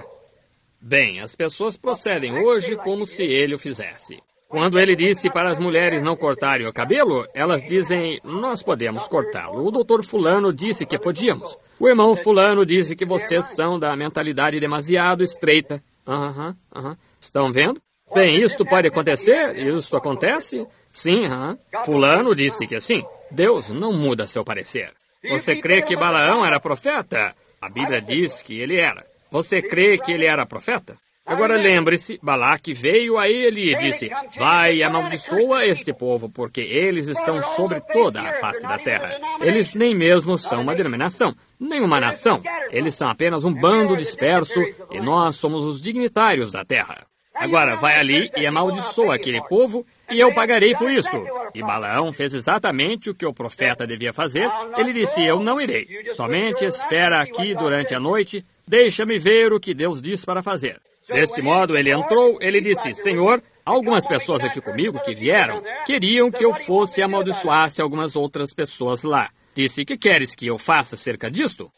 Bem, as pessoas procedem hoje como se ele o fizesse. Quando ele disse para as mulheres não cortarem o cabelo, elas dizem, nós podemos cortá-lo. O doutor fulano disse que podíamos. O irmão fulano disse que vocês são da mentalidade demasiado estreita. Aham, uhum, aham. Uhum. Estão vendo? Bem, isto pode acontecer? Isto acontece? Sim, aham. Fulano disse que sim. Deus não muda seu parecer. Você crê que Balaão era profeta? A Bíblia diz que ele era. Você crê que ele era profeta? Agora lembre-se, Balaque veio a ele e disse, vai e amaldiçoa este povo, porque eles estão sobre toda a face da terra. Eles nem mesmo são uma denominação, nem uma nação. Eles são apenas um bando disperso e nós somos os dignitários da terra. Agora, vai ali e amaldiçoa aquele povo e eu pagarei por isso. E Balaão fez exatamente o que o profeta devia fazer. Ele disse, eu não irei. Somente espera aqui durante a noite. Deixa-me ver o que Deus diz para fazer. Desse modo, ele entrou, ele disse, Senhor, algumas pessoas aqui comigo que vieram queriam que eu fosse e amaldiçoasse algumas outras pessoas lá. Disse, que queres que eu faça acerca disto?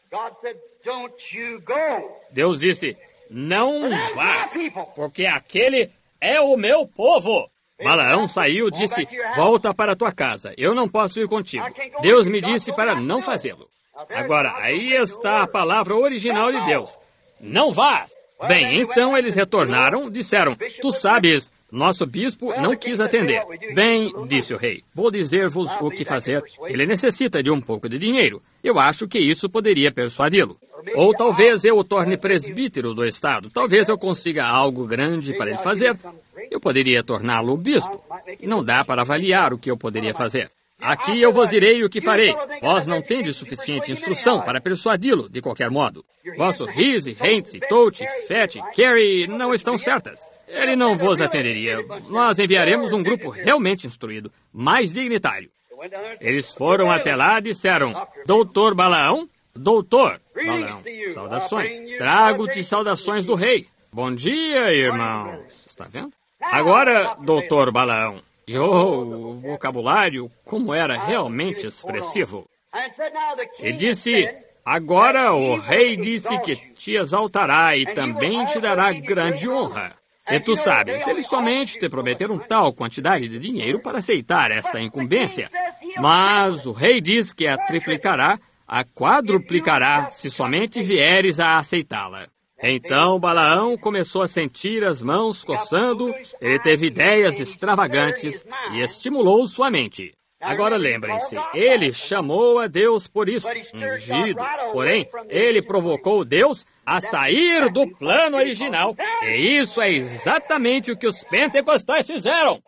Deus disse, não vás, porque aquele é o meu povo. Balaão saiu e disse, volta para tua casa, eu não posso ir contigo. Deus me disse para não fazê-lo. Agora, aí está a palavra original de Deus. Não vás. Bem, então eles retornaram, disseram, tu sabes, nosso bispo não quis atender. Bem, disse o rei, vou dizer-vos o que fazer. Ele necessita de um pouco de dinheiro. Eu acho que isso poderia persuadi-lo. Ou talvez eu o torne presbítero do estado. Talvez eu consiga algo grande para ele fazer. Eu poderia torná-lo bispo. Não dá para avaliar o que eu poderia fazer. Aqui eu vos direi o que farei. Vós não tendes suficiente instrução para persuadi-lo, de qualquer modo. Vosso Rise, Hentz, Touch, Fett, Carey não estão certas. Ele não vos atenderia. Nós enviaremos um grupo realmente instruído, mais dignitário. Eles foram até lá e disseram, doutor Balaão, doutor Balaão, saudações. Trago-te saudações do rei. Bom dia, irmãos. Está vendo? Agora, doutor Balaão, e oh, o vocabulário, como era realmente expressivo. E disse, agora o rei disse que te exaltará e também te dará grande honra. E tu sabes, ele somente te prometeram tal quantidade de dinheiro para aceitar esta incumbência. Mas o rei diz que a triplicará, a quadruplicará, se somente vieres a aceitá-la. Então Balaão começou a sentir as mãos coçando, ele teve ideias extravagantes e estimulou sua mente. Agora lembrem-se, ele chamou a Deus por isso, ungido. Porém, ele provocou Deus a sair do plano original. E isso é exatamente o que os pentecostais fizeram.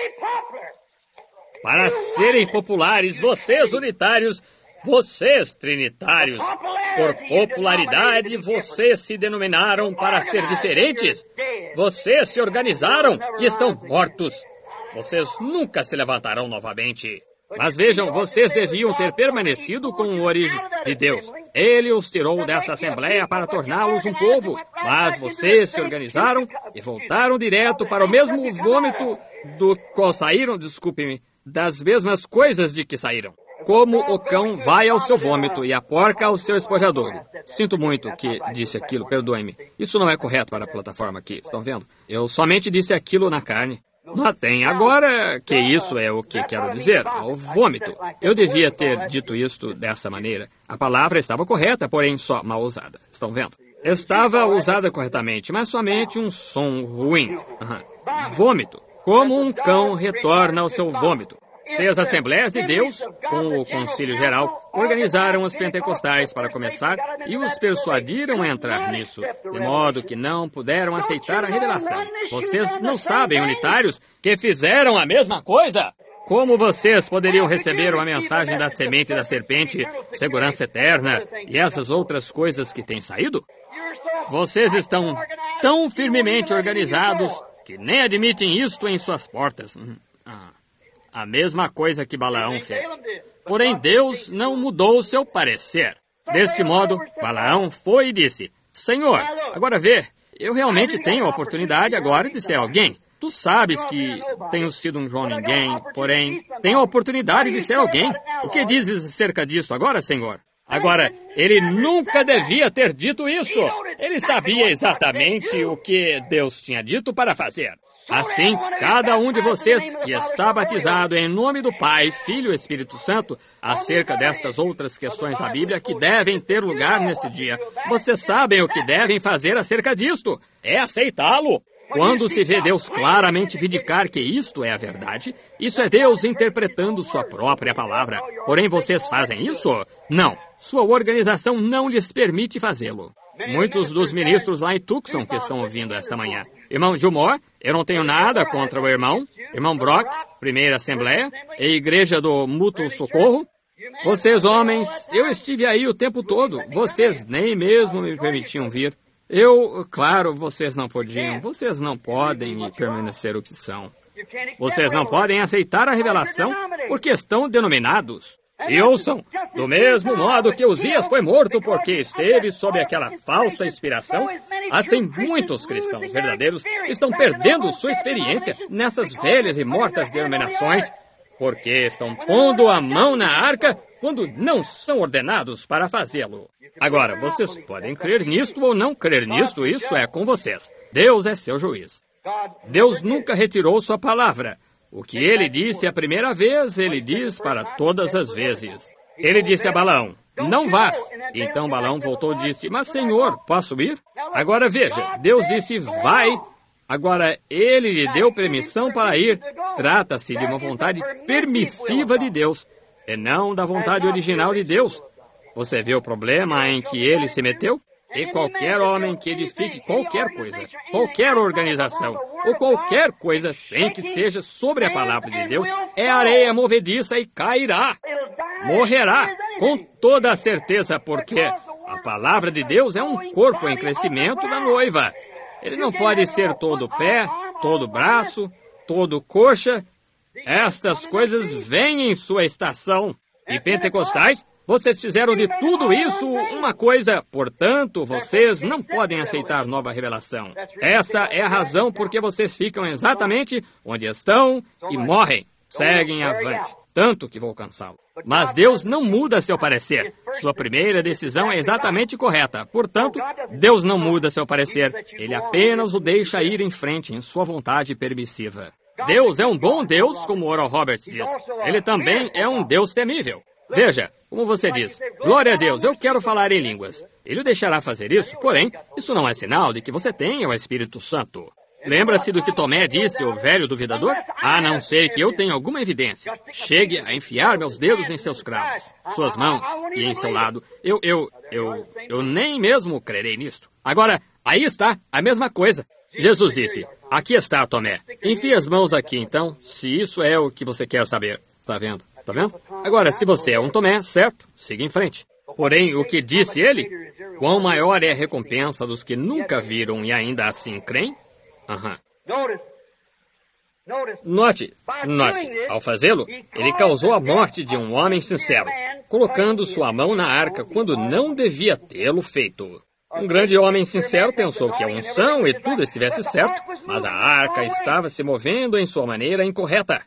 Para serem populares, vocês unitários, vocês trinitários, por popularidade, vocês se denominaram para ser diferentes. Vocês se organizaram e estão mortos. Vocês nunca se levantarão novamente. Mas vejam, vocês deviam ter permanecido com o origem de Deus. Ele os tirou dessa assembleia para torná-los um povo. Mas vocês se organizaram e voltaram direto para o mesmo vômito do qual saíram, desculpe-me, das mesmas coisas de que saíram. Como o cão vai ao seu vômito e a porca ao seu espojadouro. Sinto muito que disse aquilo, perdoe-me. Isso não é correto para a plataforma aqui, estão vendo? Eu somente disse aquilo na carne. Notem agora que isso é o que quero dizer, ao vômito. Eu devia ter dito isto dessa maneira. A palavra estava correta, porém só mal usada. Estão vendo? Estava usada corretamente, mas somente um som ruim. Uhum. Vômito. Como um cão retorna ao seu vômito. Se as Assembleias de Deus, com o Concílio Geral, organizaram os pentecostais para começar e os persuadiram a entrar nisso, de modo que não puderam aceitar a revelação. Vocês não sabem, unitários, que fizeram a mesma coisa? Como vocês poderiam receber uma mensagem da semente da serpente, segurança eterna e essas outras coisas que têm saído? Vocês estão tão firmemente organizados que nem admitem isto em suas portas. Ah. A mesma coisa que Balaão fez. Porém, Deus não mudou seu parecer. Deste modo, Balaão foi e disse, Senhor, agora vê, eu realmente tenho a oportunidade agora de ser alguém. Tu sabes que tenho sido um João Ninguém, porém, tenho a oportunidade de ser alguém. O que dizes acerca disso agora, Senhor? Agora, ele nunca devia ter dito isso. Ele sabia exatamente o que Deus tinha dito para fazer. Assim, cada um de vocês que está batizado em nome do Pai, Filho e Espírito Santo, acerca destas outras questões da Bíblia que devem ter lugar nesse dia, vocês sabem o que devem fazer acerca disto. É aceitá-lo. Quando se vê Deus claramente vindicar que isto é a verdade, isso é Deus interpretando sua própria palavra. Porém, vocês fazem isso? Não. Sua organização não lhes permite fazê-lo. Muitos dos ministros lá em Tucson que estão ouvindo esta manhã. Irmão Gilmore, eu não tenho nada contra o irmão. Irmão Brock, Primeira Assembleia, e Igreja do Mútuo Socorro. Vocês, homens, eu estive aí o tempo todo. Vocês nem mesmo me permitiam vir. Eu, claro, vocês não podiam. Vocês não podem permanecer o que são. Vocês não podem aceitar a revelação porque estão denominados. E ouçam, do mesmo modo que Uzias foi morto porque esteve sob aquela falsa inspiração, assim muitos cristãos verdadeiros estão perdendo sua experiência nessas velhas e mortas denominações, porque estão pondo a mão na arca quando não são ordenados para fazê-lo. Agora, vocês podem crer nisto ou não crer nisto, isso é com vocês. Deus é seu juiz. Deus nunca retirou sua palavra. O que ele disse a primeira vez, ele diz para todas as vezes. Ele disse a Balaão, não vás. Então Balaão voltou e disse, mas Senhor, posso ir? Agora veja, Deus disse, vai. Agora ele lhe deu permissão para ir. Trata-se de uma vontade permissiva de Deus, e não da vontade original de Deus. Você vê o problema em que ele se meteu? E qualquer homem que edifique qualquer coisa, qualquer organização, ou qualquer coisa sem que seja sobre a palavra de Deus, é areia movediça e cairá. Morrerá, com toda a certeza, porque a palavra de Deus é um corpo em crescimento da noiva. Ele não pode ser todo pé, todo braço, todo coxa. Estas coisas vêm em sua estação. E pentecostais, Vocês fizeram de tudo isso uma coisa, portanto, vocês não podem aceitar nova revelação. Essa é a razão por que vocês ficam exatamente onde estão e morrem. Seguem avante, tanto que vou cansá-lo. Mas Deus não muda seu parecer. Sua primeira decisão é exatamente correta. Portanto, Deus não muda seu parecer. Ele apenas o deixa ir em frente em sua vontade permissiva. Deus é um bom Deus, como Oral Roberts diz. Ele também é um Deus temível. Veja, como você diz, glória a Deus, eu quero falar em línguas. Ele o deixará fazer isso, porém, isso não é sinal de que você tenha o Espírito Santo. Lembra-se do que Tomé disse, o velho duvidador? A não ser que eu tenha alguma evidência. Chegue a enfiar meus dedos em seus cravos, suas mãos e em seu lado. Eu, eu, eu, eu nem mesmo crerei nisto. Agora, aí está, a mesma coisa. Jesus disse, aqui está, Tomé. Enfie as mãos aqui, então, se isso é o que você quer saber. Está vendo? Está vendo? Agora, se você é um Tomé, certo, siga em frente. Porém, o que disse ele? Quão maior é a recompensa dos que nunca viram e ainda assim creem? Aham. Note, note, ao fazê-lo, ele causou a morte de um homem sincero, colocando sua mão na arca quando não devia tê-lo feito. Um grande homem sincero pensou que a unção e tudo estivesse certo, mas a arca estava se movendo em sua maneira incorreta.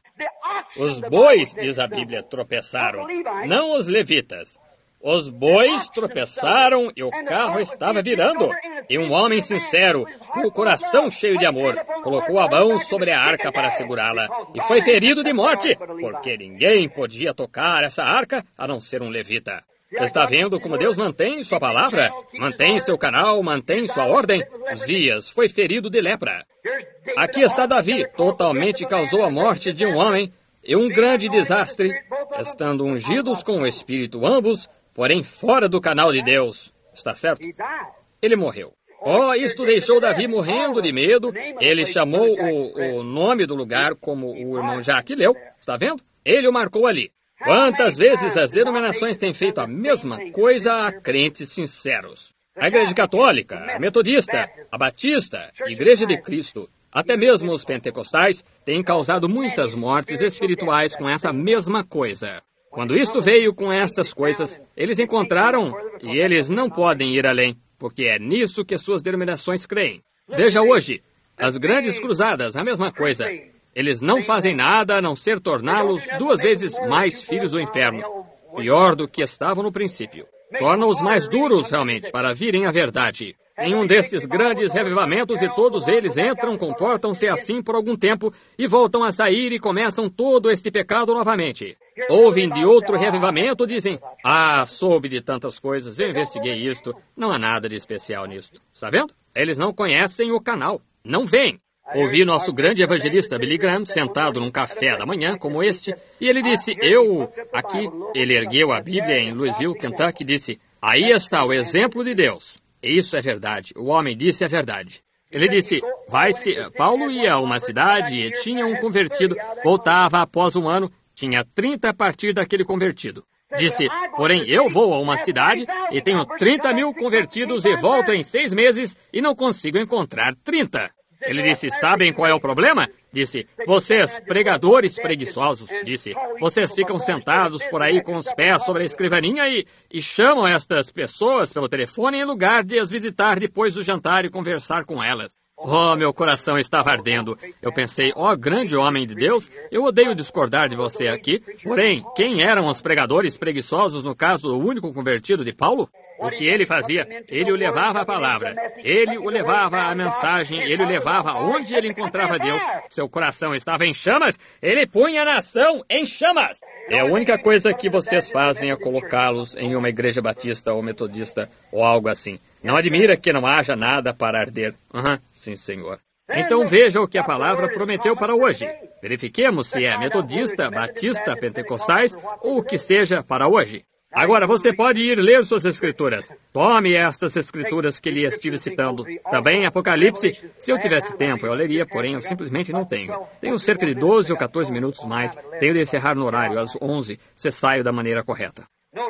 Os bois, diz a Bíblia, tropeçaram, não os levitas. Os bois tropeçaram e o carro estava virando. E um homem sincero, com o coração cheio de amor, colocou a mão sobre a arca para segurá-la e foi ferido de morte, porque ninguém podia tocar essa arca a não ser um levita. Está vendo como Deus mantém sua palavra? Mantém seu canal, mantém sua ordem? Uzias foi ferido de lepra. Aqui está Davi, totalmente causou a morte de um homem e um grande desastre, estando ungidos com o Espírito ambos, porém fora do canal de Deus. Está certo? Ele morreu. Oh, isto deixou Davi morrendo de medo. Ele chamou o, o nome do lugar como o irmão Jacques leu. Está vendo? Ele o marcou ali. Quantas vezes as denominações têm feito a mesma coisa a crentes sinceros? A Igreja Católica, a Metodista, a Batista, a Igreja de Cristo, até mesmo os pentecostais têm causado muitas mortes espirituais com essa mesma coisa. Quando isto veio com estas coisas, eles encontraram, e eles não podem ir além, porque é nisso que suas denominações creem. Veja hoje, as grandes cruzadas, a mesma coisa. Eles não fazem nada a não ser torná-los duas vezes mais filhos do inferno, pior do que estavam no princípio. Torna-os mais duros, realmente, para virem a verdade. Em um desses grandes revivamentos, e todos eles entram, comportam-se assim por algum tempo, e voltam a sair e começam todo este pecado novamente. Ouvem de outro revivamento, dizem, ah, soube de tantas coisas, eu investiguei isto, não há nada de especial nisto. Está vendo? Eles não conhecem o canal, não veem. Ouvi nosso grande evangelista Billy Graham sentado num café da manhã como este, e ele disse, eu, aqui, ele ergueu a Bíblia em Louisville, Kentucky, e disse, aí está o exemplo de Deus. Isso é verdade, o homem disse a verdade. Ele disse, vai-se, Paulo ia a uma cidade e tinha um convertido, voltava após um ano, tinha trinta a partir daquele convertido. Disse, porém eu vou a uma cidade e tenho trinta mil convertidos e volto em seis meses e não consigo encontrar trinta. Ele disse, sabem qual é o problema? Disse, vocês, pregadores preguiçosos, disse, vocês ficam sentados por aí com os pés sobre a escrivaninha e, e chamam estas pessoas pelo telefone em lugar de as visitar depois do jantar e conversar com elas. Oh, meu coração estava ardendo. Eu pensei, ó, oh, grande homem de Deus, eu odeio discordar de você aqui. Porém, quem eram os pregadores preguiçosos no caso do único convertido de Paulo? O que ele fazia? Ele o levava à palavra. Ele o levava à mensagem. Ele o levava onde ele encontrava Deus. Seu coração estava em chamas. Ele punha a nação em chamas. É a única coisa que vocês fazem é colocá-los em uma igreja batista ou metodista ou algo assim. Não admira que não haja nada para arder. Aham, uhum, sim, senhor. Então veja o que a palavra prometeu para hoje. Verifiquemos se é metodista, batista, pentecostais ou o que seja para hoje. Agora, você pode ir ler suas escrituras. Tome estas escrituras que lhe estive citando. Também Apocalipse. Se eu tivesse tempo, eu leria, porém eu simplesmente não tenho. Tenho cerca de doze ou quatorze minutos mais. Tenho de encerrar no horário, às onze, se saio da maneira correta.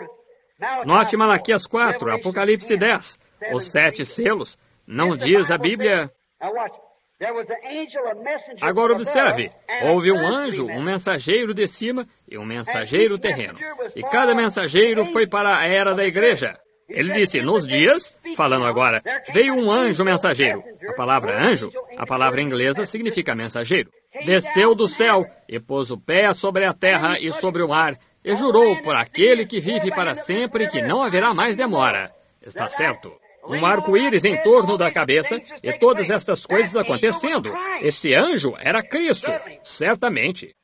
Note Malaquias quatro, Apocalipse dez. Os sete selos. Não diz a Bíblia... Agora observe, houve um anjo, um mensageiro de cima e um mensageiro terreno. E cada mensageiro foi para a era da igreja. Ele disse, nos dias, falando agora, veio um anjo mensageiro. A palavra anjo, a palavra inglesa, significa mensageiro. Desceu do céu e pôs o pé sobre a terra e sobre o mar, e jurou por aquele que vive para sempre que não haverá mais demora. Está certo. Um arco-íris em torno da cabeça e todas estas coisas acontecendo. Esse anjo era Cristo, certamente.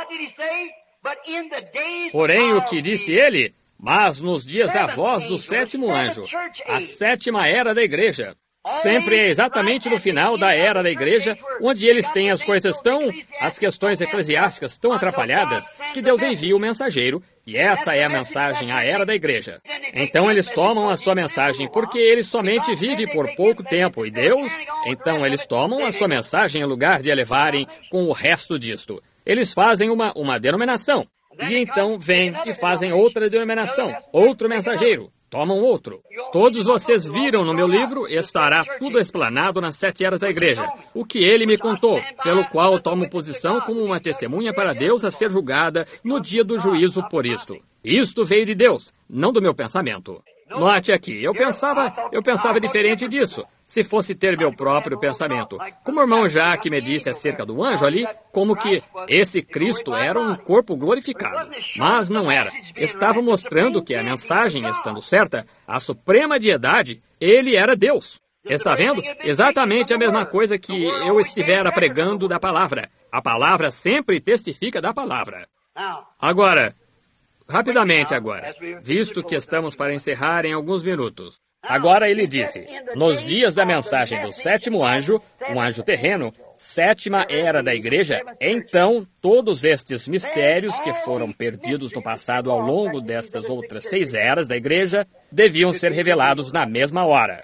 Porém, o que disse ele? Mas nos dias da voz do sétimo anjo, a sétima era da igreja. Sempre é exatamente no final da era da igreja, onde eles têm as coisas tão, as questões eclesiásticas tão atrapalhadas, que Deus envia o mensageiro, e essa é a mensagem, a era da igreja. Então eles tomam a sua mensagem, porque ele somente vive por pouco tempo, e Deus, então eles tomam a sua mensagem em lugar de a levarem com o resto disto. Eles fazem uma, uma denominação, e então vêm e fazem outra denominação, outro mensageiro. Tomam outro. Todos vocês viram no meu livro, estará tudo explanado nas sete eras da igreja. O que ele me contou, pelo qual tomo posição como uma testemunha para Deus a ser julgada no dia do juízo por isto. Isto veio de Deus, não do meu pensamento. Note aqui, eu pensava, eu pensava diferente disso, se fosse ter meu próprio pensamento. Como o irmão Jacques me disse acerca do anjo ali, como que esse Cristo era um corpo glorificado. Mas não era. Estava mostrando que a mensagem, estando certa, a suprema diedade, ele era Deus. Está vendo? Exatamente a mesma coisa que eu estivera pregando da palavra. A palavra sempre testifica da palavra. Agora, rapidamente agora, visto que estamos para encerrar em alguns minutos. Agora ele disse, nos dias da mensagem do sétimo anjo, um anjo terreno, sétima era da igreja, então todos estes mistérios que foram perdidos no passado ao longo destas outras seis eras da igreja, deviam ser revelados na mesma hora.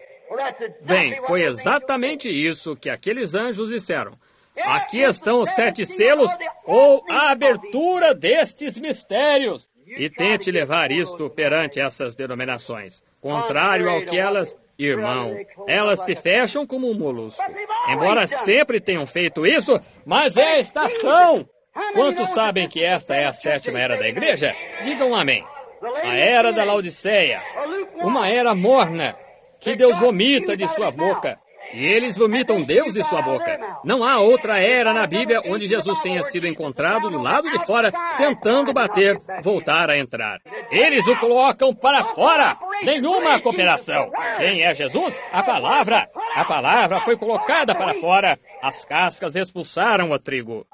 Bem, foi exatamente isso que aqueles anjos disseram. Aqui estão os sete selos, ou a abertura destes mistérios. E tente levar isto perante essas denominações. Contrário ao que elas, irmão, elas se fecham como um molusco. Embora sempre tenham feito isso, mas é a estação. Quantos sabem que esta é a sétima era da igreja? Digam amém. A era da Laodiceia. Uma era morna, que Deus vomita de sua boca. E eles vomitam Deus de sua boca. Não há outra era na Bíblia onde Jesus tenha sido encontrado do lado de fora, tentando bater, voltar a entrar. Eles o colocam para fora. Nenhuma cooperação. Quem é Jesus? A palavra. A palavra foi colocada para fora. As cascas expulsaram o trigo.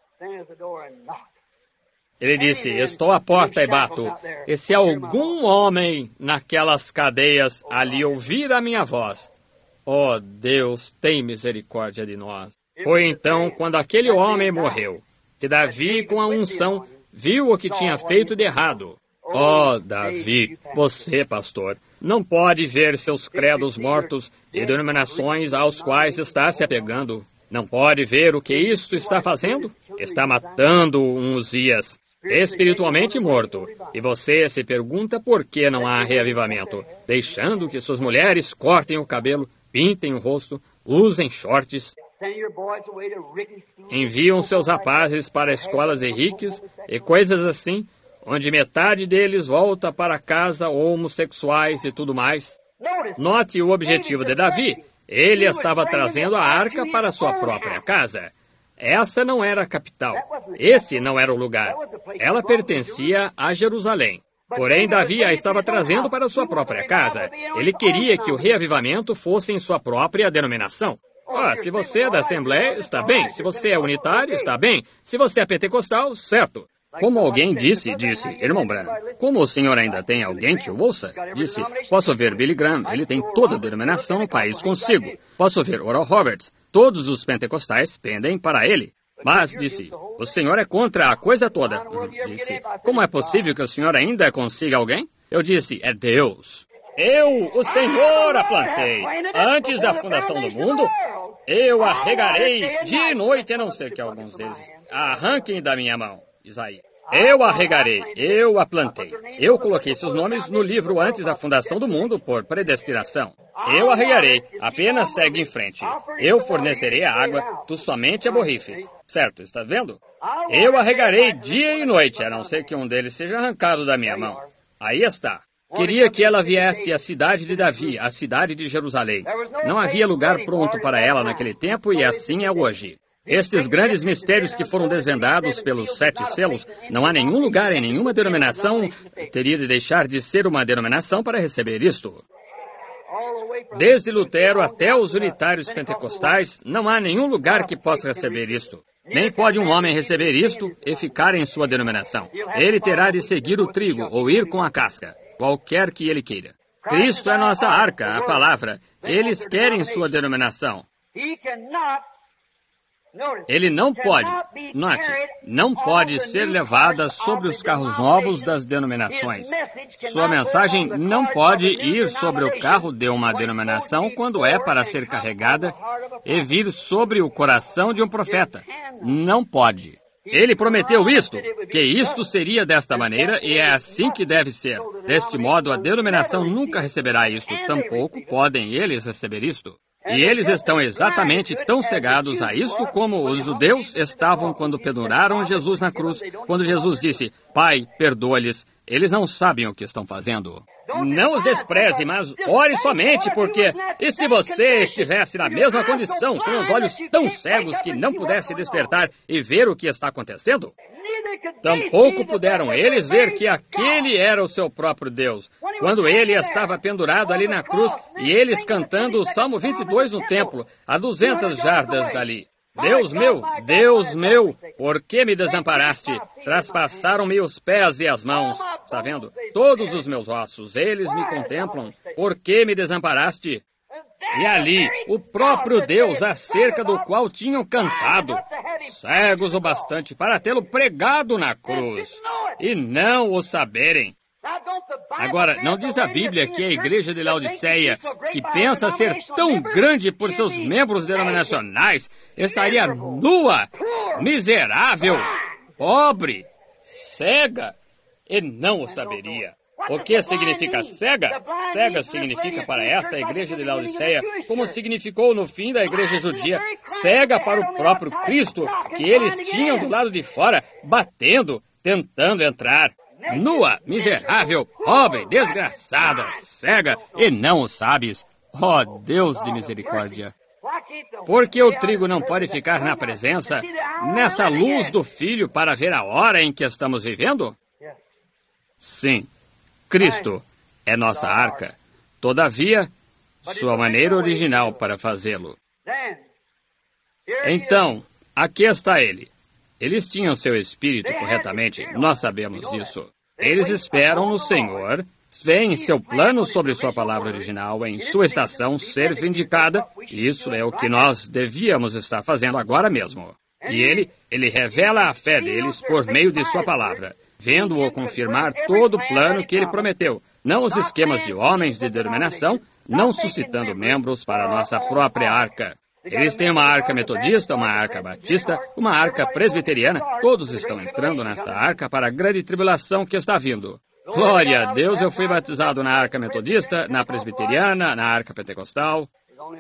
Ele disse, estou à porta e bato. E se algum homem naquelas cadeias ali ouvir a minha voz, oh, Deus, tem misericórdia de nós. Foi então, quando aquele homem morreu, que Davi, com a unção, viu o que tinha feito de errado. Oh, Davi, você, pastor, não pode ver seus credos mortos e denominações aos quais está se apegando. Não pode ver o que isso está fazendo? Está matando um Uzias, espiritualmente morto. E você se pergunta por que não há reavivamento, deixando que suas mulheres cortem o cabelo, pintem o rosto, usem shorts, enviam seus rapazes para escolas henriques e coisas assim, onde metade deles volta para casa homossexuais e tudo mais. Note o objetivo de Davi. Ele estava trazendo a arca para sua própria casa. Essa não era a capital. Esse não era o lugar. Ela pertencia a Jerusalém. Porém, Davi a estava trazendo para sua própria casa. Ele queria que o reavivamento fosse em sua própria denominação. Ah, se você é da Assembleia, está bem. Se você é unitário, está bem. Se você é pentecostal, certo. Como alguém disse, disse, irmão Branham, como o senhor ainda tem alguém que o ouça? Disse, posso ver Billy Graham, ele tem toda a denominação no país consigo. Posso ver Oral Roberts, todos os pentecostais pendem para ele. Mas, disse, o senhor é contra a coisa toda. Disse, como é possível que o senhor ainda consiga alguém? Eu disse, é Deus. Eu, o Senhor, a plantei. Antes da fundação do mundo, eu a regarei dia e noite, a não ser que alguns deles arranquem da minha mão. Isaías. Eu a regarei, eu a plantei. Eu coloquei seus nomes no livro antes da fundação do mundo por predestinação. Eu a regarei, apenas segue em frente. Eu fornecerei a água, tu somente a borrifes. Certo, está vendo? Eu a regarei dia e noite, a não ser que um deles seja arrancado da minha mão. Aí está. Queria que ela viesse à cidade de Davi, à cidade de Jerusalém. Não havia lugar pronto para ela naquele tempo e assim é hoje. Estes grandes mistérios que foram desvendados pelos sete selos, não há nenhum lugar em nenhuma denominação teria de deixar de ser uma denominação para receber isto. Desde Lutero até os unitários pentecostais, não há nenhum lugar que possa receber isto. Nem pode um homem receber isto e ficar em sua denominação. Ele terá de seguir o trigo ou ir com a casca, qualquer que ele queira. Cristo é nossa arca, a palavra. Eles querem sua denominação. Ele não pode, note, não pode ser levada sobre os carros novos das denominações. Sua mensagem não pode ir sobre o carro de uma denominação quando é para ser carregada e vir sobre o coração de um profeta. Não pode. Ele prometeu isto, que isto seria desta maneira e é assim que deve ser. Deste modo, a denominação nunca receberá isto, tampouco podem eles receber isto. E eles estão exatamente tão cegados a isso como os judeus estavam quando penduraram Jesus na cruz. Quando Jesus disse, Pai, perdoa-lhes, eles não sabem o que estão fazendo. Não os despreze, mas ore somente, porque... E se você estivesse na mesma condição, com os olhos tão cegos que não pudesse despertar e ver o que está acontecendo? Tampouco puderam eles ver que aquele era o seu próprio Deus, quando ele estava pendurado ali na cruz e eles cantando o Salmo vinte e dois no templo, a duzentas jardas dali. Deus meu, Deus meu, por que me desamparaste? Traspassaram-me os pés e as mãos. Está vendo? Todos os meus ossos, eles me contemplam. Por que me desamparaste? E ali, o próprio Deus, acerca do qual tinham cantado, cegos o bastante para tê-lo pregado na cruz, e não o saberem. Agora, não diz a Bíblia que a igreja de Laodiceia, que pensa ser tão grande por seus membros denominacionais, estaria nua, miserável, pobre, cega, e não o saberia. O que significa cega? Cega significa para esta igreja de Laodiceia, como significou no fim da igreja judia, cega para o próprio Cristo, que eles tinham do lado de fora, batendo, tentando entrar. Nua, miserável, pobre, desgraçada, cega, e não o sabes. Ó oh, Deus de misericórdia! Porque o trigo não pode ficar na presença, nessa luz do Filho, para ver a hora em que estamos vivendo? Sim, Cristo é nossa arca. Todavia, sua maneira original para fazê-lo. Então, aqui está ele. Eles tinham seu espírito corretamente, nós sabemos disso. Eles esperam no Senhor, veem seu plano sobre sua palavra original em sua estação ser vindicada. Isso é o que nós devíamos estar fazendo agora mesmo. E ele, ele revela a fé deles por meio de sua palavra, vendo-o confirmar todo o plano que ele prometeu. Não os esquemas de homens de denominação, não suscitando membros para a nossa própria arca. Eles têm uma arca metodista, uma arca batista, uma arca presbiteriana. Todos estão entrando nesta arca para a grande tribulação que está vindo. Glória a Deus, eu fui batizado na arca metodista, na presbiteriana, na arca pentecostal.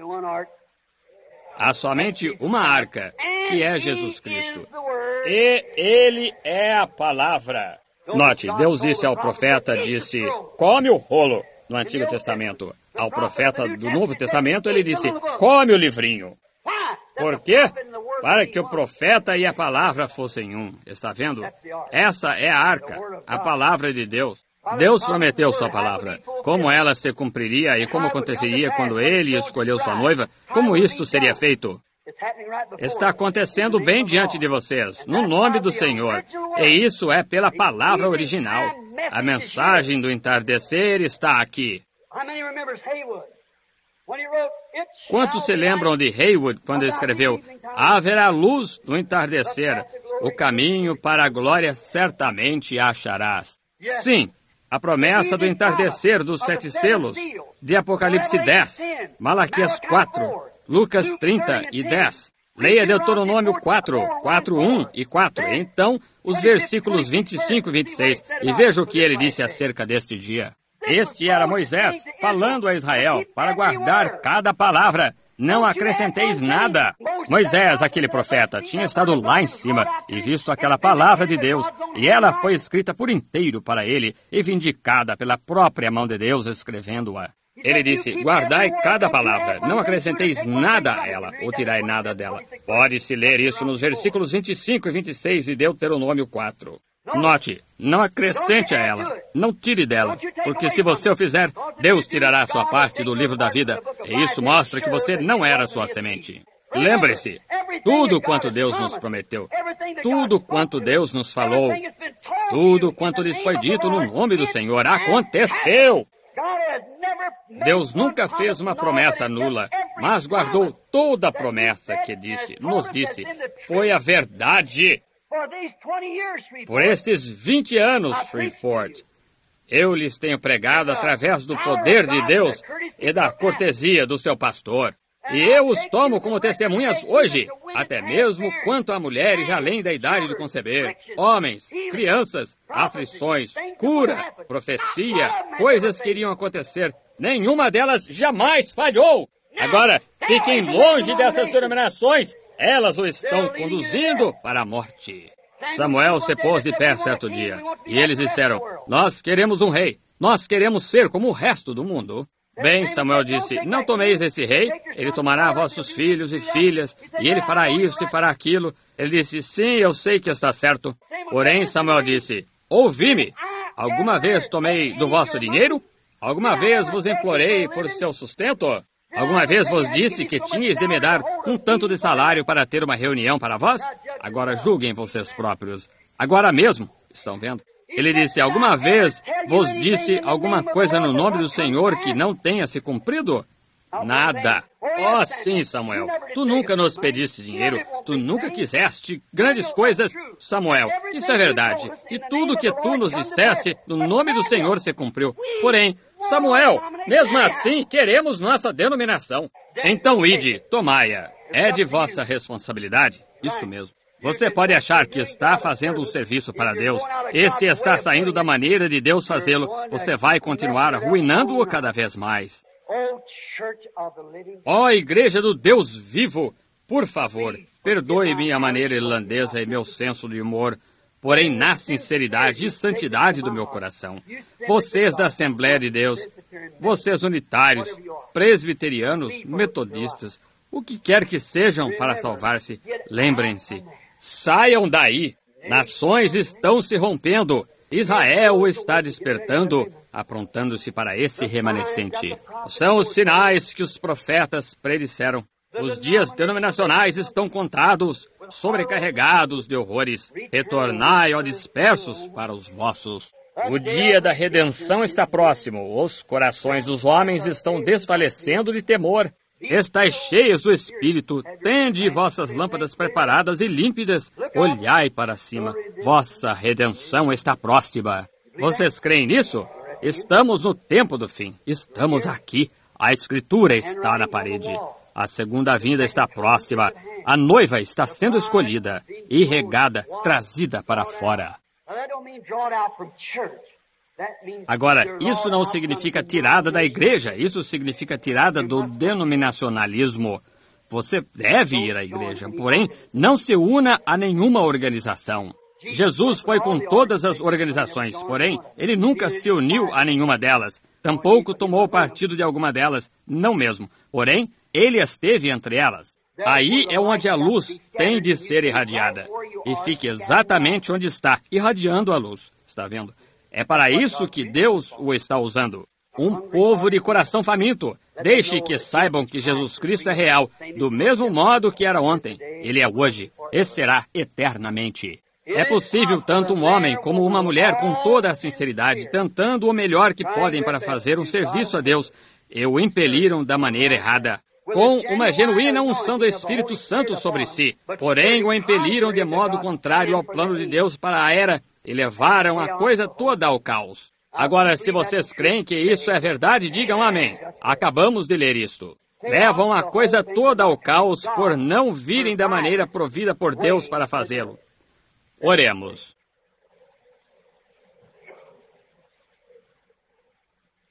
Há somente uma arca, que é Jesus Cristo. E Ele é a palavra. Note, Deus disse ao profeta, disse, come o rolo, no Antigo Testamento. Ao profeta do Novo Testamento, ele disse, come o livrinho. Por quê? Para que o profeta e a palavra fossem um. Está vendo? Essa é a arca, a palavra de Deus. Deus prometeu sua palavra. Como ela se cumpriria e como aconteceria quando ele escolheu sua noiva, como isto seria feito? Está acontecendo bem diante de vocês, no nome do Senhor. E isso é pela palavra original. A mensagem do entardecer está aqui. Quantos se lembram de Haywood quando ele escreveu, haverá luz no entardecer, o caminho para a glória certamente acharás. Sim, a promessa do entardecer dos sete selos, de Apocalipse dez, Malaquias quatro, Lucas trinta e dez. Leia Deuteronômio quatro, quatro, um e quatro. Então, os versículos vinte e cinco e vinte e seis. E veja o que ele disse acerca deste dia. Este era Moisés falando a Israel para guardar cada palavra. Não acrescenteis nada. Moisés, aquele profeta, tinha estado lá em cima e visto aquela palavra de Deus, e ela foi escrita por inteiro para ele e vindicada pela própria mão de Deus escrevendo-a. Ele disse, guardai cada palavra, não acrescenteis nada a ela, ou tirai nada dela. Pode-se ler isso nos versículos vinte e cinco e vinte e seis de Deuteronômio quatro. Note, não acrescente a ela, não tire dela, porque se você o fizer, Deus tirará a sua parte do livro da vida, e isso mostra que você não era sua semente. Lembre-se, tudo quanto Deus nos prometeu, tudo quanto Deus nos falou, tudo quanto lhes foi dito no nome do Senhor, aconteceu! Deus nunca fez uma promessa nula, mas guardou toda a promessa que disse, nos disse, foi a verdade. Por estes vinte anos, Shreveport, eu lhes tenho pregado através do poder de Deus e da cortesia do seu pastor. E eu os tomo como testemunhas hoje, até mesmo quanto a mulheres além da idade de conceber, homens, crianças, aflições, cura, profecia, coisas que iriam acontecer. Nenhuma delas jamais falhou. Agora, fiquem longe dessas denominações. Elas o estão conduzindo para a morte. Samuel se pôs de pé certo dia, e eles disseram, nós queremos um rei, nós queremos ser como o resto do mundo. Bem, Samuel disse, não tomeis esse rei, ele tomará vossos filhos e filhas, e ele fará isso e fará aquilo. Ele disse, sim, eu sei que está certo. Porém, Samuel disse, ouvi-me, alguma vez tomei do vosso dinheiro? Alguma vez vos implorei por seu sustento? Alguma vez vos disse que tinhais de me dar um tanto de salário para ter uma reunião para vós? Agora julguem vocês próprios. Agora mesmo, estão vendo? Ele disse, alguma vez vos disse alguma coisa no nome do Senhor que não tenha se cumprido? Nada. Oh, sim, Samuel. Tu nunca nos pediste dinheiro. Tu nunca quiseste grandes coisas, Samuel. Isso é verdade. E tudo que tu nos disseste, no nome do Senhor se cumpriu. Porém, Samuel, mesmo assim, queremos nossa denominação. Então, ide, tomai-a. É de vossa responsabilidade. Isso mesmo. Você pode achar que está fazendo um serviço para Deus, e se está saindo da maneira de Deus fazê-lo, você vai continuar arruinando-o cada vez mais. Ó oh, Igreja do Deus vivo, por favor, perdoe minha maneira irlandesa e meu senso de humor, porém na sinceridade e santidade do meu coração. Vocês da Assembleia de Deus, vocês unitários, presbiterianos, metodistas, o que quer que sejam para salvar-se, lembrem-se, saiam daí. Nações estão se rompendo. Israel está despertando, aprontando-se para esse remanescente. São os sinais que os profetas predisseram. Os dias denominacionais estão contados, sobrecarregados de horrores. Retornai, ó dispersos, para os vossos. O dia da redenção está próximo. Os corações dos homens estão desfalecendo de temor. Estais cheios do Espírito, tende vossas lâmpadas preparadas e límpidas, olhai para cima, vossa redenção está próxima. Vocês creem nisso? Estamos no tempo do fim, estamos aqui, a Escritura está na parede, a segunda vinda está próxima, a noiva está sendo escolhida, e regada, trazida para fora. Agora, isso não significa tirada da igreja, isso significa tirada do denominacionalismo. Você deve ir à igreja, porém, não se una a nenhuma organização. Jesus foi com todas as organizações, porém, ele nunca se uniu a nenhuma delas. Tampouco tomou partido de alguma delas, não mesmo. Porém, ele esteve entre elas. Aí é onde a luz tem de ser irradiada. E fique exatamente onde está, irradiando a luz. Está vendo? É para isso que Deus o está usando. Um povo de coração faminto. Deixe que saibam que Jesus Cristo é real, do mesmo modo que era ontem. Ele é hoje e será eternamente. É possível tanto um homem como uma mulher com toda a sinceridade, tentando o melhor que podem para fazer um serviço a Deus, e o impeliram da maneira errada, com uma genuína unção do Espírito Santo sobre si. Porém, o impeliram de modo contrário ao plano de Deus para a era, e levaram a coisa toda ao caos. Agora, se vocês creem que isso é verdade, digam amém. Acabamos de ler isto. Levam a coisa toda ao caos por não virem da maneira provida por Deus para fazê-lo. Oremos.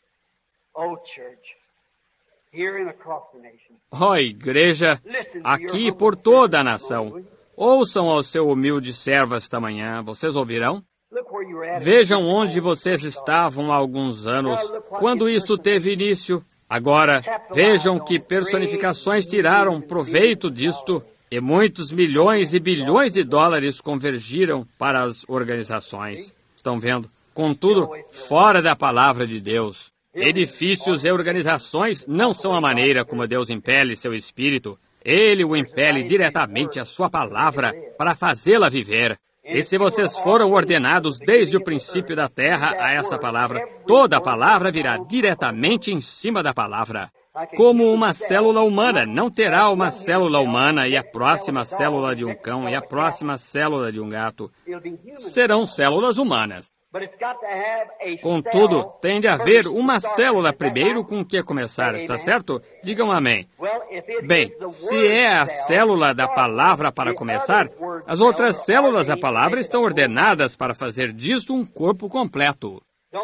Ó igreja, aqui e por toda a nação, ouçam ao seu humilde servo esta manhã, vocês ouvirão? Vejam onde vocês estavam há alguns anos, quando isto teve início. Agora, vejam que personificações tiraram proveito disto, e muitos milhões e bilhões de dólares convergiram para as organizações. Estão vendo? Contudo, fora da palavra de Deus. Edifícios e organizações não são a maneira como Deus impele seu espírito. Ele o impele diretamente à sua palavra para fazê-la viver. E se vocês foram ordenados desde o princípio da terra a essa palavra, toda a palavra virá diretamente em cima da palavra. Como uma célula humana não terá uma célula humana e a próxima célula de um cão e a próxima célula de um gato. Serão células humanas. Contudo, tem de haver uma célula primeiro com que começar, está certo? Digam amém. Bem, se é a célula da palavra para começar, as outras células da palavra estão ordenadas para fazer disto um corpo completo.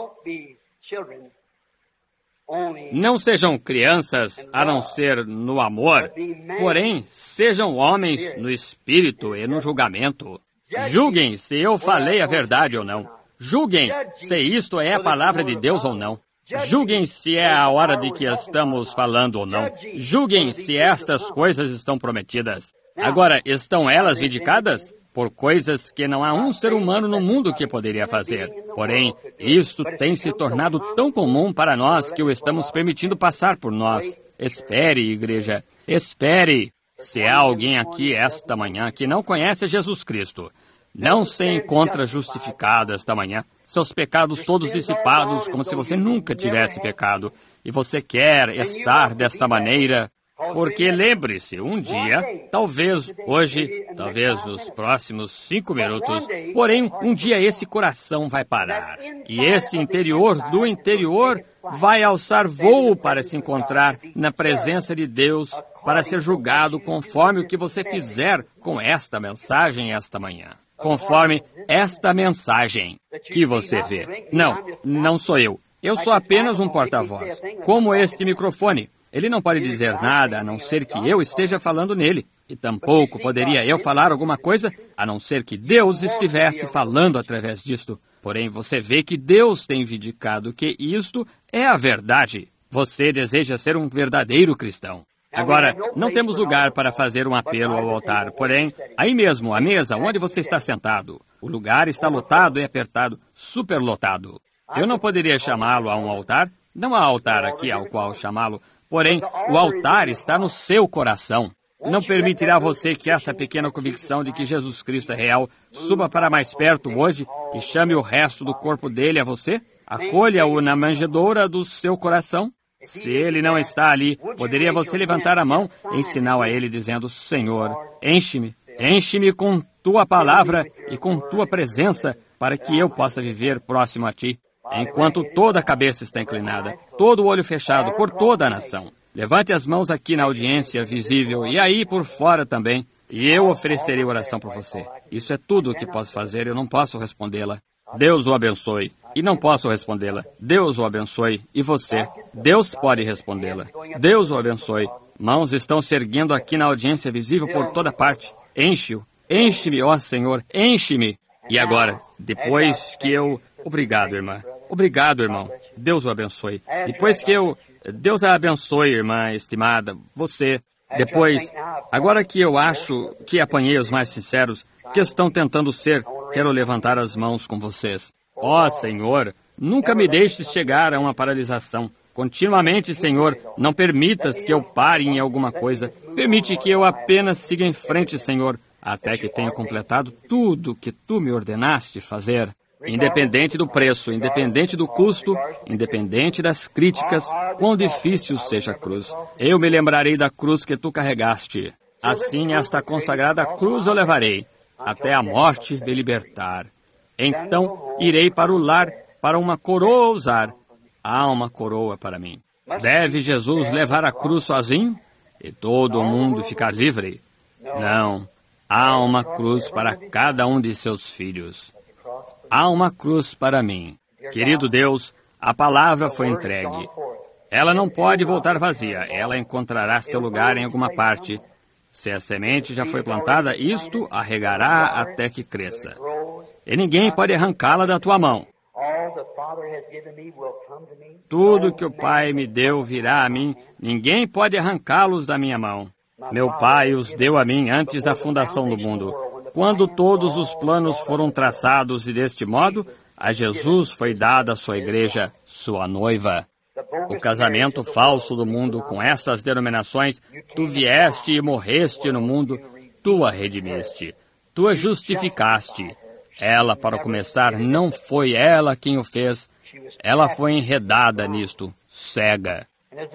Não sejam crianças, a não ser no amor, porém, sejam homens no espírito e no julgamento. Julguem se eu falei a verdade ou não. Julguem se isto é a palavra de Deus ou não. Julguem se é a hora de que estamos falando ou não. Julguem se estas coisas estão prometidas. Agora, estão elas vindicadas? Por coisas que não há um ser humano no mundo que poderia fazer. Porém, isto tem se tornado tão comum para nós que o estamos permitindo passar por nós. Espere, igreja, espere. Se há alguém aqui esta manhã que não conhece Jesus Cristo, não se encontra justificado esta manhã, seus pecados todos dissipados, como se você nunca tivesse pecado, e você quer estar dessa maneira, porque lembre-se, um dia, talvez hoje, talvez nos próximos cinco minutos, porém, um dia esse coração vai parar, e esse interior do interior vai alçar voo para se encontrar na presença de Deus, para ser julgado conforme o que você fizer com esta mensagem esta manhã. Conforme esta mensagem que você vê. Não, não sou eu. Eu sou apenas um porta-voz. Como este microfone. Ele não pode dizer nada a não ser que eu esteja falando nele. E tampouco poderia eu falar alguma coisa a não ser que Deus estivesse falando através disto. Porém, você vê que Deus tem vindicado que isto é a verdade. Você deseja ser um verdadeiro cristão. Agora, não temos lugar para fazer um apelo ao altar, porém, aí mesmo, a mesa onde você está sentado, o lugar está lotado e apertado, superlotado. Eu não poderia chamá-lo a um altar, não há altar aqui ao qual chamá-lo, porém, o altar está no seu coração. Não permitirá você que essa pequena convicção de que Jesus Cristo é real suba para mais perto hoje e chame o resto do corpo dele a você? Acolha-o na manjedoura do seu coração? Se ele não está ali, poderia você levantar a mão em sinal a ele, dizendo, Senhor, enche-me, enche-me com tua palavra e com tua presença, para que eu possa viver próximo a ti, enquanto toda a cabeça está inclinada, todo o olho fechado por toda a nação. Levante as mãos aqui na audiência visível e aí por fora também, e eu oferecerei oração por você. Isso é tudo o que posso fazer, eu não posso respondê-la. Deus o abençoe. E não posso respondê-la. Deus o abençoe. E você? Deus pode respondê-la. Deus o abençoe. Mãos estão se erguendo aqui na audiência visível por toda parte. Enche-o. Enche-me, ó Senhor. Enche-me. E agora, depois que eu... Obrigado, irmã. Obrigado, irmão. Deus o abençoe. Depois que eu... Deus a abençoe, irmã estimada. Você... Depois... Agora que eu acho que apanhei os mais sinceros que estão tentando ser... Quero levantar as mãos com vocês. Ó, Senhor, nunca me deixes chegar a uma paralisação. Continuamente, Senhor, não permitas que eu pare em alguma coisa. Permite que eu apenas siga em frente, Senhor, até que tenha completado tudo que Tu me ordenaste fazer. Independente do preço, independente do custo, independente das críticas, quão difícil seja a cruz. Eu me lembrarei da cruz que Tu carregaste. Assim, esta consagrada cruz eu levarei, até a morte me libertar. Então, irei para o lar, para uma coroa usar. Há uma coroa para mim. Deve Jesus levar a cruz sozinho e todo o mundo ficar livre? Não. Há uma cruz para cada um de seus filhos. Há uma cruz para mim. Querido Deus, a palavra foi entregue. Ela não pode voltar vazia. Ela encontrará seu lugar em alguma parte. Se a semente já foi plantada, isto a regará até que cresça. E ninguém pode arrancá-la da tua mão. Tudo que o Pai me deu virá a mim. Ninguém pode arrancá-los da minha mão. Meu Pai os deu a mim antes da fundação do mundo. Quando todos os planos foram traçados e deste modo, a Jesus foi dada a sua igreja, sua noiva. O casamento falso do mundo com estas denominações, tu vieste e morreste no mundo, tu a redimiste, tu a justificaste. Ela, para começar, não foi ela quem o fez, ela foi enredada nisto, cega.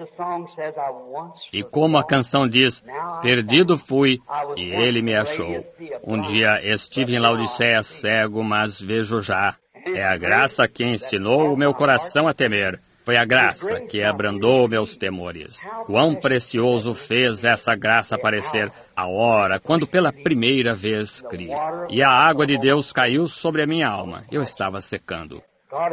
E como a canção diz, perdido fui e ele me achou. Um dia estive em Laodiceia cego, mas vejo já. É a graça que ensinou o meu coração a temer. Foi a graça que abrandou meus temores. Quão precioso fez essa graça aparecer a hora quando pela primeira vez criei. E a água de Deus caiu sobre a minha alma. Eu estava secando.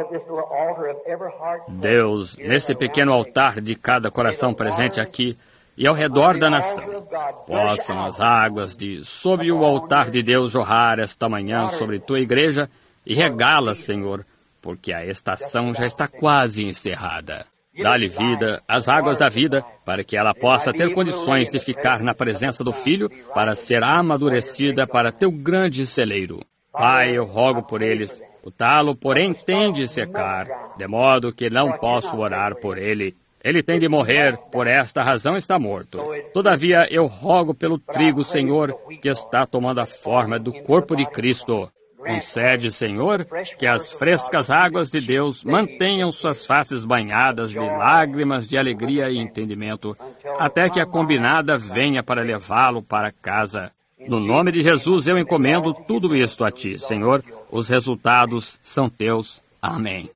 Deus, nesse pequeno altar de cada coração presente aqui e ao redor da nação, possam as águas de sob o altar de Deus jorrar esta manhã sobre tua igreja e regá-la, Senhor, porque a estação já está quase encerrada. Dá-lhe vida, as águas da vida, para que ela possa ter condições de ficar na presença do Filho, para ser amadurecida para teu grande celeiro. Pai, eu rogo por eles. O talo, porém, tem de secar, de modo que não posso orar por ele. Ele tem de morrer, por esta razão está morto. Todavia, eu rogo pelo trigo, Senhor, que está tomando a forma do corpo de Cristo. Concede, Senhor, que as frescas águas de Deus mantenham suas faces banhadas de lágrimas de alegria e entendimento, até que a combinada venha para levá-lo para casa. No nome de Jesus eu encomendo tudo isto a Ti, Senhor. Os resultados são Teus. Amém.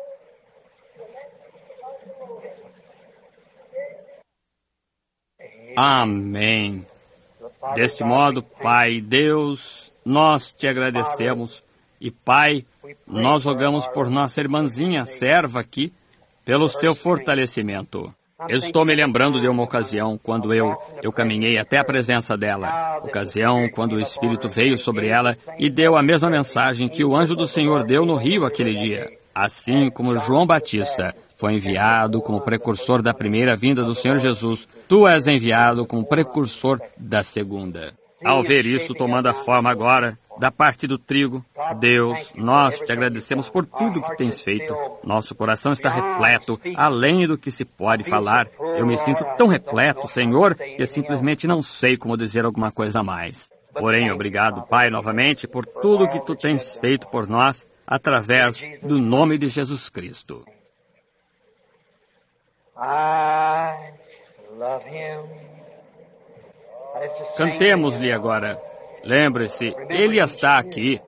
Amém. Deste modo, Pai Deus, nós Te agradecemos. E, Pai, nós rogamos por nossa irmãzinha, serva aqui, pelo seu fortalecimento. Eu estou me lembrando de uma ocasião quando eu, eu caminhei até a presença dela. Ocasião quando o Espírito veio sobre ela e deu a mesma mensagem que o anjo do Senhor deu no rio aquele dia. Assim como João Batista foi enviado como precursor da primeira vinda do Senhor Jesus, tu és enviado como precursor da segunda. Ao ver isso tomando a forma agora, da parte do trigo, Deus, nós te agradecemos por tudo que tens feito. Nosso coração está repleto, além do que se pode falar. Eu me sinto tão repleto, Senhor, que simplesmente não sei como dizer alguma coisa a mais. Porém, obrigado, Pai, novamente, por tudo que tu tens feito por nós, através do nome de Jesus Cristo. I love him. Cantemos-lhe agora. Lembre-se, Ele está aqui.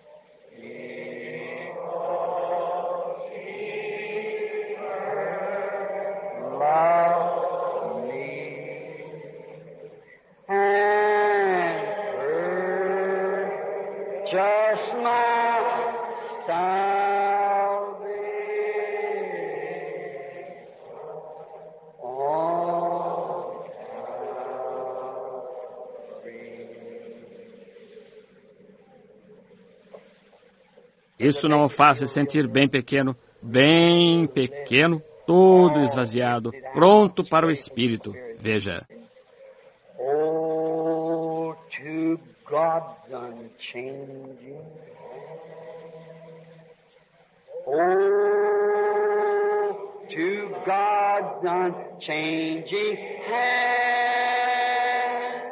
Love me and purchase my salvation on Isso não o faz se sentir bem pequeno, bem pequeno, todo esvaziado, pronto para o Espírito. Veja. Oh, to God's unchanging, oh, to God's unchanging hand,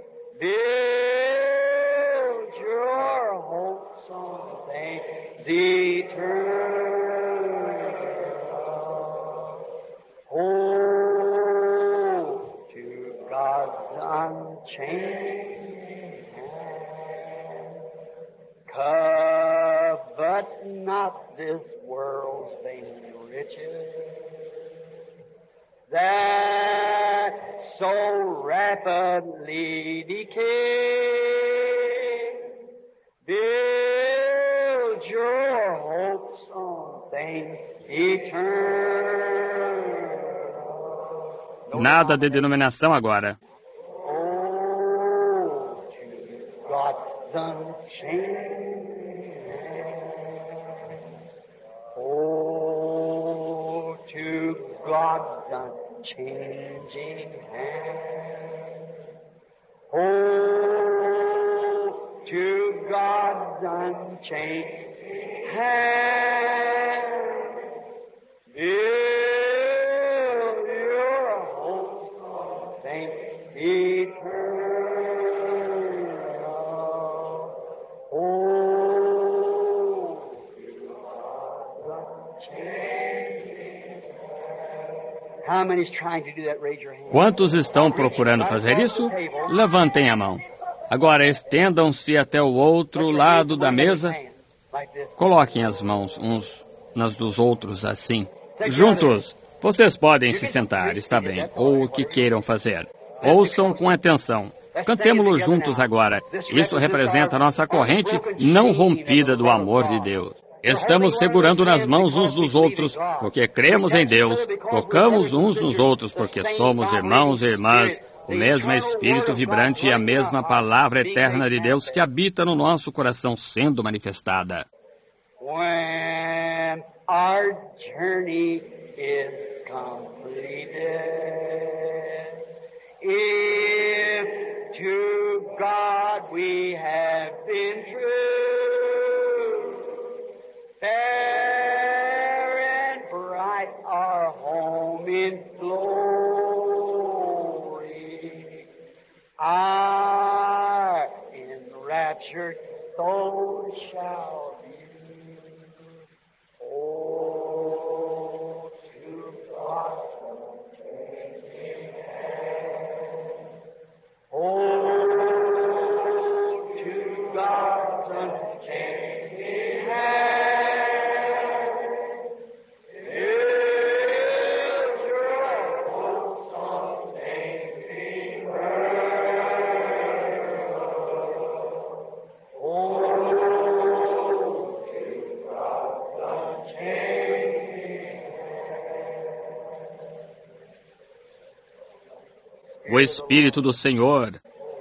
build your hopes on things eternal. Oh, to God's unchanging hand, covet not this world's vain riches, that so rapidly decay. Build your hopes on things eternal. Nada de denominação agora. Oh, to God's unchanging hand. Oh, to God's unchanging hand. Build your hope on things eternal. Oh, to God's unchanging hand. How many's trying to do that? Raise your hand. Quantos estão procurando fazer isso? Levantem a mão. Agora estendam-se até o outro lado da mesa. Coloquem as mãos uns nas dos outros assim. Juntos. Vocês podem se sentar, está bem, ou o que queiram fazer. Ouçam com atenção. Cantemo-lo juntos agora. Isso representa a nossa corrente não rompida do amor de Deus. Estamos segurando nas mãos uns dos outros porque cremos em Deus. Tocamos uns nos outros porque somos irmãos e irmãs. O mesmo Espírito vibrante e a mesma palavra eterna de Deus que habita no nosso coração sendo manifestada. When our journey is completed, if to God we have been true, fair and bright our home in glory, our enraptured soul shall be. Oh, to God's unchanging hand. Oh, to God's unchanging hand. Build your hopes on things eternal. Oh, O Espírito do Senhor.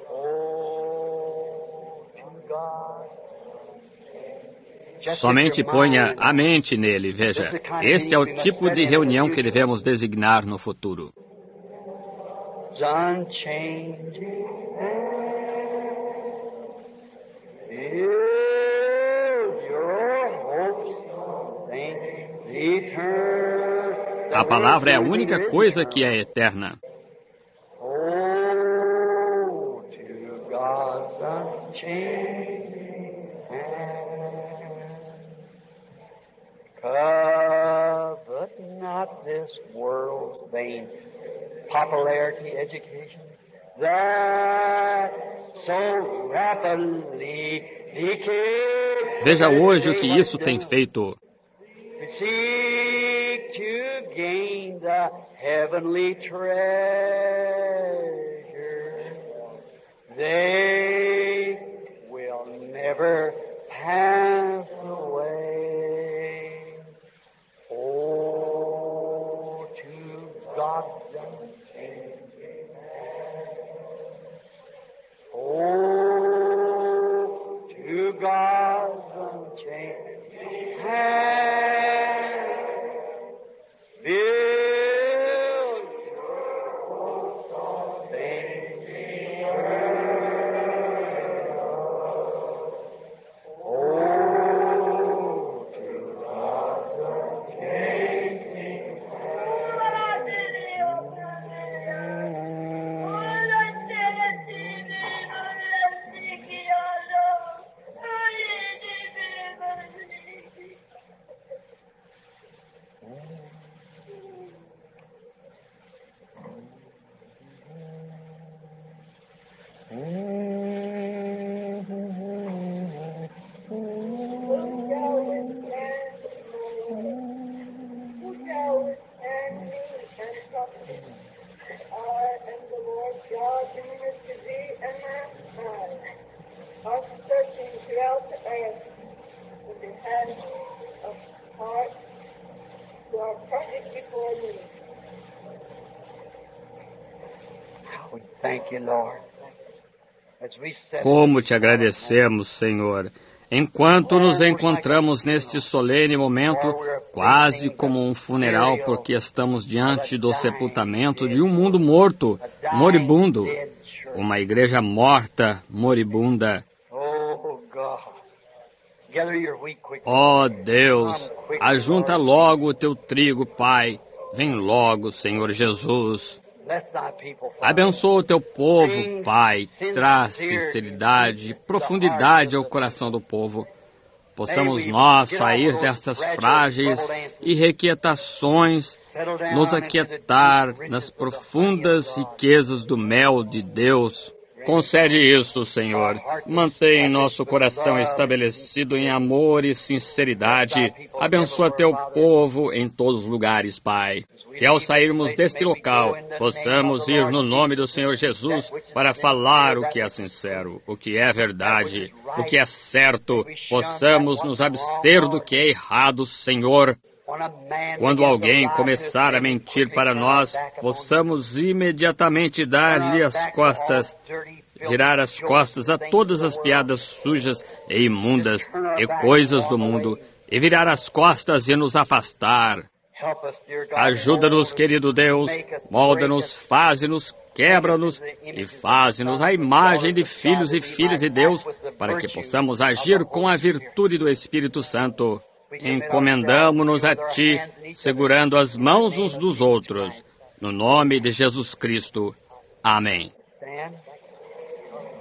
Somente ponha a mente nele, veja. Este é o tipo de reunião que devemos designar no futuro. A palavra é a única coisa que é eterna. Covet not this world's vain popularity, education, that so rapidly decays. Veja hoje o que isso tem feito. Seek to gain the heavenly treasure. They will never pass away. Oh, to God's unchanging hand. Oh, to God's unchanging hand. Build your hopes on Como te agradecemos, Senhor, enquanto nos encontramos neste solene momento, quase como um funeral, porque estamos diante do sepultamento de um mundo morto, moribundo, uma igreja morta, moribunda. Ó Deus, ajunta logo o teu trigo, Pai. Vem logo, Senhor Jesus. Abençoa o teu povo, Pai. Traz sinceridade e profundidade ao coração do povo. Possamos nós sair dessas frágeis irrequietações, nos aquietar nas profundas riquezas do mel de Deus. Concede isso, Senhor. Mantém nosso coração estabelecido em amor e sinceridade. Abençoa teu povo em todos os lugares, Pai. Que ao sairmos deste local, possamos ir no nome do Senhor Jesus para falar o que é sincero, o que é verdade, o que é certo. Possamos nos abster do que é errado, Senhor. Quando alguém começar a mentir para nós, possamos imediatamente dar-lhe as costas, virar as costas a todas as piadas sujas e imundas e coisas do mundo, e virar as costas e nos afastar. Ajuda-nos, querido Deus, molda-nos, faze-nos, quebra-nos e faze-nos a imagem de filhos e filhas de Deus, para que possamos agir com a virtude do Espírito Santo. Encomendamo-nos a Ti, segurando as mãos uns dos outros, no nome de Jesus Cristo. Amém.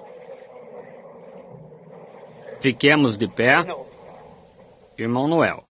Fiquemos de pé. Irmão Noel.